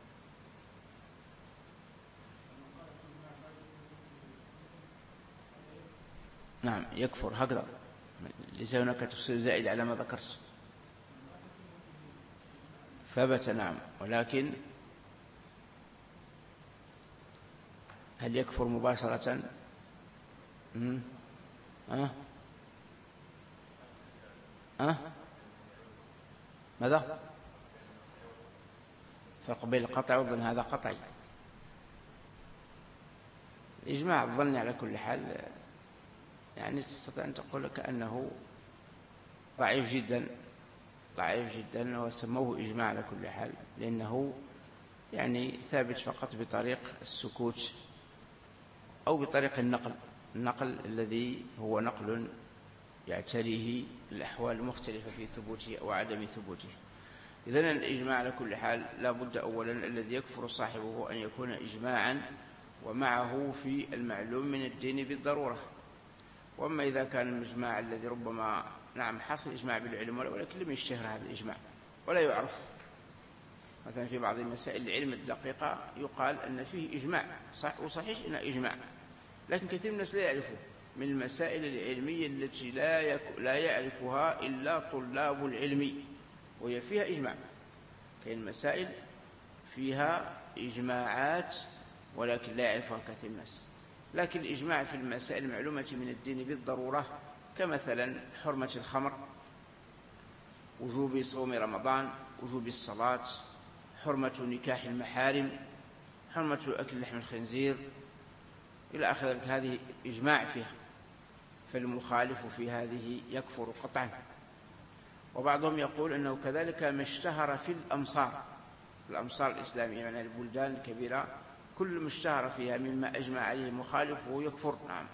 نعم يكفر، هكذا، ليس هناك تفسير زائد على ما ذكرت. ثبت، نعم، ولكن هل يكفر مباشرة؟ أه؟ أه؟ ماذا؟ فرق بين القطع والظن، هذا قطعي. الإجماع الظني على كل حال يعني تستطيع أن تقول كأنه ضعيف جدا ضعيف جدا وسموه إجماع على كل حال، لأنه يعني ثابت فقط بطريق السكوت أو بطريق النقل النقل الذي هو نقل يعتريه الأحوال المختلفة في ثبوته أو عدم ثبوته. إذن الإجماع على كل حال لا بد أولا الذي يكفر صاحبه أن يكون إجماعا ومعه في المعلوم من الدين بالضرورة. وأما إذا كان الإجماع الذي ربما نعم حصل إجماع بالعلم ولكن لم يشتهر هذا الإجماع ولا يعرف، مثلا في بعض مسائل العلم الدقيقة يقال أن فيه إجماع صح وصحيح إنه إجماع، لكن كثير من الناس لا يعرفه، من المسائل العلمية التي لا يك... لا يعرفها إلا طلاب العلم وهي فيها إجماع. كاين مسائل فيها إجماعات ولكن لا يعرفها كثير من الناس، لكن الإجماع في المسائل المعلومة من الدين بالضرورة كمثلا حرمة الخمر، وجوب صوم رمضان، وجوب الصلاة، حرمة نكاح المحارم، حرمة أكل لحم الخنزير إلى آخر ذلك، هذه إجماع فيها، فالمخالف في هذه يكفر قطعا. وبعضهم يقول أنه كذلك ما اشتهر في الأمصار الأمصار الإسلامية، يعني البلدان الكبيرة كل ما اشتهر فيها مما أجمع عليه المخالف وهو يكفر. نعم.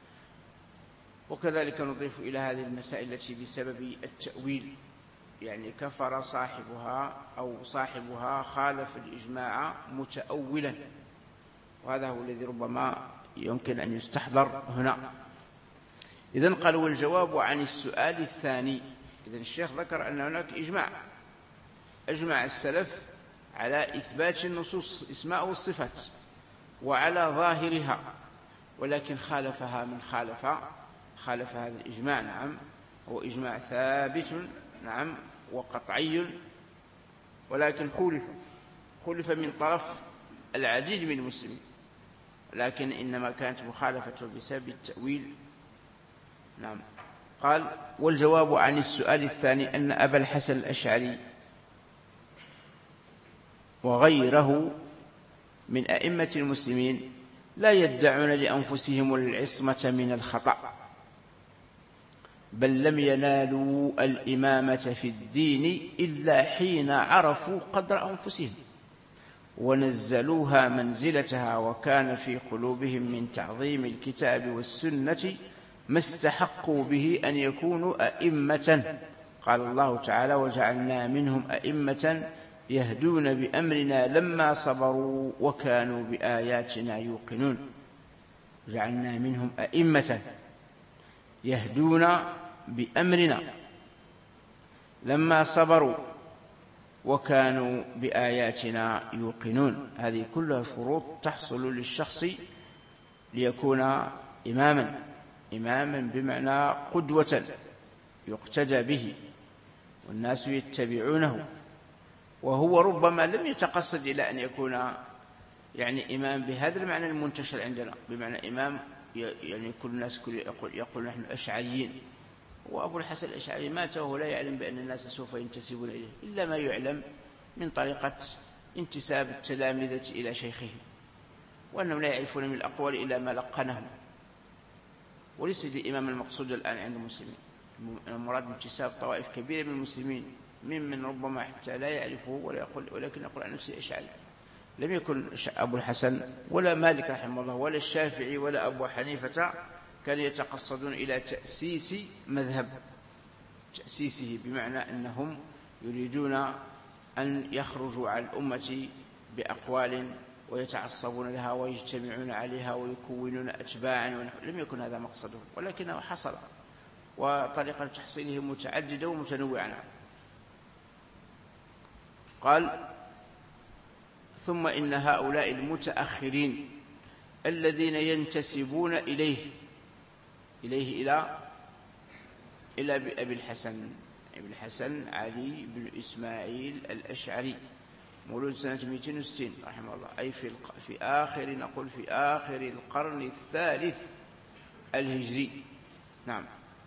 وكذلك نضيف إلى هذه المسائل التي بسبب التأويل يعني كفر صاحبها أو صاحبها خالف الإجماع متأولا، وهذا هو الذي ربما يمكن أن يستحضر هنا. إذن قال: والجواب عن السؤال الثاني. إذن الشيخ ذكر أن هناك إجماع، أجمع السلف على إثبات النصوص الأسماء والصفات وعلى ظاهرها، ولكن خالفها من خالف خالف هذا الإجماع. نعم، هو إجماع ثابت نعم وقطعي، ولكن خولف خولف من طرف العديد من المسلمين، لكن إنما كانت مخالفته بسبب التأويل. نعم. قال: والجواب عن السؤال الثاني أن أبا الحسن الأشعري وغيره من أئمة المسلمين لا يدعون لأنفسهم العصمة من الخطأ، بل لم ينالوا الإمامة في الدين إلا حين عرفوا قدر أنفسهم ونزلوها منزلتها، وكان في قلوبهم من تعظيم الكتاب والسنة ما استحقوا به أن يكونوا أئمة. قال الله تعالى: وجعلنا منهم أئمة يهدون بأمرنا لما صبروا وكانوا بآياتنا يوقنون. جعلنا منهم أئمة يهدون بأمرنا لما صبروا وكانوا بآياتنا يوقنون. هذه كلها شروط تحصل للشخص ليكون إماما إماما بمعنى قدوة يقتدى به والناس يتبعونه، وهو ربما لم يتقصد إلى أن يكون يعني إمام بهذا المعنى المنتشر عندنا، بمعنى إمام يعني كل الناس كل يقول, يقول نحن أشعريين، وأبو الحسن الأشعري مات وهو لا يعلم بأن الناس سوف ينتسبون إليه إلا ما يعلم من طريقة انتساب التلامذة إلى شيخهم، وأنهم لا يعرفون من الأقوال إلا ما لقنهم، وليس الإمام المقصود الآن عند المسلمين. المراد انتساب طوائف كبيرة من المسلمين ممن ربما حتى لا يعرفه ولا يقول، ولكن يقول عن نفسه أشعري. لم يكن أبو الحسن ولا مالك رحمه الله ولا الشافعي ولا أبو حنيفة كانوا يتقصدون إلى تأسيس مذهب، تأسيسه بمعنى أنهم يريدون أن يخرجوا على الأمة بأقوال ويتعصبون لها ويجتمعون عليها ويكونون أتباعا، لم يكن هذا مقصدهم، ولكنه حصل، وطريقة تحصيله متعددة ومتنوعة. قال: ثم إن هؤلاء المتأخرين الذين ينتسبون إليه إليه إلى إلى أبي الحسن أبي الحسن علي بن إسماعيل الأشعري مولود سنة مئتين وستين رحمه الله، أي في في آخر نقول في آخر القرن الثالث الهجري. نعم،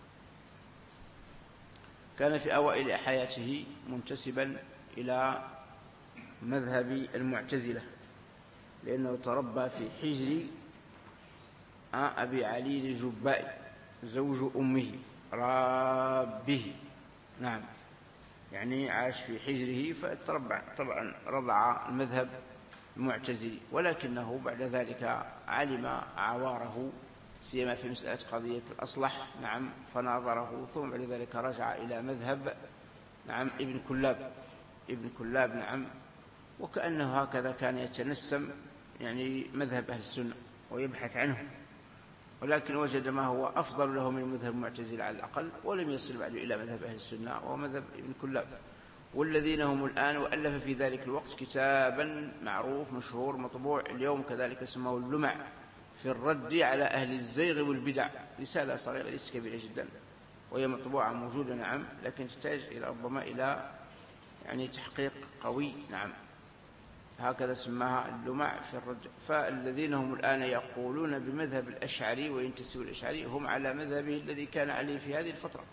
كان في أوائل حياته منتسبا إلى مذهب المعتزلة، لأنه تربى في حجر أبي علي الجبائي زوج أمه رابه. نعم، يعني عاش في حجره فتربى، طبعا رضع المذهب المعتزلي، ولكنه بعد ذلك علم عواره سيما في مسألة قضية الأصلح. نعم، فناظره، ثم بعد ذلك رجع إلى مذهب نعم ابن كلاب ابن كلاب نعم، وكأنه هكذا كان يتنسم يعني مذهب أهل السنة ويبحث عنه، ولكن وجد ما هو أفضل له من مذهب المعتزلة على الأقل، ولم يصل بعد إلى مذهب أهل السنة وهو مذهب ابن كلاب، والذين هم الآن. وألف في ذلك الوقت كتابا معروف مشهور مطبوع اليوم كذلك اسمه اللمع في الرد على أهل الزيغ والبدع، رسالة صغيرة ليست كبيرة جدا، وهي مطبوعة موجودة نعم، لكن تحتاج إلى ربما إلى يعني تحقيق قوي. نعم، هكذا سماها اللمع في الرد. فالذين هم الآن يقولون بمذهب الأشعري وينتسبوا الأشعري هم على مذهبه الذي كان عليه في هذه الفترة.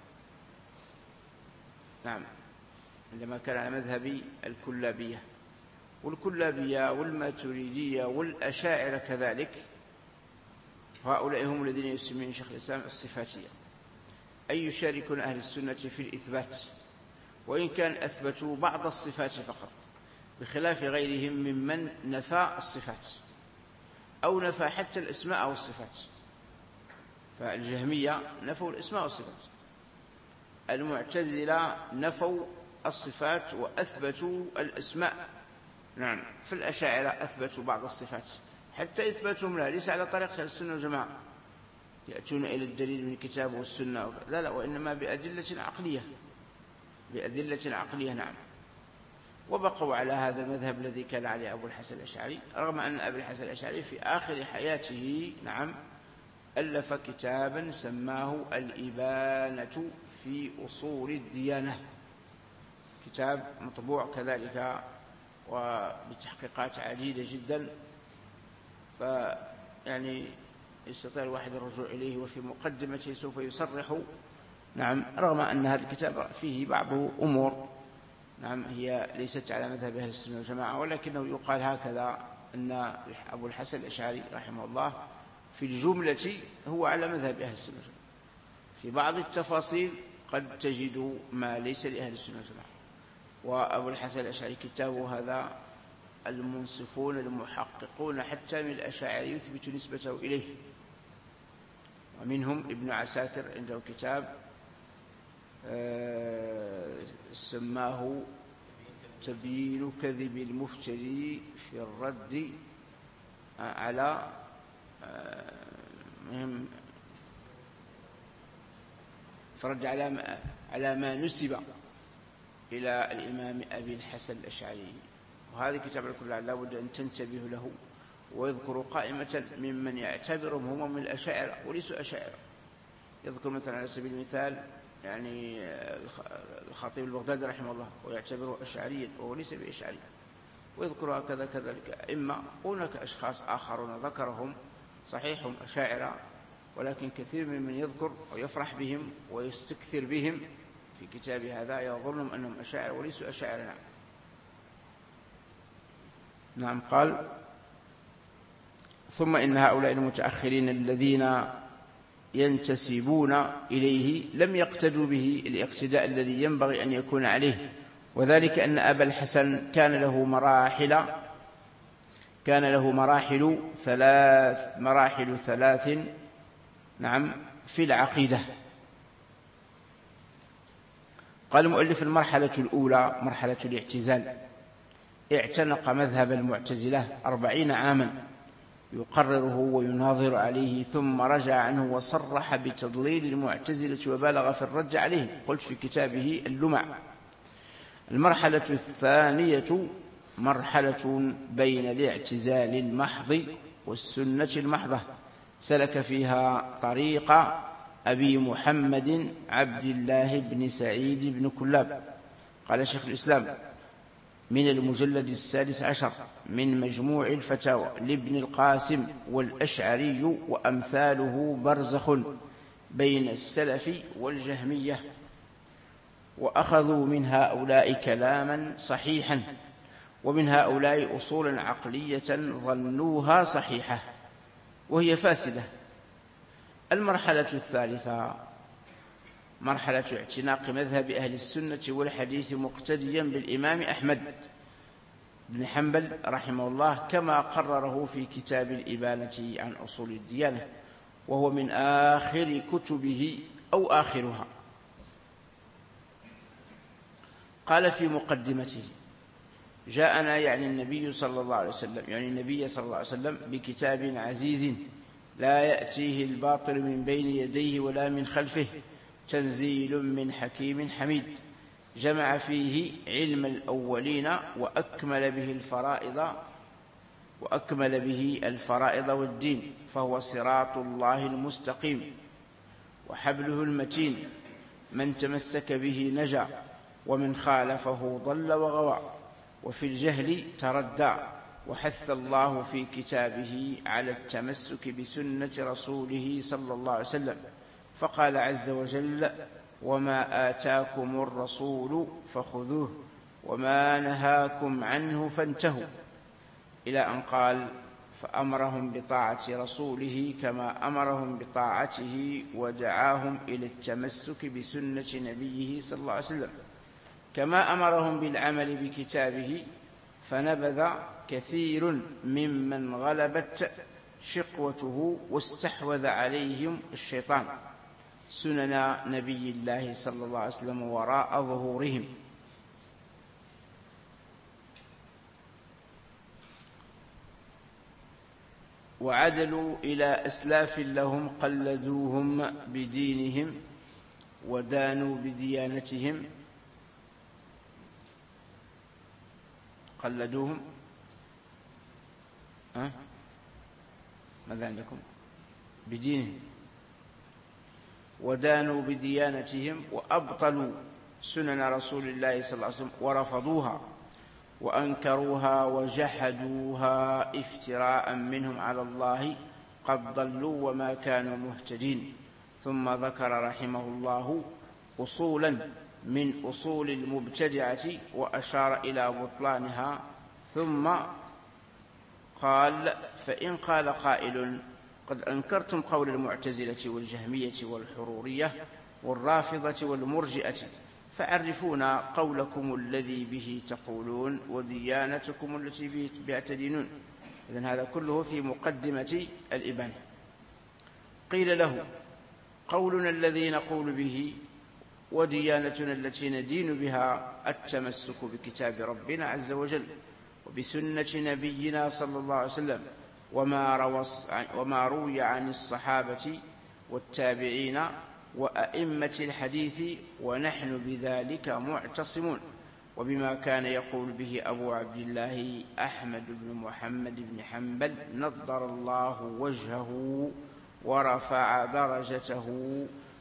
نعم، عندما كان على مذهب الكلابية، والكلابية والماتريدية والأشاعرة كذلك، هؤلاء هم الذين يسمون شيخ الإسلام الصفاتية، أي يشاركون أهل السنة في الإثبات، وإن كان أثبتوا بعض الصفات فقط، بخلاف غيرهم ممن نفى الصفات أو نفى حتى الأسماء والصفات. فالجهمية نفوا الأسماء والصفات، المعتزلة نفوا الصفات وأثبتوا الأسماء. نعم، في الأشاعرة أثبتوا بعض الصفات، حتى إثباتهم لها ليس على طريقة السنة والجماعة يأتون إلى الدليل من الكتاب والسنة، لا لا، وإنما بأدلة عقلية بأدلة عقلية. نعم، وبقوا على هذا المذهب الذي كان عليه أبو الحسن الأشعري، رغم أن أبو الحسن الأشعري في آخر حياته نعم ألف كتابا سماه الإبانة في أصول الديانة، كتاب مطبوع كذلك وبتحقيقات عديدة جدا، فيعني يستطيع الواحد الرجوع إليه، وفي مقدمته سوف يصرح نعم، رغم أن هذا الكتاب فيه بعض أمور نعم هي ليست على مذهب أهل السنة والجماعة، ولكنه يقال هكذا أن أبو الحسن الأشعري رحمه الله في الجملة هو على مذهب أهل السنة والجماعة، في بعض التفاصيل قد تجد ما ليس لأهل السنة والجماعة. وأبو الحسن الأشعري كتابه هذا المنصفون المحققون حتى من الأشاعرة يثبت نسبته إليه، ومنهم ابن عساكر عنده كتاب سماه تبيين كذب المفتري في الرد على مهم فرد على ما, على ما نسب إلى الإمام أبي الحسن الأشعري. وهذا كتاب كله لا بد أن تنتبه له، ويذكر قائمة ممن يعتبرهم هم من الأشاعرة وليسوا أشاعرة. يذكر مثلا على سبيل المثال يعني الخطيب البغدادي رحمه الله ويعتبره أشعريا وهو ليس بأشعري، ويذكر هكذا كذلك إما. هناك أشخاص آخرون ذكرهم صحيح هم أشاعرة، ولكن كثير من يذكر ويفرح بهم ويستكثر بهم في كتاب هذا يظنهم أنهم أشاعرة وليسوا أشاعرة. نعم. نعم. قال ثم إن هؤلاء المتأخرين الذين ينتسبون إليه لم يقتدوا به الاقتداء الذي ينبغي أن يكون عليه، وذلك أن أبا الحسن كان له مراحل كان له مراحل ثلاث مراحل ثلاث نعم في العقيدة. قال المؤلف: المرحلة الأولى مرحلة الاعتزال، اعتنق مذهب المعتزلة أربعين عاما يقرره ويناظر عليه، ثم رجع عنه وصرح بتضليل المعتزلة وبالغ في الرد عليه، قلت في كتابه اللمع. المرحلة الثانية مرحلة بين الاعتزال المحض والسنة المحضة، سلك فيها طريق أبي محمد عبد الله بن سعيد بن كلاب. قال شيخ الإسلام من المجلد السادس عشر من مجموع الفتاوى لابن القاسم: والأشعري وأمثاله برزخ بين السلف والجهمية، وأخذوا من هؤلاء كلاما صحيحا، ومن هؤلاء أصولا عقلية ظنوها صحيحة وهي فاسدة. المرحلة الثالثة مرحلة اعتناق مذهب أهل السنة والحديث مقتديا بالإمام أحمد بن حنبل رحمه الله، كما قرره في كتاب الإبانة عن أصول الديانة، وهو من آخر كتبه أو آخرها. قال في مقدمته: جاءنا يعني النبي صلى الله عليه وسلم يعني النبي صلى الله عليه وسلم بكتاب عزيز لا يأتيه الباطل من بين يديه ولا من خلفه، تنزيل من حكيم حميد، جمع فيه علم الأولين وأكمل به الفرائض وأكمل به الفرائض والدين، فهو صراط الله المستقيم وحبله المتين، من تمسك به نجا ومن خالفه ضل وغوى، وفي الجهل تردى. وحث الله في كتابه على التمسك بسنة رسوله صلى الله عليه وسلم، فقال عز وجل: وما آتاكم الرسول فخذوه وما نهاكم عنه فانتهوا، إلى أن قال: فأمرهم بطاعة رسوله كما أمرهم بطاعته، ودعاهم إلى التمسك بسنة نبيه صلى الله عليه وسلم، كما أمرهم بالعمل بكتابه، فنبذ كثير ممن غلبت شقوته واستحوذ عليهم الشيطان سنن نبي الله صلى الله عليه وسلم وراء ظهورهم. وعدلوا إلى أسلاف لهم قلدوهم بدينهم ودانوا بديانتهم قلدوهم أه؟ ماذا عندكم؟ بدينهم ودانوا بديانتهم، وأبطلوا سنن رسول الله صلى الله عليه وسلم ورفضوها وأنكروها وجحدوها افتراء منهم على الله، قد ضلوا وما كانوا مهتدين. ثم ذكر رحمه الله أصولا من أصول المبتدعة وأشار إلى بطلانها، ثم قال: فإن قال قائل: قد أنكرتم قول المعتزلة والجهمية والحرورية والرافضة والمرجئة، فعرفونا قولكم الذي به تقولون وديانتكم التي بها تدينون. إذن هذا كله في مقدمة الإبانة. قيل له: قولنا الذي نقول به وديانتنا التي ندين بها التمسك بكتاب ربنا عز وجل وبسنة نبينا صلى الله عليه وسلم، وما, وما روي عن الصحابة والتابعين وأئمة الحديث، ونحن بذلك معتصمون، وبما كان يقول به أبو عبد الله أحمد بن محمد بن حنبل نضر الله وجهه ورفع درجته،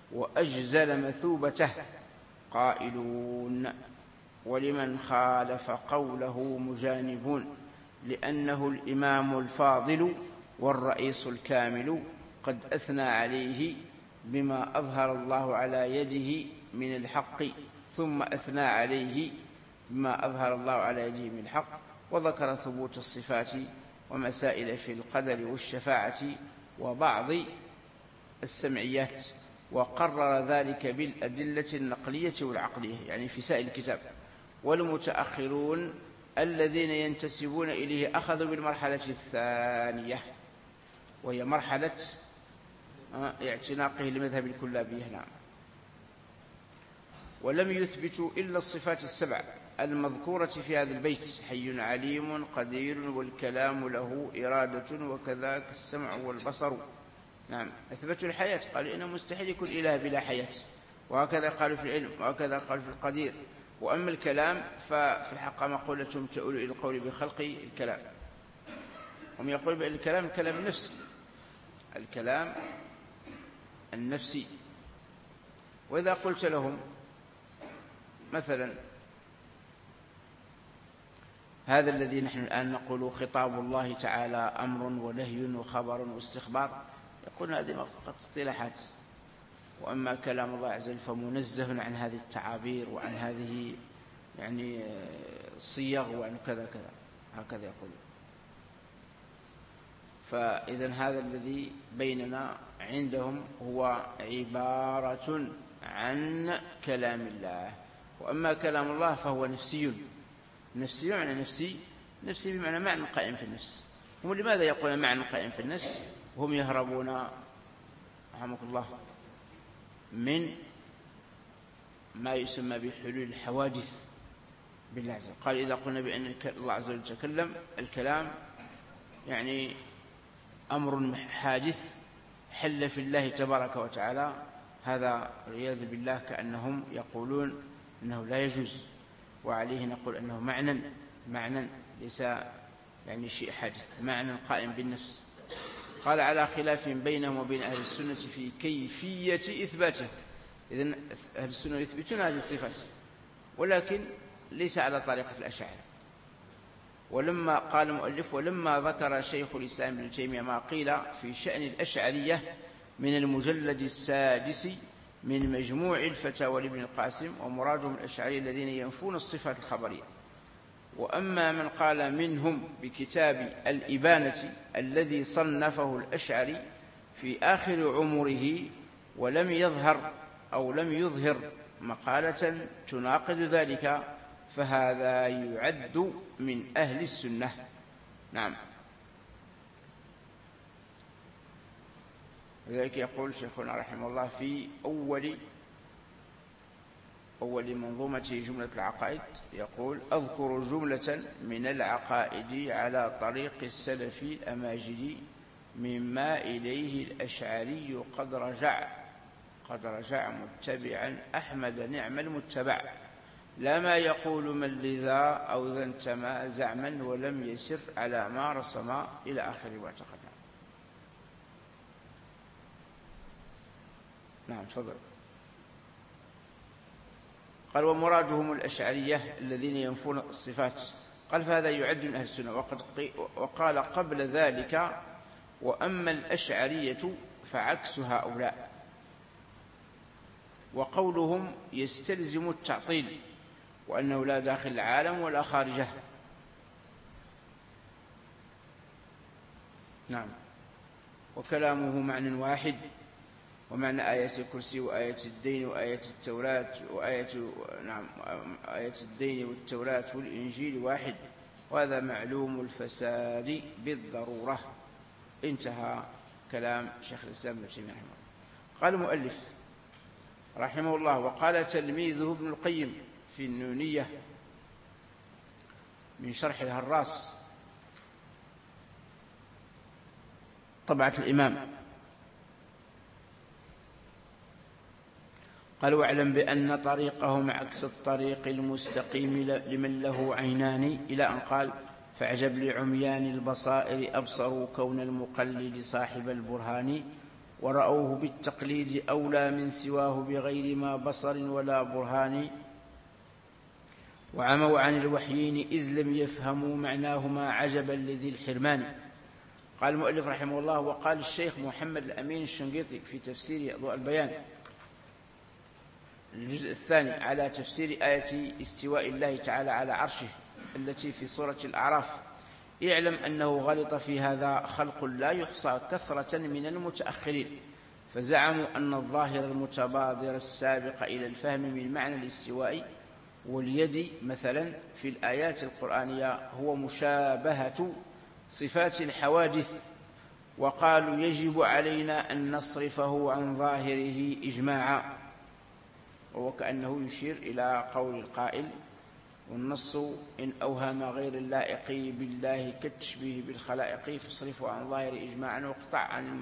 وأجزل مثوبته قائلون ولمن خالف قوله مجانبون لأنه الإمام الفاضل والرئيس الكامل قد أثنى عليه بما أظهر الله على يده من الحق ثم أثنى عليه بما أظهر الله على يده من الحق وذكر ثبوت الصفات ومسائل في القدر والشفاعة وبعض السمعيات وقرر ذلك بالأدلة النقلية والعقلية يعني في سائر الكتاب. والمتأخرون الذين ينتسبون إليه أخذوا بالمرحلة الثانية وهي مرحلة اعتناقه لمذهب الكلابية. نعم. ولم يثبتوا إلا الصفات السبع المذكورة في هذا البيت حي عليم قدير والكلام له إرادة وكذاك السمع والبصر. نعم. أثبتوا الحياة قالوا إنه مستحيل يكون إله بلا حياة وهكذا قالوا في العلم وهكذا قالوا في القدير. وأما الكلام ففي الحق مقولتهم تؤول إلى القول بخلق الكلام. هم يقول بأن الكلام الكلام النفسي الكلام النفسي. وإذا قلت لهم مثلا هذا الذي نحن الآن نقول خطاب الله تعالى أمر ونهي وخبر واستخبار يقول هذه فقط اصطلاحات وأما كلام الله عز وجل فمنزه عن هذه التعابير وعن هذه يعني الصيغ وعن كذا كذا هكذا يقول. فإذا هذا الذي بيننا عندهم هو عبارة عن كلام الله. وأما كلام الله فهو نفسي. نفسي معنى نفسي نفسي بمعنى معنى قائم في النفس. هم لماذا يقولون معنى قائم في النفس وهم يهربون رحمك الله من ما يسمى بحلول الحوادث بالله عز وجل. قال إذا قلنا بأن الله عز وجل تكلم الكلام يعني أمر حادث حل في الله تبارك وتعالى هذا والعياذ بالله كأنهم يقولون أنه لا يجوز وعليه نقول أنه معنى معنى ليس يعني شيء حادث معنى قائم بالنفس. قال على خلاف بينهم وبين أهل السنة في كيفية إثباته. إذن أهل السنة يثبتون هذه الصفات ولكن ليس على طريقة الأشاعرة. ولما قال المؤلف ولما ذكر شيخ الإسلام ابن تيمية ما قيل في شأن الأشعرية من المجلد السادس من مجموع الفتاوى لابن القاسم ومرادهم الأشعرية الذين ينفون الصفات الخبرية. وأما من قال منهم بكتاب الإبانة الذي صنفه الأشعري في آخر عمره ولم يظهر أو لم يظهر مقالة تناقض ذلك فهذا يعد من أهل السنة. نعم. لذلك يقول شيخنا رحمه الله في أول أول منظومة جملة العقائد يقول أذكر جملة من العقائد على طريق السلف الأماجد مما إليه الأشعري قد رجع قد رجع متبعا أحمد نعم المتبع لا ما يقول من لذا أو ذا انتمى زعما ولم يسر على ما رسم إلى آخر واعتقد. نعم تفضل. قال ومرادهم الأشعرية الذين ينفون الصفات قال فهذا يعد من أهل السنة. وقد وقال قبل ذلك وأما الأشعرية فعكس هؤلاء وقولهم يستلزم التعطيل وأنه لا داخل العالم ولا خارجه. نعم. وكلامه معنى واحد ومعنى آية الكرسي وآية الدين وآية التوراة وآية نعم آية الدين والتوراة والإنجيل واحد وهذا معلوم الفساد بالضرورة. انتهى كلام شيخ الإسلام ابن تيمية رحمه الله. قال المؤلف رحمه الله وقال تلميذه ابن القيم في النونية من شرح الهراس طبعة الإمام قال واعلم بأن طريقهم عكس الطريق المستقيم لمن له عينان إلى أن قال فاعجب لعميان البصائر أبصروا كون المقلد صاحب البرهان ورأوه بالتقليد أولى من سواه بغير ما بصر ولا برهان وعموا عن الوحيين إذ لم يفهموا معناهما عجبا لذي الحرمان. قال المؤلف رحمه الله: وقال الشيخ محمد الأمين الشنقيطي في تفسير أضواء البيان الجزء الثاني على تفسير آية استواء الله تعالى على عرشه التي في سورة الأعراف: اعلم أنه غلط في هذا خلق لا يحصى كثرة من المتأخرين، فزعموا أن الظاهر المتبادر السابق إلى الفهم من معنى الاستواء واليد مثلا في الآيات القرآنية هو مشابهة صفات الحوادث، وقالوا يجب علينا أن نصرفه عن ظاهره إجماعا، وكأنه يشير إلى قول القائل: والنص إن أوهم غير اللائق بالله كالتشبيه بالخلائق فاصرفه عن ظاهر إجماعا واقطع عن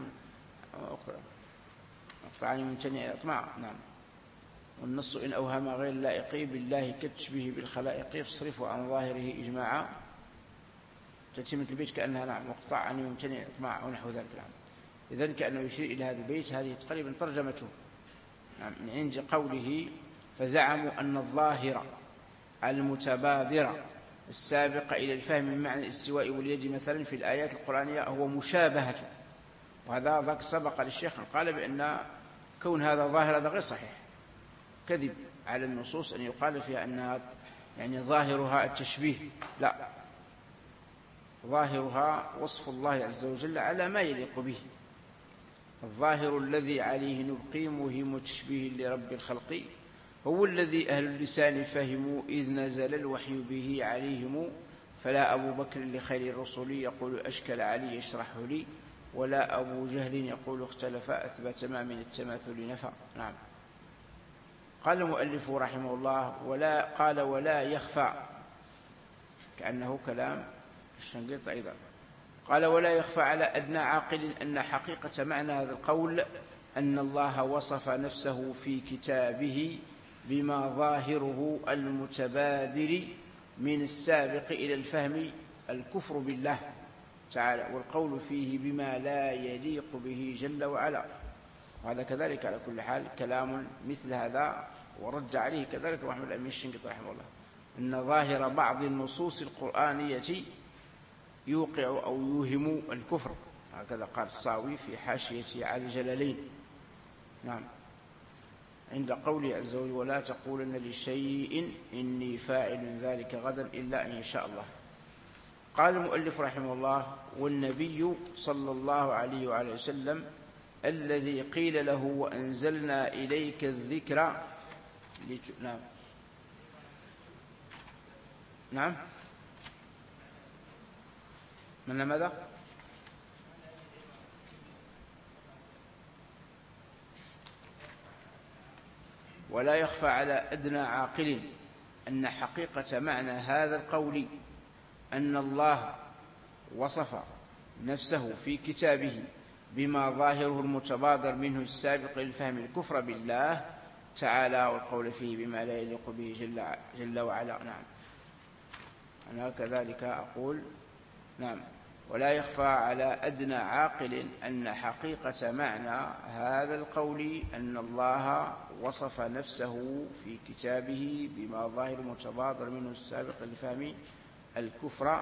واقطع عن الممتنع الإطماع. نعم. والنص إن أوهم غير اللائق بالله كالتشبيه بالخلائق فاصرفه عن ظاهره إجماعا، تتمة البيت كأنها نعم واقطع عن الممتنع الإطماع ونحو ذلك. نعم. إذن كأنه يشير إلى هذا البيت. هذه تقريبا ترجمته نعم من عند قوله: فزعموا أن الظاهر المتبادر السابق إلى الفهم من معنى الاستواء واليد مثلا في الآيات القرآنية هو مشابهته. وهذا ذاك سبق للشيخ قال بأن كون هذا ظاهر هذا غير صحيح، كذب على النصوص أن يقال فيها أنها يعني ظاهرها التشبيه، لا، ظاهرها وصف الله عز وجل على ما يليق به. الظاهر الذي عليه نبقي مهم تشبيه لرب الخلق هو الذي أهل اللسان فهموا إذ نزل الوحي به عليهم، فلا أبو بكر لخير الرسل يقول أشكل علي يشرحه لي، ولا أبو جهل يقول اختلف أثبت ما من التماثل نفى. نعم. قال المؤلف رحمه الله: ولا قال ولا يخفى، كأنه كلام الشنقيط أيضا. قال: ولا يخفى على أدنى عاقل أن حقيقة معنى هذا القول أن الله وصف نفسه في كتابه بما ظاهره المتبادر من السابق إلى الفهم الكفر بالله تعالى، والقول فيه بما لا يليق به جل وعلا. وهذا كذلك على كل حال كلام مثل هذا، ورد عليه كذلك محمد الأمين الشنقيطي رحمه الله، أن ظاهر بعض النصوص القرآنية يوقع أو يوهم الكفر، هكذا قال الصاوي في حاشية على الجلالين. نعم. عند قوله عز وجل: ولا تقولن لشيء إني فاعل ذلك غدا إلا أن يشاء الله. قال المؤلف رحمه الله: والنبي صلى الله عليه وعلى وسلم الذي قيل له وأنزلنا إليك الذكر لت... نعم نعم من ماذا؟ ولا يخفى على أدنى عاقل أن حقيقة معنى هذا القول أن الله وصف نفسه في كتابه بما ظاهره المتبادر منه السابق للفهم الكفر بالله تعالى، والقول فيه بما لا يليق به جل, جل وعلا. نعم. أنا كذلك أقول نعم: ولا يخفى على أدنى عاقل أن حقيقة معنى هذا القول أن الله وصف نفسه في كتابه بما ظاهر متبادر منه السابق لفهم الكفر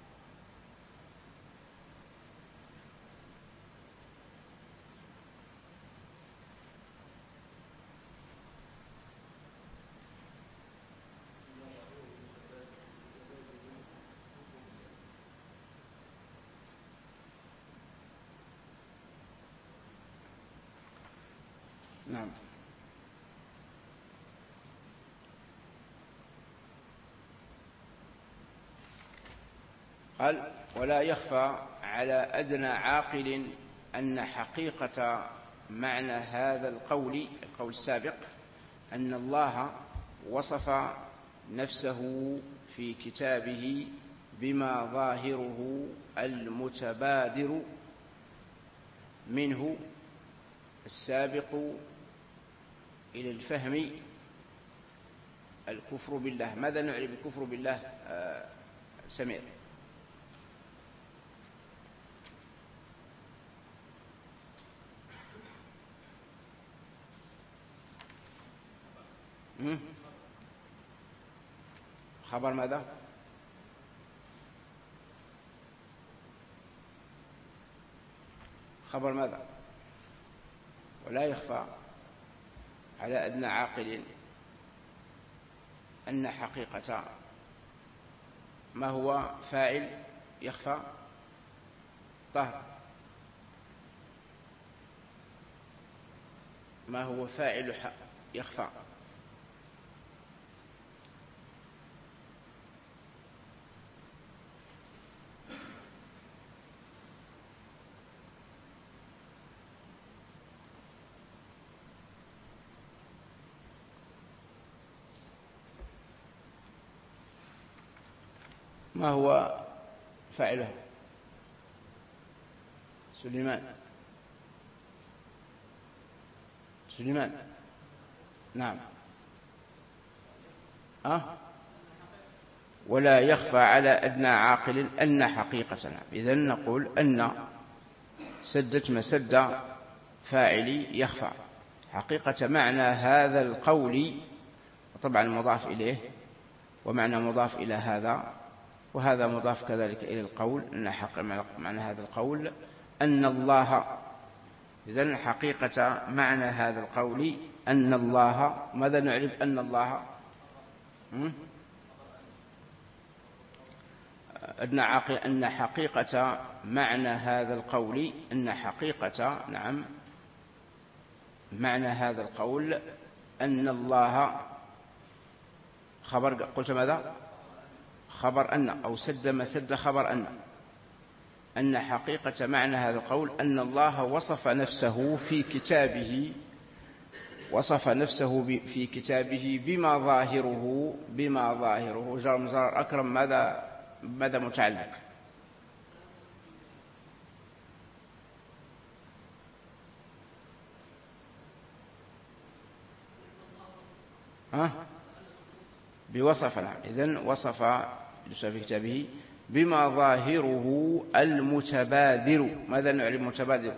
نعم. قال: ولا يخفى على أدنى عاقل أن حقيقة معنى هذا القول القول السابق أن الله وصف نفسه في كتابه بما ظاهره المتبادر منه السابق إلى الفهم الكفر بالله. ماذا نعني بالكفر بالله آه سمير؟ خبر ماذا؟ خبر ماذا؟ ولا يخفى على أدنى عاقل أن حقيقة ما هو فاعل يخفى. طهر، ما هو فاعل يخفى؟ ما هو فاعله؟ سليمان. سليمان نعم. أه؟ ولا يخفى على أدنى عاقل أن حقيقتنا. إذن نقول أن سدت مسد فاعلي يخفى حقيقة معنى هذا القول، طبعا مضاف إليه ومعنى مضاف إلى هذا، وهذا مضاف كذلك إلى القول، أن حق معنى هذا القول أن الله. إذن حقيقة معنى هذا القول أن الله. ماذا نعرف أن الله؟ أدنى عاقل أن حقيقة معنى هذا القول أن حقيقة نعم معنى هذا القول أن الله. خبر قلت ماذا؟ خبر أن، أو سد مسد خبر أن. أن حقيقة معنى هذا القول أن الله وصف نفسه في كتابه وصف نفسه في كتابه بما ظاهره بما ظاهره جار مجرور أكرم. ماذا ماذا متعلق؟ ها بوصف. نعم. إذن وصف في كتابه بما ظاهره المتبادر. ماذا نعلم متبادر؟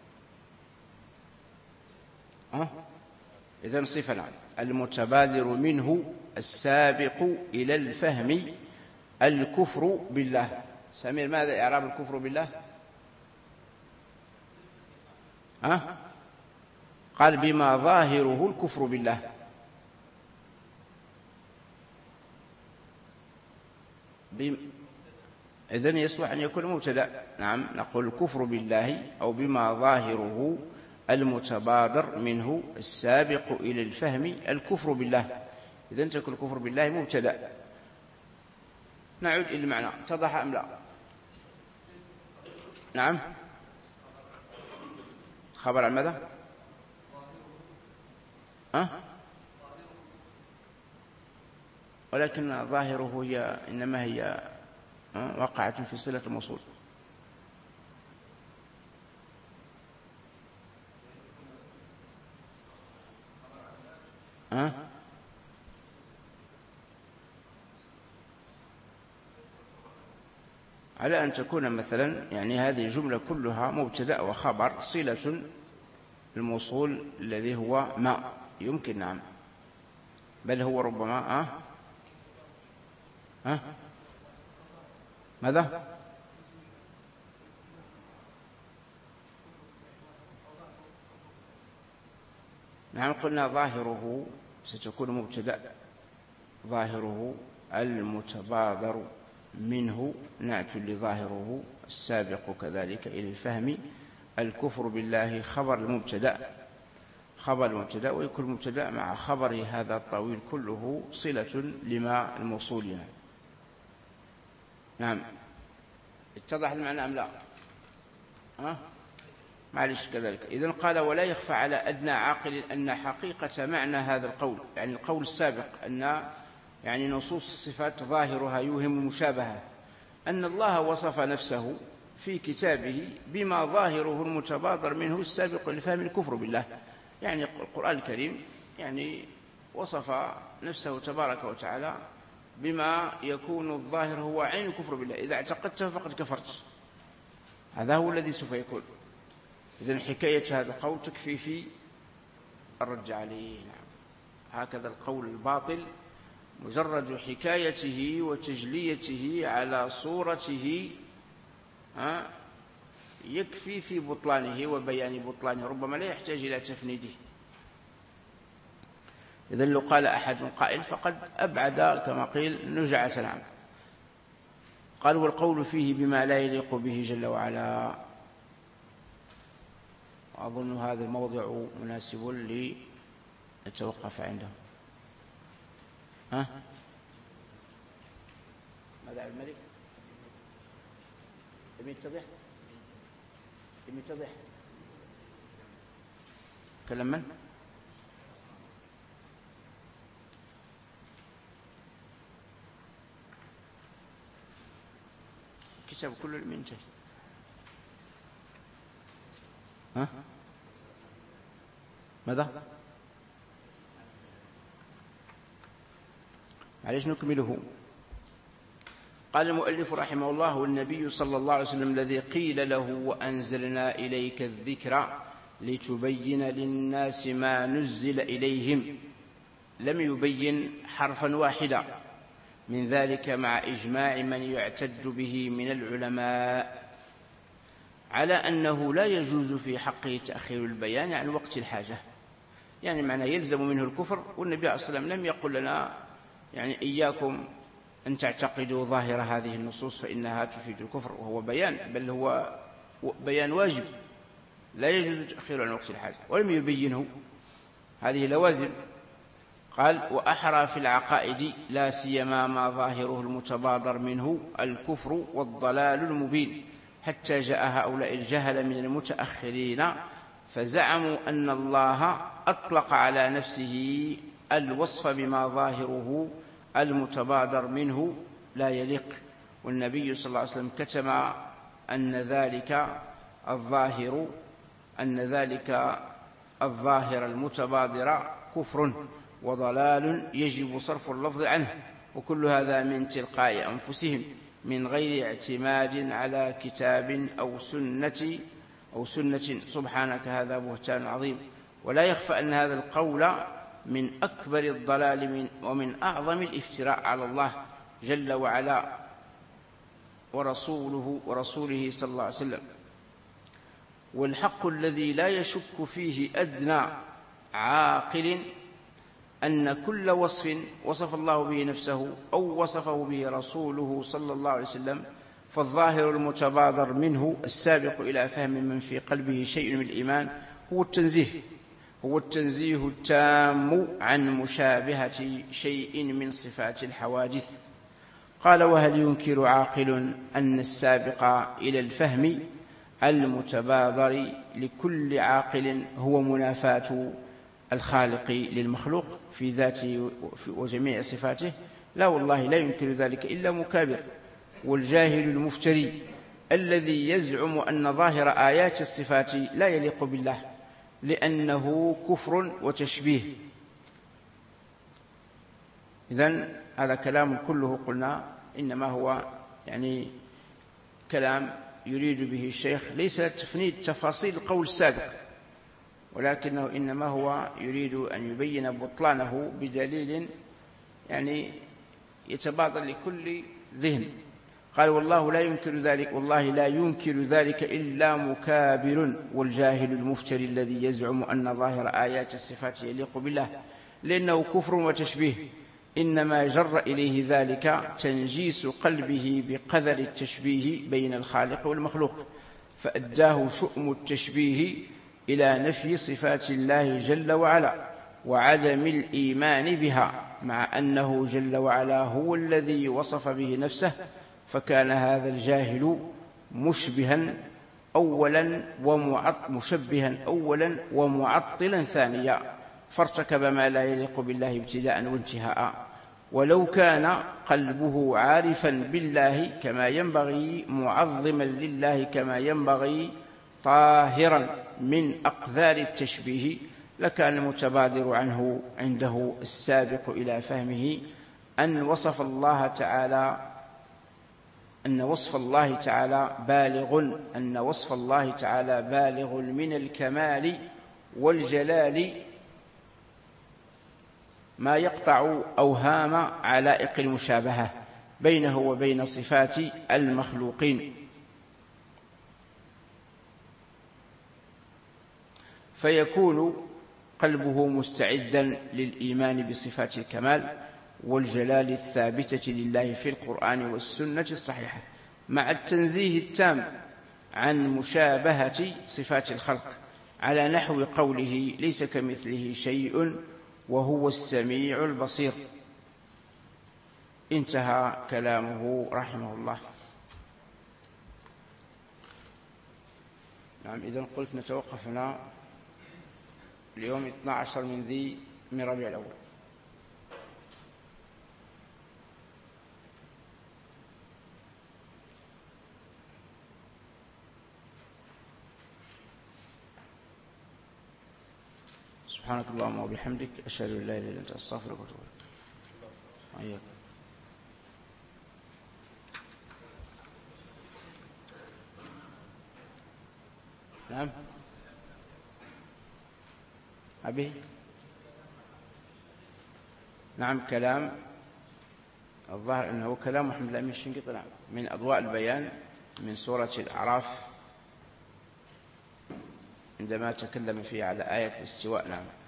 أه؟ إذن صفة. نعم. المتبادر منه السابق إلى الفهم الكفر بالله. سمير ماذا إعراب الكفر بالله؟ أه؟ قال بما ظاهره الكفر بالله. بم... إذن يصلح أن يكون مبتدأ. نعم نقول الكفر بالله أو بما ظاهره المتبادر منه السابق إلى الفهم الكفر بالله. إذن تكون الكفر بالله مبتدأ. نعود إلى المعنى. اتضح أم لا؟ نعم. خبر عن ماذا؟ أه؟ ولكن ظاهره هي إنما هي وقعت في صلة الموصول. أه؟ على أن تكون مثلا يعني هذه الجملة كلها مبتدأ وخبر صلة الموصول الذي هو ما يمكن. نعم. بل هو ربما أه؟ أه؟ ماذا؟ نعم قلنا ظاهره ستكون مبتدأ. ظاهره المتبادر منه نعت لظاهره السابق كذلك إلى الفهم الكفر بالله خبر المبتدأ. خبر المبتدأ ويكون المبتدأ مع خبر هذا الطويل كله صلة لما الموصول. نعم. اتضح المعنى أم لا؟ ها؟ معلش كذلك. إذن قال ولا يخفى على أدنى عاقل أن حقيقة معنى هذا القول يعني القول السابق أن يعني نصوص الصفات ظاهرها يوهم المشابهة أن الله وصف نفسه في كتابه بما ظاهره المتبادر منه السابق لفهم الكفر بالله. يعني القرآن الكريم يعني وصف نفسه تبارك وتعالى بما يكون الظاهر هو عين الكفر بالله. إذا اعتقدته فقد كفرت. هذا هو الذي سوف يكون. إذن حكاية هذا القول تكفي في الرد عليه. نعم. هكذا القول الباطل مجرد حكايته وتجليته على صورته يكفي في بطلانه وبيان بطلانه، ربما لا يحتاج إلى تفنيده. إذن لو قال أحد قائل فقد أبعد كما قيل نجعة العام. قال والقول فيه بما لا يليق به جل وعلا. وأظن هذا الموضع مناسب لنتوقف عنده. ها؟ ماذا عن الملك؟ لم يتضح؟ لم يتضح؟ كلام من؟ الكتاب كله لم ينتهي. ها؟ ماذا؟ معليش نكمله. قال المؤلف رحمه الله: والنبي صلى الله عليه وسلم الذي قيل له وأنزلنا إليك الذكر لتبين للناس ما نزل إليهم لم يبين حرفا واحدا من ذلك مع إجماع من يعتد به من العلماء على أنه لا يجوز في حقه تأخير البيان عن وقت الحاجة. يعني معنى يلزم منه الكفر، والنبي عليه الصلاة والسلام لم يقل لنا يعني إياكم أن تعتقدوا ظاهر هذه النصوص فإنها تفيد الكفر وهو بيان، بل هو بيان واجب لا يجوز تأخير عن وقت الحاجة، ولم يبينه. هذه لوازم. قال: وأحرى في العقائد لا سيما ما ظاهره المتبادر منه الكفر والضلال المبين، حتى جاء هؤلاء الجهل من المتأخرين فزعموا أن الله أطلق على نفسه الوصف بما ظاهره المتبادر منه لا يليق، والنبي صلى الله عليه وسلم كتم أن ذلك الظاهر أن ذلك الظاهر المتبادر كفر وضلال يجب صرف اللفظ عنه، وكل هذا من تلقاء أنفسهم من غير اعتماد على كتاب أو سنة أو سنة سبحانك هذا بهتان عظيم. ولا يخفى أن هذا القول من أكبر الضلال من ومن أعظم الافتراء على الله جل وعلا ورسوله ورسوله صلى الله عليه وسلم. والحق الذي لا يشك فيه أدنى عاقل أن كل وصف وصف الله به نفسه أو وصفه به رسوله صلى الله عليه وسلم فالظاهر المتبادر منه السابق إلى فهم من في قلبه شيء من الإيمان هو التنزيه هو التنزيه التام عن مشابهة شيء من صفات الحوادث. قال: وهل ينكر عاقل أن السابق إلى الفهم المتبادر لكل عاقل هو منافاة الخالق للمخلوق في ذاته وجميع صفاته؟ لا والله، لا ينكر ذلك إلا مكابر والجاهل المفتري الذي يزعم أن ظاهر آيات الصفات لا يليق بالله لأنه كفر وتشبيه. إذن هذا كلام كله قلنا إنما هو يعني كلام يريد به الشيخ ليس تفنيد تفاصيل القول السابق، ولكنه إنما هو يريد أن يبين بطلانه بدليل يعني يتبادر لكل ذهن. قال: والله لا ينكر ذلك والله لا ينكر ذلك إلا مكابر والجاهل المفتري الذي يزعم أن ظاهر آيات الصفات يليق بالله لأنه كفر وتشبيه، إنما جر إليه ذلك تنجيس قلبه بقذر التشبيه بين الخالق والمخلوق، فأداه شؤم التشبيه إلى نفي صفات الله جل وعلا وعدم الإيمان بها، مع أنه جل وعلا هو الذي وصف به نفسه، فكان هذا الجاهل مشبها أولا ومشبها أولا ومعطلا ثانيا، فارتكب ما لا يليق بالله ابتداء وانتهاء. ولو كان قلبه عارفا بالله كما ينبغي معظما لله كما ينبغي طاهرا من أقذار التشبيه لكان المتبادر عنه عنده السابق إلى فهمه أن وصف الله تعالى أن وصف الله تعالى بالغ أن وصف الله تعالى بالغ من الكمال والجلال ما يقطع أوهام علائق المشابهة بينه وبين صفات المخلوقين، فيكون قلبه مستعدا للإيمان بصفات الكمال والجلال الثابتة لله في القرآن والسنة الصحيحة، مع التنزيه التام عن مشابهة صفات الخلق، على نحو قوله ليس كمثله شيء وهو السميع البصير. انتهى كلامه رحمه الله. نعم، إذن قلت نتوقفنا اليوم اثني عشر من ذي من ربيع الأول. سبحانك اللهم وبحمدك، أشهد أن لا إله إلا أنت، أستغفرك وأتوب إليك. نعم أبي نعم كلام الظاهر أنه كلام محمد الأمين الشنقيطي، نعم، من أضواء البيان من سورة الأعراف عندما تكلم فيه على آية الاستواء. نعم.